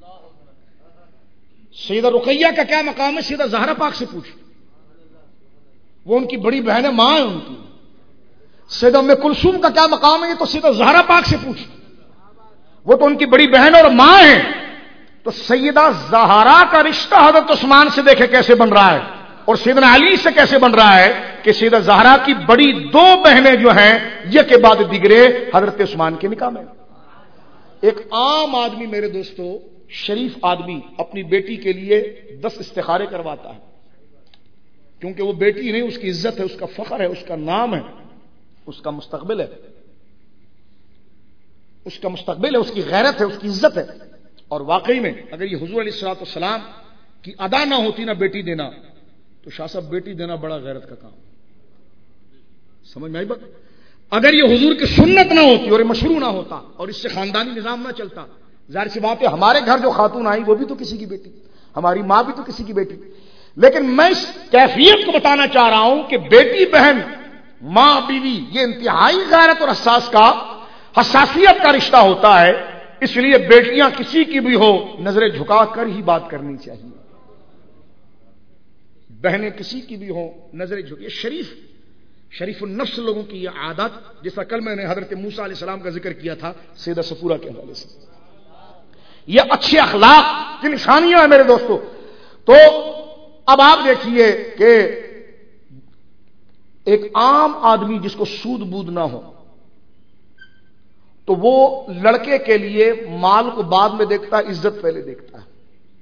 سیدہ رقیہ کا کیا مقام ہے، سیدہ زہرا پاک سے پوچھ، وہ ان کی بڑی بہنیں ماں ہیں ان کی. سیدہ ام کلثوم کا کیا مقام ہے، یہ تو سیدہ زہرا پاک سے پوچھ، وہ تو ان کی بڑی بہن اور ماں ہیں. تو سیدہ زہرا کا رشتہ حضرت عثمان سے دیکھے کیسے بن رہا ہے، اور سیدنا علی سے کیسے بن رہا ہے کہ سیدہ زہرا کی بڑی دو بہنیں جو ہیں یہ کے بعد دیگرے حضرت عثمان کے نکاح میں. ایک عام آدمی میرے دوستو، شریف آدمی اپنی بیٹی کے لیے دس استخارے کرواتا ہے، کیونکہ وہ بیٹی نہیں، اس کی عزت ہے، اس کا فخر ہے، اس کا نام ہے، اس کا مستقبل ہے، اس کا مستقبل ہے، اس کی غیرت ہے، اس کی عزت ہے. اور واقعی میں اگر یہ حضور علیہ الصلوۃ والسلام کی ادا نہ ہوتی نا بیٹی دینا، تو شاہ صاحب بیٹی دینا بڑا غیرت کا کام. سمجھ میں آئی بات؟ اگر یہ حضور کی سنت نہ ہوتی اور یہ مشروع نہ ہوتا اور اس سے خاندانی نظام نہ چلتا، ظاہر سی بات ہے ہمارے گھر جو خاتون آئی وہ بھی تو کسی کی بیٹی، ہماری ماں بھی تو کسی کی بیٹی. لیکن میں اس کیفیت کو بتانا چاہ رہا ہوں کہ بیٹی بہن، ماں بیوی، یہ انتہائی غیرت اور حساس کا حساسیت کا رشتہ ہوتا ہے. اس لیے بیٹیاں کسی کی بھی ہو نظریں جھکا کر ہی بات کرنی چاہیے، بہنیں کسی کی بھی ہوں نظریں جھکے. شریف شریف النفس لوگوں کی یہ عادت، جیسا کل میں نے حضرت موسیٰ علیہ السلام کا ذکر کیا تھا سیدہ صفورہ کے حوالے سے، یہ اچھے اخلاق کی نشانیاں ہیں میرے دوستو. تو اب آپ دیکھیے کہ ایک عام آدمی جس کو سود بود نہ ہو تو وہ لڑکے کے لیے مال کو بعد میں دیکھتا ہے، عزت پہلے دیکھتا ہے.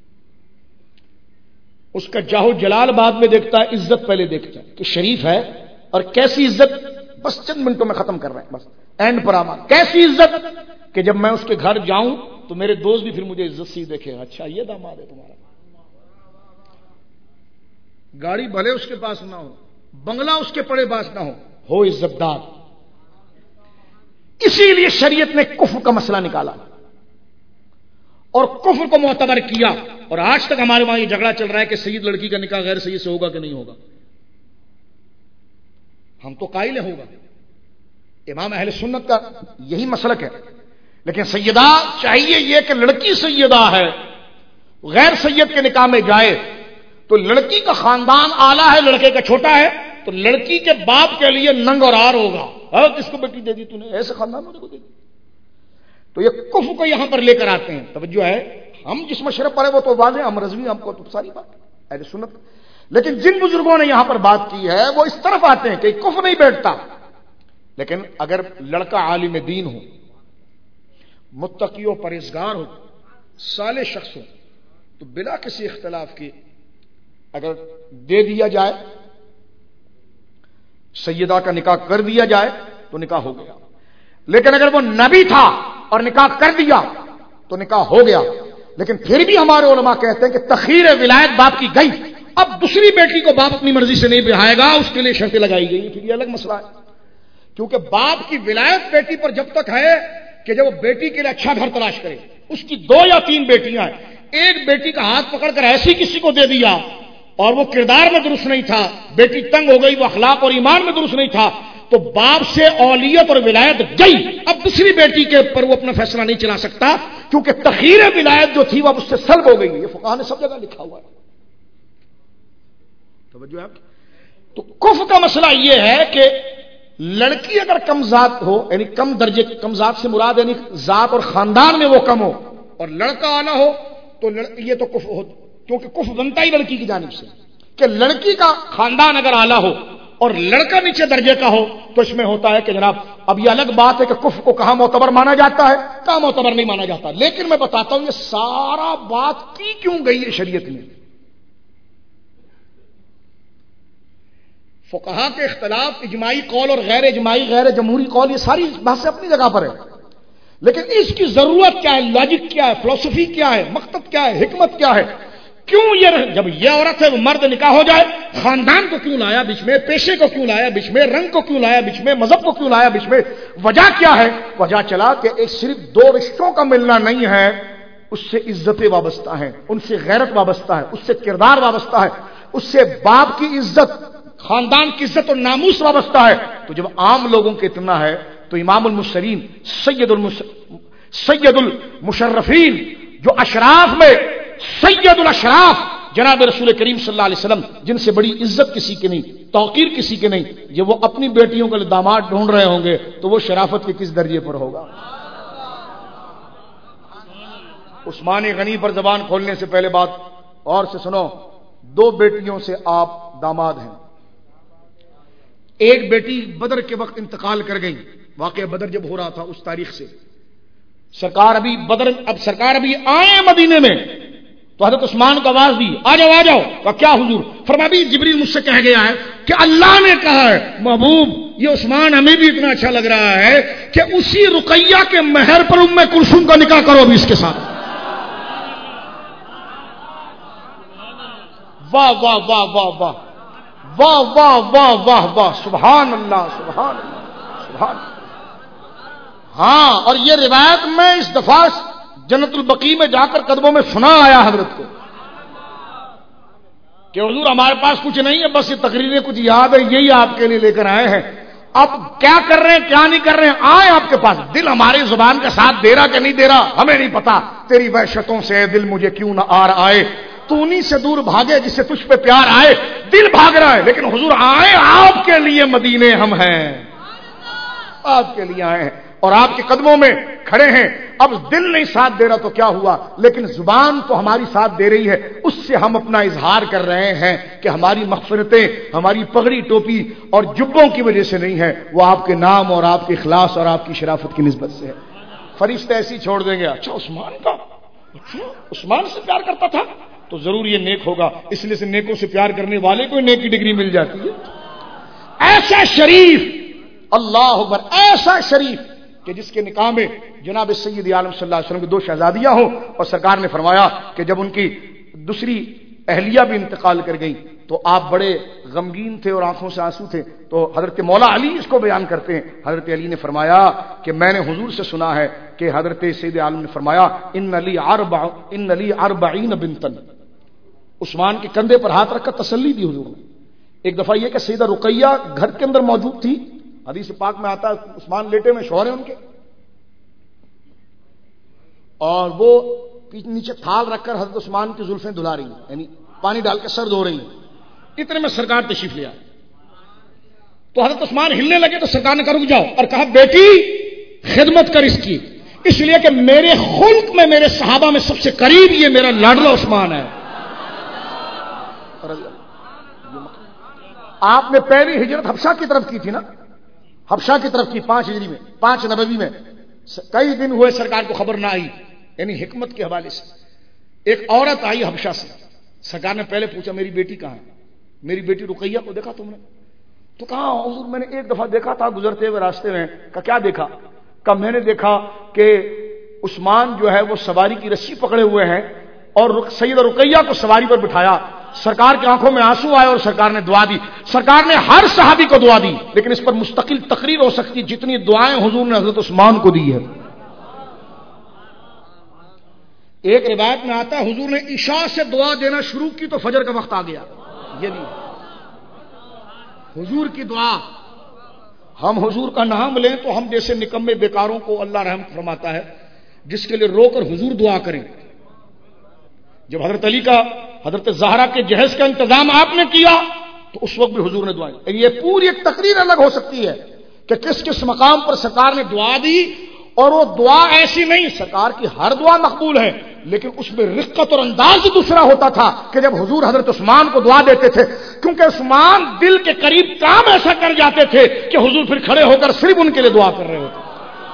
اس کا جاہو جلال بعد میں دیکھتا ہے، عزت پہلے دیکھتا ہے کہ شریف ہے. اور کیسی عزت، بس چند منٹوں میں ختم کر رہے ہیں، بس اینڈ پر آما. کیسی عزت کہ جب میں اس کے گھر جاؤں تو میرے دوست بھی پھر مجھے عزت سے دیکھے، اچھا یہ داماد ہے تمہارا. گاڑی بھلے اس کے پاس نہ ہو، بنگلہ اس کے پڑے پاس نہ ہو، ہو عزت دار. اسی لیے شریعت نے کفر کا مسئلہ نکالا اور کفر کو معتبر کیا. اور آج تک ہمارے وہاں یہ جھگڑا چل رہا ہے کہ سید لڑکی کا نکاح غیر سید سے ہوگا کہ نہیں ہوگا. ہم تو قائل ہوگا، امام اہل سنت کا یہی مسلک ہے. لیکن سیدہ چاہیے یہ کہ لڑکی سیدہ ہے، غیر سید کے نکاح میں جائے تو لڑکی کا خاندان اعلیٰ ہے، لڑکے کا چھوٹا ہے، تو لڑکی کے باپ کے لیے ننگ اور آر ہوگا، کس کو بیٹی دے دی تو نے، ایسے خاندان والے کو دے دی. تو یہ کفر کو یہاں پر لے کر آتے ہیں. توجہ ہے، ہم جس مشرب پر ہے وہ تو واضح، ہم رضوی، ہم کو تو ساری بات اہل سنت. لیکن جن بزرگوں نے یہاں پر بات کی ہے وہ اس طرف آتے ہیں کہ کفر نہیں بیٹھتا، لیکن اگر لڑکا عالم دین ہو، متقی و پرہیزگار ہو، صالح شخص ہو، تو بلا کسی اختلاف کے اگر دے دیا جائے، سیدہ کا نکاح کر دیا جائے تو نکاح ہو گیا۔ لیکن اگر وہ نبی تھا اور نکاح کر دیا تو نکاح ہو گیا۔ لیکن پھر بھی ہمارے علماء کہتے ہیں کہ تخیر ولایت باپ کی گئی، اب دوسری بیٹی کو باپ اپنی مرضی سے نہیں بہائے گا، اس کے لیے شرطیں لگائی گئی، پھر یہ الگ مسئلہ ہے۔ کیونکہ باپ کی ولایت بیٹی پر جب تک ہے کہ جب وہ بیٹی کے لیے اچھا گھر تلاش کرے، اس کی دو یا تین بیٹیاں ہیں، ایک بیٹی کا ہاتھ پکڑ کر ایسی کسی کو دے دیا اور وہ کردار میں درست نہیں تھا، بیٹی تنگ ہو گئی، وہ اخلاق اور ایمان میں درست نہیں تھا، تو باپ سے اولیت اور ولایت گئی۔ اب دوسری بیٹی کے پر وہ اپنا فیصلہ نہیں چلا سکتا، کیونکہ تخیر ولایت جو تھی وہ اب اس سے سلب ہو گئی۔ یہ فقہاء نے سب جگہ لکھا ہوا ہے، توجہ ہے۔ تو کفر کا مسئلہ یہ ہے کہ لڑکی اگر کم ذات ہو، یعنی کم درجے، کم ذات سے مراد یعنی ذات اور خاندان میں وہ کم ہو، اور لڑکا اعلیٰ ہو تو یہ تو کفر ہو، کیونکہ کفر بنتا ہی لڑکی کی جانب سے کہ لڑکی کا خاندان اگر اعلیٰ ہو اور لڑکا نیچے درجے کا ہو تو اس میں ہوتا ہے کہ جناب اب یہ الگ بات ہے کہ کفر کو کہاں معتبر مانا جاتا ہے، کہاں معتبر نہیں مانا جاتا۔ لیکن میں بتاتا ہوں یہ سارا بات کی کیوں گئی ہے شریعت میں۔ فقہاء کے اختلاف، اجماعی قول اور غیر اجماعی، غیر جمہوری قول، یہ ساری باتیں اپنی جگہ پر ہے، لیکن اس کی ضرورت کیا ہے، لاجک کیا ہے، فلسفی کیا ہے، مقصد کیا ہے، حکمت کیا ہے، کیوں یہ جب یہ عورت ہے وہ مرد نکاح ہو جائے، خاندان کو کیوں لایا بیچ میں، پیشے کو کیوں لایا بیچ میں، رنگ کو کیوں لایا بیچ میں، مذہب کو کیوں لایا بیچ میں، وجہ کیا ہے؟ وجہ چلا کہ ایک صرف دو رشتوں کا ملنا نہیں ہے، اس سے عزتیں وابستہ ہیں، ان سے غیرت وابستہ ہے، اس سے کردار وابستہ ہے، اس سے باپ کی عزت، خاندان کی عزت اور ناموس وابستہ ہے۔ تو جب عام لوگوں کے اتنا ہے تو امام المرسلین، سید المس... سید المشرفین، جو اشراف میں سید الاشراف جناب رسول کریم صلی اللہ علیہ وسلم، جن سے بڑی عزت کسی کے نہیں، توقیر کسی کے نہیں، جب وہ اپنی بیٹیوں کے لیے داماد ڈھونڈ رہے ہوں گے تو وہ شرافت کے کس درجے پر ہوگا؟ عثمان غنی پر زبان کھولنے سے پہلے بات اور سے سنو، دو بیٹیوں سے آپ داماد ہیں، ایک بیٹی بدر کے وقت انتقال کر گئی، واقعہ بدر جب ہو رہا تھا اس تاریخ سے، سرکار ابھی بدر اب سرکار ابھی آئے مدینے میں تو حضرت عثمان کو آواز دی، آ جاؤ آ جاؤ، کہ کیا حضور؟ فرمایا بھی جبریل مجھ سے کہہ گیا ہے کہ اللہ نے کہا ہے محبوب یہ عثمان ہمیں بھی اتنا اچھا لگ رہا ہے کہ اسی رقیہ کے مہر پر ام کلثوم کا نکاح کرو ابھی اس کے ساتھ۔ واہ واہ واہ واہ واہ واہ واہ واہ واہ واہ، سبحان اللہ سبحان اللہ سبحان اللہ۔ ہاں، اور یہ روایت میں اس دفعہ جنت البقیع میں جا کر قدموں میں سنا آیا حضرت کو کہ حضور ہمارے پاس کچھ نہیں ہے، بس یہ تقریریں کچھ یاد ہے، یہی آپ کے لیے لے کر آئے ہیں، اب کیا کر رہے ہیں کیا نہیں کر رہے ہیں، آئے آپ کے پاس، دل ہماری زبان کا ساتھ دے رہا کہ نہیں دے رہا ہمیں نہیں پتا، تیری وحشتوں سے دل مجھے کیوں نہ آ رہا آئے، تو انہی سے دور بھاگے جس سے تجھ پہ پیار آئے، دل بھاگ رہا ہے، لیکن حضور آئے آپ کے لیے مدینے ہم ہیں، آپ کے لیے آئے ہیں اور آپ کے قدموں میں کھڑے ہیں۔ اب دل نہیں ساتھ دے رہا تو کیا ہوا، لیکن زبان تو ہماری ساتھ دے رہی ہے، اس سے ہم اپنا اظہار کر رہے ہیں کہ ہماری مغفرتیں ہماری پگڑی ٹوپی اور جبوں کی وجہ سے نہیں ہے، وہ آپ کے نام اور آپ کے اخلاص اور آپ کی شرافت کی نسبت سے ہے۔ فرشتے ایسی چھوڑ دیں گے، اچھا عثمان کا، اچھا عثمان سے پیار کرتا تھا تو ضرور یہ نیک ہوگا، اس لیے سے نیکوں سے پیار کرنے والے کو نیک کی ڈگری مل جاتی ہے۔ ایسا شریف، اللہ اکبر، ایسا شریف کہ جس کے نکاح میں جناب سید عالم صلی اللہ علیہ وسلم کی دو شہزادیاں ہوں، اور سرکار نے فرمایا کہ جب ان کی دوسری اہلیہ بھی انتقال کر گئی تو آپ بڑے غمگین تھے اور آنکھوں سے آنسو تھے، تو حضرت مولا علی اس کو بیان کرتے ہیں، حضرت علی نے فرمایا کہ میں نے حضور سے سنا ہے کہ حضرت سید عالم نے فرمایا ان علی اربع ان علی اربعین بنتن، عثمان کے کندھے پر ہاتھ رکھ کر تسلی دی حضور نے۔ ایک دفعہ یہ کہ سیدہ رقیہ گھر کے اندر موجود تھی، حدیث پاک میں آتا ہے عثمان لیٹے میں شوہر ہیں ان کے، اور وہ نیچے تھال رکھ کر حضرت عثمان کی زلفیں دھلا رہی ہیں، یعنی پانی ڈال کے سر دھو رہی ہیں، اتنے میں سرکار تشریف لے آئے تو حضرت عثمان ہلنے لگے تو سرکار نے کہا رک جاؤ، اور کہا بیٹی خدمت کر اس کی، اس لیے کہ میرے خلق میں میرے صحابہ میں سب سے قریب یہ میرا لاڈلا عثمان ہے۔ آپ نے پہلی ہجرت حبشہ کی طرف کی تھی نا، حبشہ کی طرف کی پانچ ہجری میں، پانچ نبوی میں. کئی دن ہوئے سرکار کو خبر نہ آئی، یعنی حکمت کے حوالے سے. ایک عورت آئی حبشہ سے، سرکار نے پہلے پوچھا میری بیٹی کہاں ہے؟ میری بیٹی رقیہ کو دیکھا تم نے؟ تو کہا حضور میں نے ایک دفعہ دیکھا تھا گزرتے ہوئے راستے میں. کہا کیا دیکھا؟ کہا میں نے دیکھا کہ عثمان جو ہے وہ سواری کی رسی پکڑے ہوئے ہیں اور سیدہ رقیہ کو سواری پر بٹھایا. سرکار کی آنکھوں میں آنسو آئے اور سرکار نے دعا دی. سرکار نے ہر صحابی کو دعا دی، لیکن اس پر مستقل تقریر ہو سکتی جتنی دعائیں حضور نے حضرت عثمان کو دی ہے. ایک روایت میں آتا ہے حضور نے عشاء سے دعا دینا شروع کی تو فجر کا وقت آ گیا. یہ نہیں حضور کی دعا. ہم حضور کا نام لیں تو ہم جیسے نکمے بیکاروں کو اللہ رحم فرماتا ہے جس کے لیے رو کر حضور دعا کریں. جب حضرت علی کا حضرت زہرا کے جہیز کا انتظام آپ نے کیا تو اس وقت بھی حضور نے دعائیں. یہ پوری ایک تقریر الگ ہو سکتی ہے کہ کس کس مقام پر سرکار نے دعا دی. اور وہ دعا ایسی نہیں، سرکار کی ہر دعا مقبول ہے، لیکن اس میں رقت اور انداز دوسرا ہوتا تھا کہ جب حضور حضرت عثمان کو دعا دیتے تھے، کیونکہ عثمان دل کے قریب کام ایسا کر جاتے تھے کہ حضور پھر کھڑے ہو کر صرف ان کے لیے دعا کر رہے ہوتے.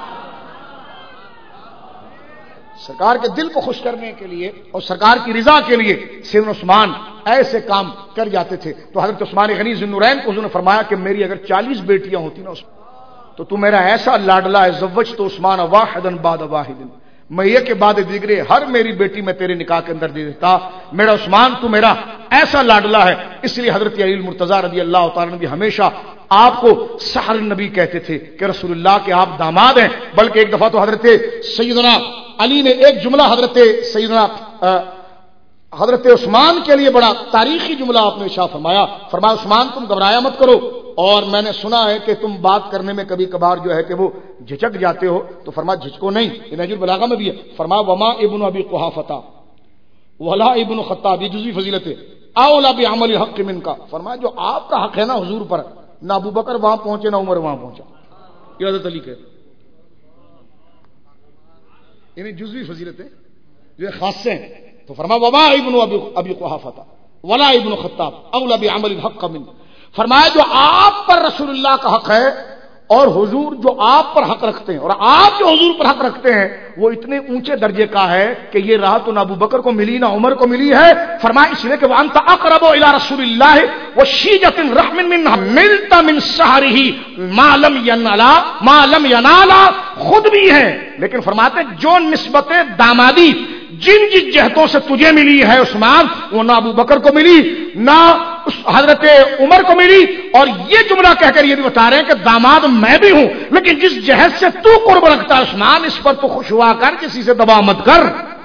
سرکار کے دل کو خوش کرنے کے لیے اور سرکار کی رضا کے لیے سیدنا عثمان ایسے کام کر جاتے تھے. تو حضرت عثمان غنی ذی النورین کو حضور نے فرمایا کہ میری اگر چالیس بیٹیاں ہوتی نا تو تو میرا ایسا لاڈلا ہے، زوج تو عثمان واحدا بعد واحد، میں یہ کے بعد دیگرے ہر میری بیٹی میں تیرے نکاح کے اندر دے دیتا. میرا عثمان تو میرا ایسا لاڈلا ہے. اس لیے حضرت علی المرتضیٰ رضی اللہ تعالیٰ نے بھی ہمیشہ آپ کو سحر النبی کہتے تھے کہ رسول اللہ کے آپ داماد ہیں. بلکہ ایک دفعہ تو حضرت سیدنا علی نے ایک جملہ حضرت سیدنا حضرت عثمان کے لیے بڑا تاریخی جملہ آپ نے ارشاد فرمایا. فرمایا عثمان تم گھبرایا مت کرو، اور میں نے سنا ہے کہ تم بات کرنے میں کبھی کبھار جو ہے کہ وہ جھجک جاتے ہو. تو فرمایا جھجکو نہیں، یہ نہج البلاغہ میں بھی ہے. فرمایا وما ابن ابی قحافہ ولا ابن خطاب، یہ جزوی فضیلت ہے. اولا بعمل الحق من کا. فرمایا جو آپ کا حق ہے نا حضور پر، نہ ابو بکر وہاں پہنچے نہ عمر وہاں پہنچا. یہ حضرت علی کہ یعنی جزوی فضیلت ہے جو خاصے ہیں. تو فرمایا وما ابن ابی قحافہ ولا ابن خطاب اولا بعمل الحق من. فرمایا جو آپ پر رسول اللہ کا حق ہے اور حضور جو آپ پر حق رکھتے ہیں اور آپ جو حضور پر حق رکھتے ہیں وہ اتنے اونچے درجے کا ہے کہ یہ راہ تو نہ ابو بکر کو ملی نہ عمر کو ملی ہے. فرمایا اس لیے کہ وانت اقرب الى رسول اللہ وشیجۃ رحم منها ملت من سحره ما لم ينالا ما لم ينالا. خود بھی ہے لیکن فرماتے جو نسبت دامادی جن جن جہتوں سے تجھے ملی ہے عثمان، وہ نہ ابو بکر کو ملی نہ حضرت عمر کو ملی. اور یہ جملہ کہہ کر یہ بھی بتا رہے ہیں کہ داماد میں بھی ہوں، لیکن جس جہت سے تو قرب رکھتا ہے عثمان اس پر تو خوش ہوا کر، کسی سے دبا مت کر.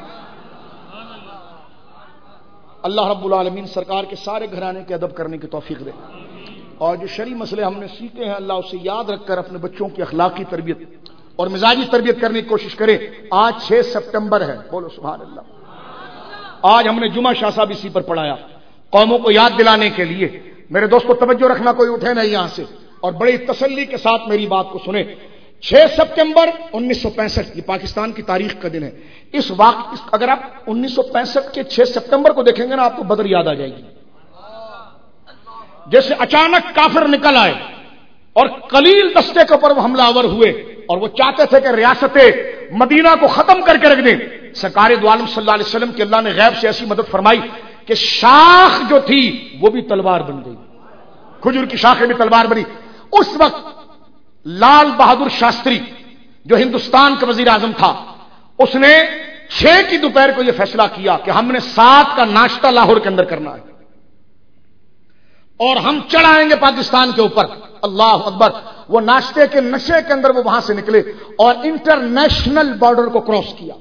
اللہ رب العالمین سرکار کے سارے گھرانے کے ادب کرنے کی توفیق دے، اور جو شرعی مسئلے ہم نے سیکھے ہیں اللہ اسے یاد رکھ کر اپنے بچوں کی اخلاقی تربیت اور مزاجی تربیت کرنے کی کوشش کرے. آج چھ سپٹمبر ہے، بولو سبحان اللہ. آج ہم نے جمعہ شاہ صاحب اسی پر پڑھایا قوموں کو یاد دلانے کے لیے. میرے دوستو توجہ رکھنا، کوئی اٹھے نہیں یہاں سے، اور بڑی تسلی کے ساتھ میری بات کو سنیں. چھ سپٹمبر انیس سو پینسٹھ یہ پاکستان کی تاریخ کا دن ہے. اس واقع اگر آپ انیس سو پینسٹھ کے چھ سپٹمبر کو دیکھیں گے نا آپ کو بدر یاد آ جائے گی. جیسے اچانک کافر نکل آئے اور قلیل دستے کے اوپر وہ حملہ آور ہوئے اور وہ چاہتے تھے کہ ریاست مدینہ کو ختم کر کے رکھ دیں. سرکار دو عالم صلی اللہ علیہ وسلم کی اللہ نے غیب سے ایسی مدد فرمائی کہ شاخ جو تھی وہ بھی تلوار بن گئی، کھجور کی شاخیں بھی تلوار بنی. اس وقت لال بہادر شاستری جو ہندوستان کا وزیر اعظم تھا، اس نے چھ کی دوپہر کو یہ فیصلہ کیا کہ ہم نے سات کا ناشتہ لاہور کے اندر کرنا ہے اور ہم چڑھائیں گے پاکستان کے اوپر. اللہ اکبر. وہ ناشتے کے نشے کے اندر وہ وہاں سے نکلے اور انٹرنیشنل بارڈر کو کراس کیا،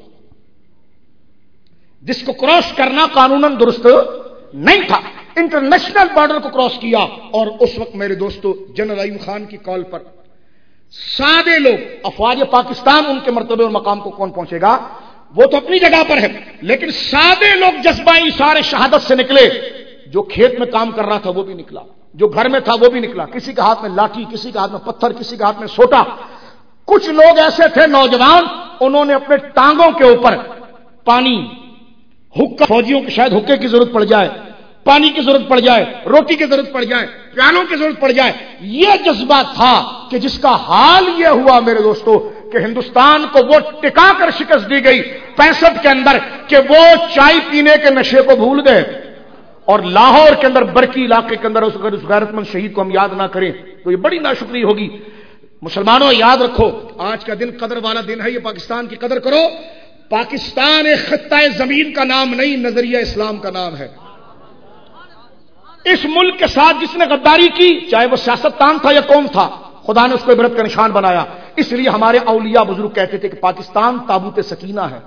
جس کو کراس کرنا قانوناً درست نہیں تھا. انٹرنیشنل بارڈر کو کراس کیا اور اس وقت میرے دوستو جنرل ایوب خان کی کال پر سادے لوگ، افواج پاکستان ان کے مرتبے اور مقام کو کون پہنچے گا، وہ تو اپنی جگہ پر ہے، لیکن سادے لوگ جذبہ اثار شہادت سے نکلے. جو کھیت میں کام کر رہا تھا وہ بھی نکلا، جو گھر میں تھا وہ بھی نکلا. کسی کے ہاتھ میں لاٹھی، کسی کے ہاتھ میں پتھر، کسی کے ہاتھ میں سوٹا. کچھ لوگ ایسے تھے نوجوان، انہوں نے اپنے ٹانگوں کے اوپر پانی، حکا، فوجیوں کے شاید حکے کی ضرورت پڑ جائے، پانی کی ضرورت پڑ جائے، روٹی کی ضرورت پڑ جائے، پیانوں کی ضرورت پڑ جائے. یہ جذبہ تھا کہ جس کا حال یہ ہوا میرے دوستو کہ ہندوستان کو وہ ٹکا کر شکست دی گئی پینسٹھ کے اندر کہ وہ چائے پینے کے نشے کو بھول گئے. اور لاہور کے اندر برکی علاقے کے اندر اس غیرت مند شہید کو ہم یاد نہ کریں تو یہ بڑی ناشکری ہوگی. مسلمانوں یاد رکھو آج کا دن قدر والا دن ہے، یہ پاکستان کی قدر کرو. پاکستان ایک خطہ زمین کا نام نہیں، نظریہ اسلام کا نام ہے. اس ملک کے ساتھ جس نے غداری کی چاہے وہ سیاستدان تھا یا قوم تھا، خدا نے اس کو عبرت کا نشان بنایا. اس لیے ہمارے اولیاء بزرگ کہتے تھے کہ پاکستان تابوت سکینہ ہے.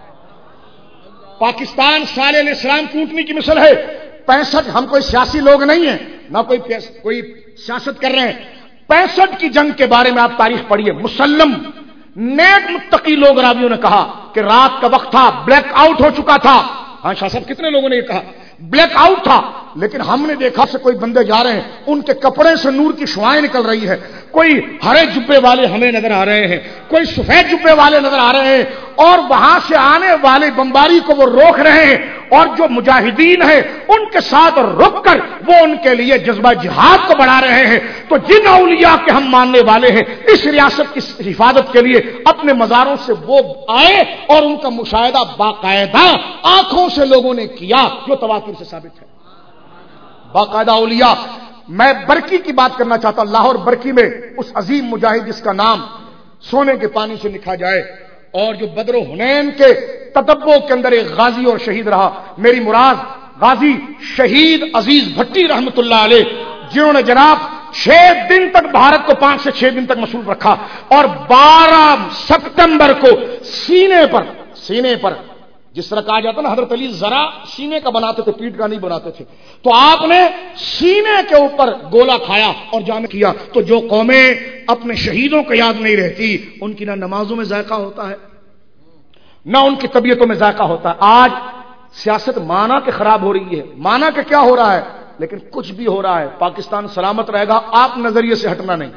پاکستان صالح علیہ السلام کی اونٹنی کی مثل ہے. پینسٹھ ہم کوئی سیاسی لوگ نہیں ہیں، نہ کوئی کوئی سیاست کر رہے ہیں. پینسٹھ کی جنگ کے بارے میں آپ تاریخ پڑھیے. مسلم نیک متقی لوگ راویوں نے کہا کہ رات کا وقت تھا، بلیک آؤٹ ہو چکا تھا. ہاں شاہ صاحب کتنے لوگوں نے یہ کہا بلیک آؤٹ تھا، لیکن ہم نے دیکھا سے کوئی بندے جا رہے ہیں ان کے کپڑے سے نور کی شعائیں نکل رہی ہے. کوئی ہرے جبے والے ہمیں نظر آ رہے ہیں، کوئی سفید جبے والے نظر آ رہے ہیں، اور وہاں سے آنے والے بمباری کو وہ روک رہے ہیں. اور جو مجاہدین ہیں ان کے ساتھ رک کر وہ ان کے لیے جذبہ جہاد کو بڑھا رہے ہیں. تو جن اولیاء کے ہم ماننے والے ہیں اس ریاست کی حفاظت کے لیے اپنے مزاروں سے وہ آئے اور ان کا مشاہدہ باقاعدہ آنکھوں سے لوگوں نے کیا جو تواتر سے ثابت ہے. باقاعدہ اولیاء. میں برکی کی بات کرنا چاہتا ہوں. لاہور برکی میں اس عظیم مجاہد جس کا نام سونے کے پانی سے لکھا جائے اور جو بدر و حنین کے تتبع کے اندر ایک غازی اور شہید رہا، میری مراد غازی شہید عزیز بھٹی رحمت اللہ علیہ، جنہوں نے جناب چھ دن تک بھارت کو پانچ سے چھ دن تک مصروف رکھا اور بارہ ستمبر کو سینے پر سینے پر جس طرح کہا جاتا نا حضرت علی ذرا سینے کا بناتے تھے، پیٹ کا نہیں بناتے تھے، تو آپ نے سینے کے اوپر گولا کھایا اور جامع کیا. تو جو قومیں اپنے شہیدوں کو یاد نہیں رہتی ان کی نہ نمازوں میں ذائقہ ہوتا ہے نہ ان کی طبیعتوں میں ذائقہ ہوتا ہے. آج سیاست مانا کہ خراب ہو رہی ہے، مانا کہ کیا ہو رہا ہے، لیکن کچھ بھی ہو رہا ہے پاکستان سلامت رہے گا. آپ نظریے سے ہٹنا نہیں.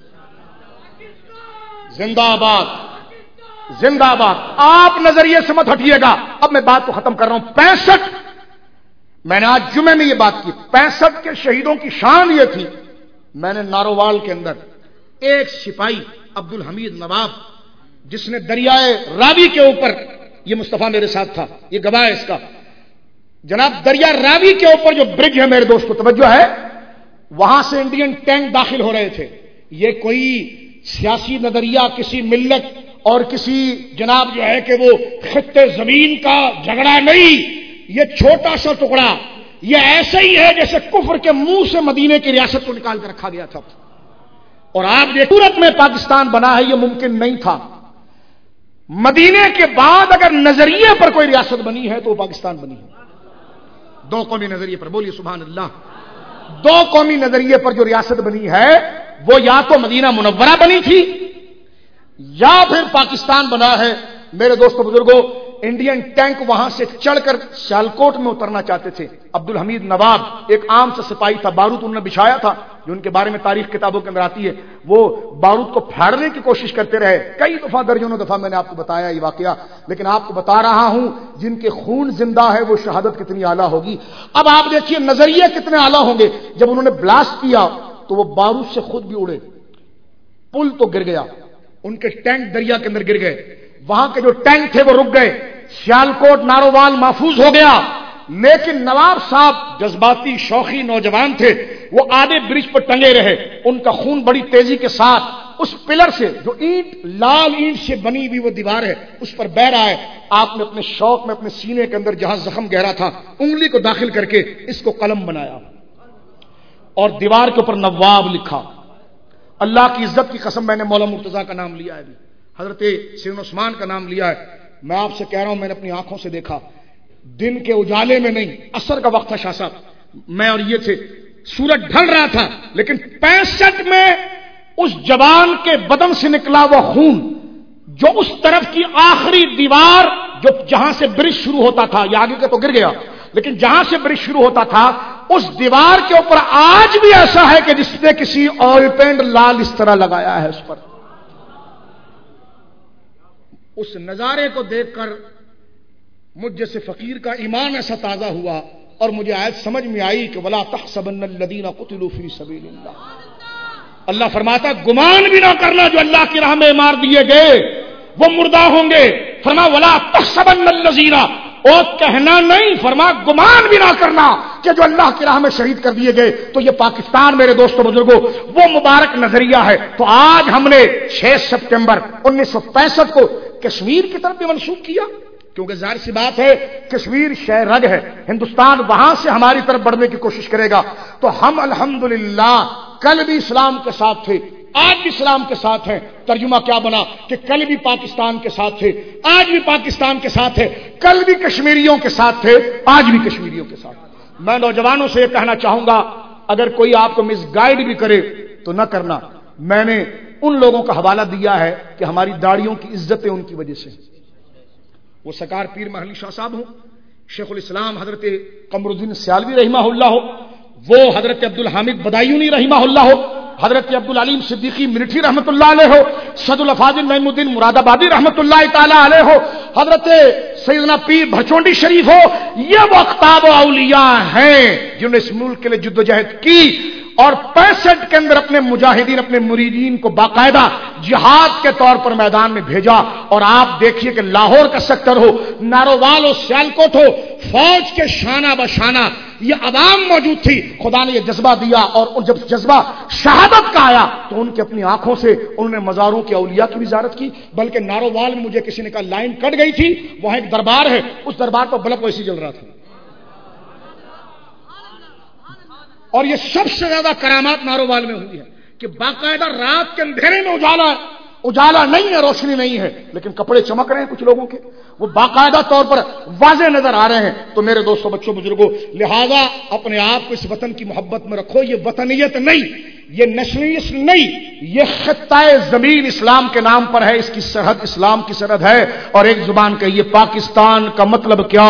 زندہ آباد زندہ آباد. آپ نظریے سے مت ہٹیے گا. اب میں بات کو ختم کر رہا ہوں. پینسٹھ میں نے آج جمعے میں یہ بات کی. پینسٹھ کے شہیدوں کی شان یہ تھی. میں نے نارووال کے اندر ایک سپاہی عبد الحمید نواب جس نے دریائے راوی کے اوپر، یہ مصطفیٰ میرے ساتھ تھا، یہ گواہ ہے اس کا، جناب دریا راوی کے اوپر جو برج ہے میرے دوست کو توجہ ہے، وہاں سے انڈین ٹینک داخل ہو رہے تھے. یہ کوئی سیاسی نظریہ کسی ملت اور کسی جناب جو ہے کہ وہ خطے زمین کا جھگڑا نہیں، یہ چھوٹا سا ٹکڑا یہ ایسا ہی ہے جیسے کفر کے منہ سے مدینے کی ریاست کو نکال کر رکھا گیا تھا. اور آپ دیکھ صورت میں پاکستان بنا ہے، یہ ممکن نہیں تھا. مدینے کے بعد اگر نظریے پر کوئی ریاست بنی ہے تو وہ پاکستان بنی ہے. دو قومی نظریے پر، بولیے سبحان اللہ. دو قومی نظریے پر جو ریاست بنی ہے وہ یا تو مدینہ منورہ بنی تھی یا پھر پاکستان بنا ہے. میرے دوستو بزرگوں، انڈین ٹینک وہاں سے چڑھ کر سیالکوٹ میں اترنا چاہتے تھے. عبد الحمید نواب ایک عام سا سپاہی تھا، بارود انہوں نے بچھایا تھا جو ان کے بارے میں تاریخ کتابوں کے اندر آتی ہے. وہ بارود کو پھاڑنے کی کوشش کرتے رہے کئی دفعہ، درجنوں دفعہ میں نے آپ کو بتایا یہ واقعہ، لیکن آپ کو بتا رہا ہوں جن کے خون زندہ ہے وہ شہادت کتنی اعلیٰ ہوگی. اب آپ دیکھیے نظریے کتنے اعلیٰ ہوں گے. جب انہوں نے بلاسٹ کیا تو وہ بارود سے خود بھی اڑے، پل تو گر گیا، ان کے ٹینک دریا کے اندر گر گئے، وہاں کے جو ٹینک تھے وہ رک گئے، سیالکوٹ نارووال محفوظ ہو گیا. لیکن نواب صاحب جذباتی شوخی نوجوان تھے، وہ آدھے برج پر ٹنگے رہے. ان کا خون بڑی تیزی کے ساتھ اس پلر سے جو اینٹ لال اینٹ سے بنی ہوئی وہ دیوار ہے اس پر بہ رہا ہے. آپ نے اپنے شوق میں اپنے سینے کے اندر جہاں زخم گہرا تھا انگلی کو داخل کر کے اس کو قلم بنایا اور دیوار کے اوپر نواب لکھا. اللہ کی عزت کی قسم میں نے مولا مرتضیٰ کا نام لیا ہے، بھی حضرت سیدنا عثمان کا نام لیا ہے. میں آپ سے کہہ رہا ہوں میں نے اپنی آنکھوں سے دیکھا، دن کے اجالے میں نہیں، عصر کا وقت تھا شاہ صاحب، میں اور یہ تھے، سورج ڈھل رہا تھا، لیکن پینسٹھ میں اس جوان کے بدن سے نکلا وہ خون جو اس طرف کی آخری دیوار جو جہاں سے برج شروع ہوتا تھا، یہ آگے کا تو گر گیا، لیکن جہاں سے برج شروع ہوتا تھا اس دیوار کے اوپر آج بھی ایسا ہے کہ جس نے کسی آئل پینٹ لال اس طرح لگایا ہے اس پر. اس نظارے کو دیکھ کر مجھ جیسے فقیر کا ایمان ایسا تازہ ہوا، اور مجھے آیت سمجھ میں آئی کہ ولا تحسبن الذین قتلوا فی سبیل اللہ، اللہ فرماتا گمان بھی نہ کرنا جو اللہ کی راہ میں مار دیے گئے وہ مردہ ہوں گے. فرما ولا تحسبن الذین، اور کہنا نہیں، فرما گمان بھی نہ کرنا کہ جو اللہ کی راہ میں شہید کر دیے گئے. تو یہ پاکستان میرے دوستوں بزرگوں وہ مبارک نظریہ ہے. تو آج ہم نے چھ ستمبر انیس سو پینسٹھ کو کشمیر کی طرف بھی منسوخ کیا، کیونکہ ظاہر سی بات ہے کشمیر شہ رگ ہے، ہندوستان وہاں سے ہماری طرف بڑھنے کی کوشش کرے گا. تو ہم الحمدللہ کل بھی اسلام کے ساتھ تھے، آج بھی اسلام کے ساتھ ہیں. ترجمہ کیا بنا کہ کل بھی پاکستان کے ساتھ تھے، آج بھی پاکستان کے ساتھ ہے، کل بھی کشمیریوں کے ساتھ تھے، آج بھی کشمیریوں کے ساتھ. میں نوجوانوں سے یہ کہنا چاہوں گا اگر کوئی آپ کو مس گائیڈ بھی کرے تو نہ کرنا. میں نے ان لوگوں کا حوالہ دیا ہے کہ ہماری داڑھیوں کی عزتیں ان کی وجہ سے، وہ سرکار پیر محلی شاہ صاحب ہوں، شیخ الاسلام حضرت قمر الدین سیالوی رحمہ اللہ ہو، وہ حضرت عبدالحامد بدایونی رحمہ اللہ ہو، حضرت عبدالعلیم صدیقی ملٹری رحمۃ اللہ علیہ ہو، سعد الافاضل نعیم الدین مراد آبادی رحمۃ اللہ تعالی علیہ ہو، حضرت سیدنا پیر بھچونڈی شریف ہو. یہ وہ اقطاب و اولیاء ہیں جنہوں نے اس ملک کے لیے جدوجہد کی اور پینسٹھ کے اندر اپنے مجاہدین اپنے مریدین کو باقاعدہ جہاد کے طور پر میدان میں بھیجا. اور آپ دیکھیے کہ لاہور کا سیکٹر ہو، نارووال ہو، سیالکوٹ ہو، فوج کے شانہ بشانہ یہ عوام موجود تھی. خدا نے یہ جذبہ دیا اور جب جذبہ شہادت کا آیا تو ان کی اپنی آنکھوں سے انہوں نے مزاروں کے اولیاء کی بھی زیارت کی. بلکہ نارووال میں مجھے کسی نے کہا لائن کٹ گئی تھی، وہاں ایک دربار ہے، اس دربار پر بلب ویسے جل رہا تھا. اور یہ سب سے زیادہ کرامات نارووال میں ہوئی ہے کہ باقاعدہ رات کے اندھیرے میں اجالا ہے، اجالا نہیں ہے، روشنی نہیں ہے، لیکن کپڑے چمک رہے ہیں کچھ لوگوں کے، وہ باقاعدہ طور پر واضح نظر آ رہے ہیں. تو میرے دوستوں بچوں بزرگوں لہذا اپنے آپ کو اس وطن کی محبت میں رکھو. یہ وطنیت نہیں، یہ نیشنلسٹ نہیں، یہ خطۂ زمین اسلام کے نام پر ہے، اس کی سرحد اسلام کی سرحد ہے. اور ایک زبان کہیے پاکستان کا مطلب کیا؟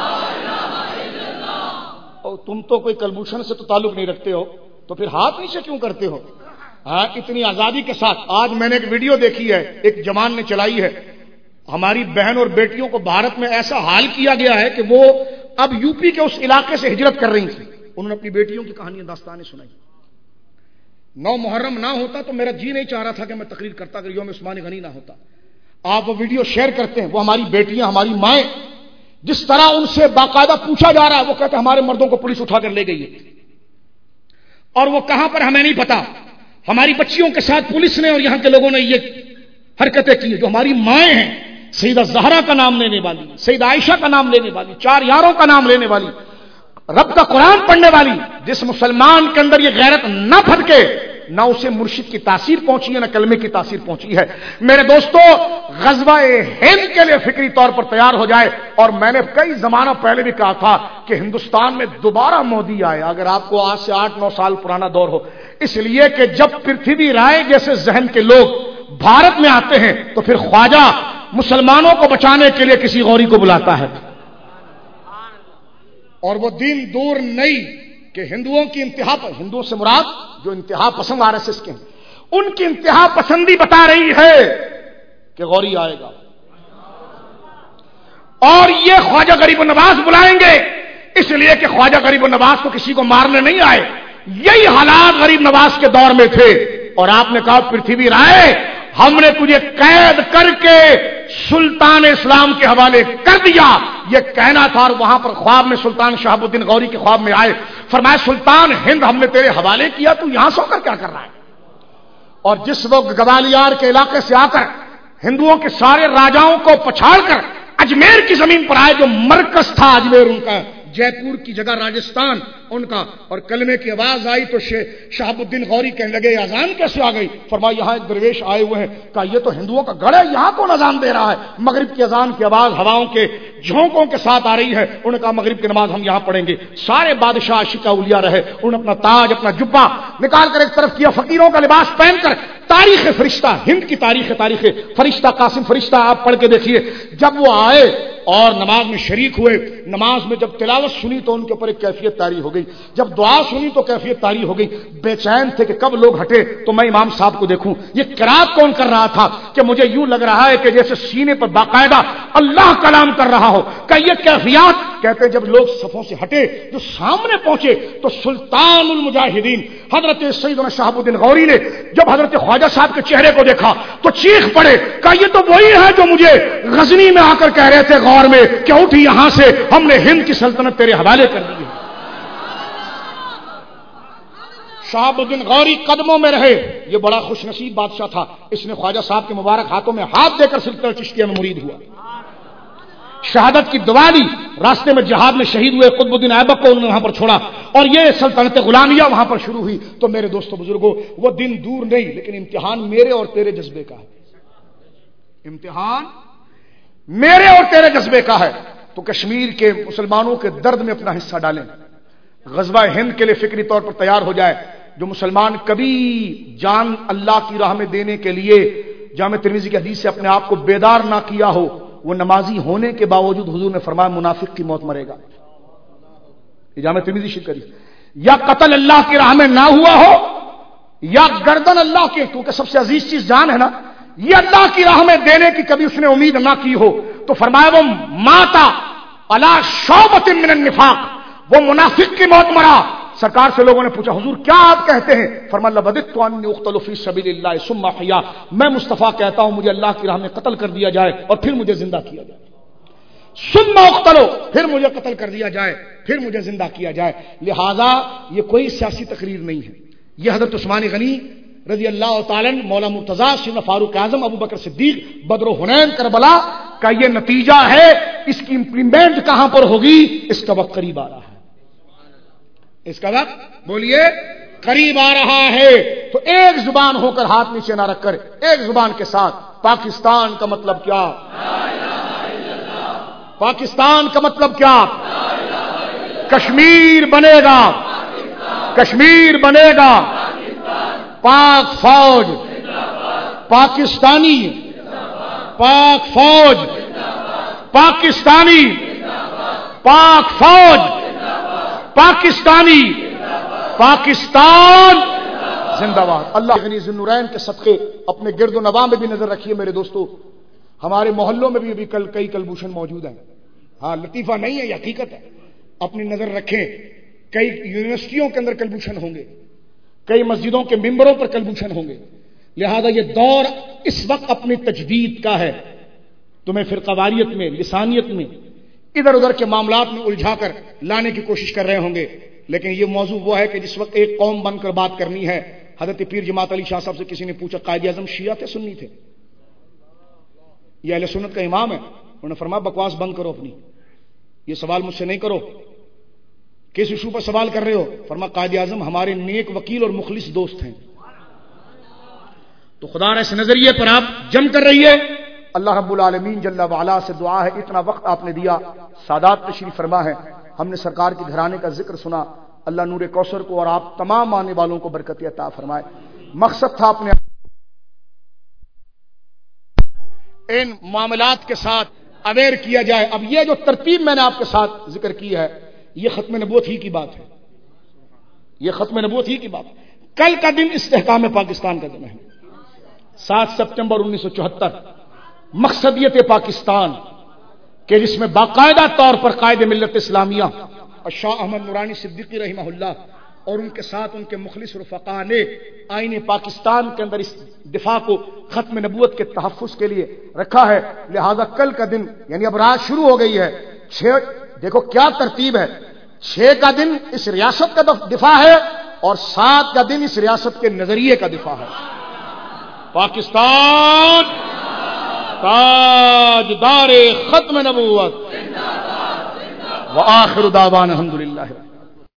تم تو کوئی کلبھوشن سے تو تعلق نہیں رکھتے ہو تو پھر ہاتھ نیچے کیوں کرتے ہو؟ ہاں اتنی آزادی کے ساتھ. آج میں نے ایک ویڈیو دیکھی ہے، ایک جوان نے چلائی ہے، ہماری بہن اور بیٹیوں کو بھارت میں ایسا حال کیا گیا ہے کہ وہ اب یو پی کے اس علاقے سے ہجرت کر رہی تھی. انہوں نے اپنی بیٹیوں کی کہانیاں داستانیں سنائی. نو محرم نہ ہوتا تو میرا جی نہیں چاہ رہا تھا کہ میں تقریر کرتا اگر یوم عثمان غنی نہ ہوتا. آپ وہ ویڈیو شیئر کرتے ہیں، وہ ہماری بیٹیاں ہماری مائیں جس طرح ان سے باقاعدہ پوچھا جا رہا ہے، وہ کہتے ہیں ہمارے مردوں کو پولیس اٹھا کر لے گئی ہے اور وہ کہاں پر ہمیں نہیں پتا. ہماری بچیوں کے ساتھ پولیس نے اور یہاں کے لوگوں نے یہ حرکتیں کی. جو ہماری مائیں ہیں، سیدہ زہرا کا نام لینے والی، سیدہ عائشہ کا نام لینے والی، چار یاروں کا نام لینے والی، رب کا قرآن پڑھنے والی، جس مسلمان کے اندر یہ غیرت نہ پھٹکے نہ اسے مرشد کی تاثیر پہنچی ہے نہ کلمے کی تاثیر پہنچی ہے. میرے دوستو غزوہ ہند کے لیے فکری طور پر تیار ہو جائے. اور میں نے کئی زمانہ پہلے بھی کہا تھا کہ ہندوستان میں دوبارہ مودی آئے، اگر آپ کو آج سے آٹھ نو سال پرانا دور ہو، اس لیے کہ جب پرتھوی رائے جیسے ذہن کے لوگ بھارت میں آتے ہیں تو پھر خواجہ مسلمانوں کو بچانے کے لیے کسی غوری کو بلاتا ہے. اور وہ دین دور نہیں کہ ہندوؤں کی انتہا، ہندوؤں سے مراد جو انتہا پسند آر ایس ایس کے ہیں، ان کی انتہا پسندی بتا رہی ہے کہ غوری آئے گا اور یہ خواجہ غریب نواز بلائیں گے، اس لیے کہ خواجہ غریب نواز کو کسی کو مارنے نہیں آئے. یہی حالات غریب نواز کے دور میں تھے اور آپ نے کہا پرتھوی رائے ہم نے تجھے قید کر کے سلطان اسلام کے حوالے کر دیا. یہ کہنا تھا اور وہاں پر خواب میں سلطان شہاب الدین غوری کے خواب میں آئے، فرمایا سلطان ہند ہم نے تیرے حوالے کیا، تو یہاں سو کر کیا کر رہا ہے؟ اور جس وقت گوالیار کے علاقے سے آ کر ہندوؤں کے سارے راجاؤں کو پچھاڑ کر اجمیر کی زمین پر آئے، جو مرکز تھا اجمیر ان کا، جے پور کی جگہ راجستھان ان کا، اور کلمے کی آواز آئی تو شہاب الدین غوری کہنے لگے اذان کیسے آ گئی؟ فرمایا یہاں ایک درویش آئے ہوئے ہیں. کہا یہ تو ہندوؤں کا گڑھ ہے، یہاں کون اذان دے رہا ہے؟ مغرب کی اذان کی آواز ہواؤں کے جھونکوں کے ساتھ آ رہی ہے. انہوں نے کہا مغرب کی نماز ہم یہاں پڑھیں گے. سارے بادشاہ عاشق اولیاء رہے، انہوں نے اپنا تاج اپنا جبہ نکال کر ایک طرف کیا، فقیروں کا لباس پہن کر تاریخ فرشتہ، ہند کی تاریخ تاریخ فرشتہ قاسم فرشتہ آپ پڑھ کے دیکھیے. جب وہ آئے اور نماز میں شریک ہوئے، نماز میں جب تلاوت سنی تو ان کے اوپر ایک کیفیت طاری ہو گئی، جب دعا سنی تو کیفیت طاری ہو گئی. بے چین تھے کہ کب لوگ ہٹے تو میں امام صاحب کو دیکھوں. یہ قرات کون کر رہا تھا کہ مجھے یوں لگ رہا ہے کہ جیسے سینے پر باقاعدہ اللہ کلام کر رہا ہو. کہ یہ کیفیات کہتے ہیں جب لوگ صفوں سے ہٹے جو سامنے پہنچے تو سلطان المجاہدین حضرت سیدنا شہاب الدین غوری نے جب حضرت خواجہ صاحب کے چہرے کو دیکھا تو چیخ پڑے کہ یہ تو وہی ہے جو مجھے غزنی میں آ کر کہہ رہے تھے غور میں کہ اٹھ یہاں سے ہم نے ہند کی سلطنت تیرے حوالے کر دی ہے. شہاب الدین غوری قدموں میں رہے. یہ بڑا خوش نصیب بادشاہ تھا, اس نے خواجہ صاحب کے مبارک ہاتھوں میں ہاتھ دے کر سلطنت چشتیہ میں مرید ہوا. شہادت کی دعا دی, راستے میں جہاد میں شہید ہوئے. قطب الدین ایبک کو انہوں نے وہاں پر چھوڑا اور یہ سلطنت غلامیہ وہاں پر شروع ہوئی. تو میرے دوستو بزرگوں, وہ دن دور نہیں, لیکن امتحان میرے اور تیرے جذبے کا ہے. امتحان میرے اور تیرے جذبے کا ہے. تو کشمیر کے مسلمانوں کے درد میں اپنا حصہ ڈالیں. غزوہ ہند کے لیے فکری طور پر تیار ہو جائے. جو مسلمان کبھی جان اللہ کی راہ میں دینے کے لیے جامع ترمذی کی حدیث سے اپنے آپ کو بیدار نہ کیا ہو, وہ نمازی ہونے کے باوجود حضور نے فرمایا منافق کی موت مرے گا. یہ جامع ترمذی شریف کی. یا قتل اللہ کی راہ میں نہ ہوا ہو یا گردن اللہ کے, کیونکہ سب سے عزیز چیز جان ہے نا, یہ اللہ کی راہ میں دینے کی کبھی اس نے امید نہ کی ہو تو فرمایا وہ ماتا علی شعبۃ من النفاق, وہ منافق کی موت مرا. سرکار سے لوگوں نے پوچھا حضور کیا آپ کہتے ہیں؟ فرمایا لوددت انی اقتل فی سبیل اللہ ثم احیا, میں مصطفیٰ کہتا ہوں مجھے اللہ کی راہ میں قتل کر دیا جائے اور پھر مجھے زندہ کیا جائے. ثم اقتل, پھر مجھے قتل کر دیا جائے پھر مجھے زندہ کیا جائے. لہذا یہ کوئی سیاسی تقریر نہیں ہے. یہ حضرت عثمان غنی رضی اللہ تعالی عنہ, مولا مرتضیٰ, سیدنا فاروق اعظم, ابو بکر صدیق, بدر و حنین, کربلا کا یہ نتیجہ ہے. اس کی امپلیمنٹ کہاں پر ہوگی؟ اس کا وقت قریب آ رہا ہے. اس کا وقت بولیے قریب آ رہا ہے. تو ایک زبان ہو کر ہاتھ نیچے نہ رکھ کر ایک زبان کے ساتھ پاکستان کا مطلب کیا؟ پاکستان کا مطلب کیا؟ کشمیر بنے گا, کشمیر بنے گا. پاک فوج, پاکستانی, پاک فوج, پاکستانی, پاک فوج, پاکستانی, پاکستان زندہ باد. اللہ غنی ذو النورین کے صدقے اپنے گرد و نواح میں بھی نظر رکھیے میرے دوستو. ہمارے محلوں میں بھی ابھی کل کئی کلبھوشن موجود ہیں. ہاں لطیفہ نہیں ہے, یہ حقیقت ہے. اپنی نظر رکھیں, کئی یونیورسٹیوں کے اندر کلبھوشن ہوں گے, کئی مسجدوں کے ممبروں پر کلبھوشن ہوں گے. لہذا یہ دور اس وقت اپنی تجدید کا ہے. تمہیں فرقہ واریت میں, لسانیت میں, ادھر ادھر کے معاملات میں الجھا کر لانے کی کوشش کر رہے ہوں گے. لیکن یہ موضوع وہ ہے کہ جس وقت ایک قوم بن کر بات کرنی ہے. حضرت پیر جماعت علی شاہ صاحب سے کسی نے پوچھا قائد اعظم شیعہ تھے سنی تھے؟ یہ اہل سنت کا امام ہے. انہوں نے فرمایا بکواس بند کرو اپنی, یہ سوال مجھ سے نہیں کرو. کس ایشو پر سوال کر رہے ہو؟ فرمایا قائد اعظم ہمارے نیک وکیل اور مخلص دوست ہیں. تو خدا اس نظریے پر آپ جم کر رہیے. اللہ رب العالمین جل وعلا سے دعا ہے, اتنا وقت آپ نے دیا, سادات تشریف فرما ہے, ہم نے سرکار کے گھرانے کا ذکر سنا. اللہ نور کوثر کو اور آپ تمام آنے والوں کو برکت عطا فرمائے. مقصد تھا اپنے ان معاملات کے ساتھ اویئر کیا جائے. اب یہ جو ترتیب میں نے آپ کے ساتھ ذکر کی ہے یہ ختم نبوت ہی کی بات ہے, یہ ختم نبوت ہی کی بات. کل کا دن استحکام پاکستان کا دن ہے, سات ستمبر انیس سو چوہتر. مقصدیت پاکستان کہ جس میں باقاعدہ طور پر قائد ملت اسلامیہ شاہ احمد نورانی صدیقی رحمہ اللہ اور ان کے ساتھ ان کے مخلص رفقا نے آئین پاکستان کے اندر اس دفاع کو ختم نبوت کے تحفظ کے لیے رکھا ہے. لہذا کل کا دن یعنی اب رات شروع ہو گئی ہے. چھ دیکھو کیا ترتیب ہے, چھ کا دن اس ریاست کا دفاع ہے اور سات کا دن اس ریاست کے نظریے کا دفاع ہے. پاکستان تاجدار ختم نبوت. وآخر دعوانا الحمدللہ.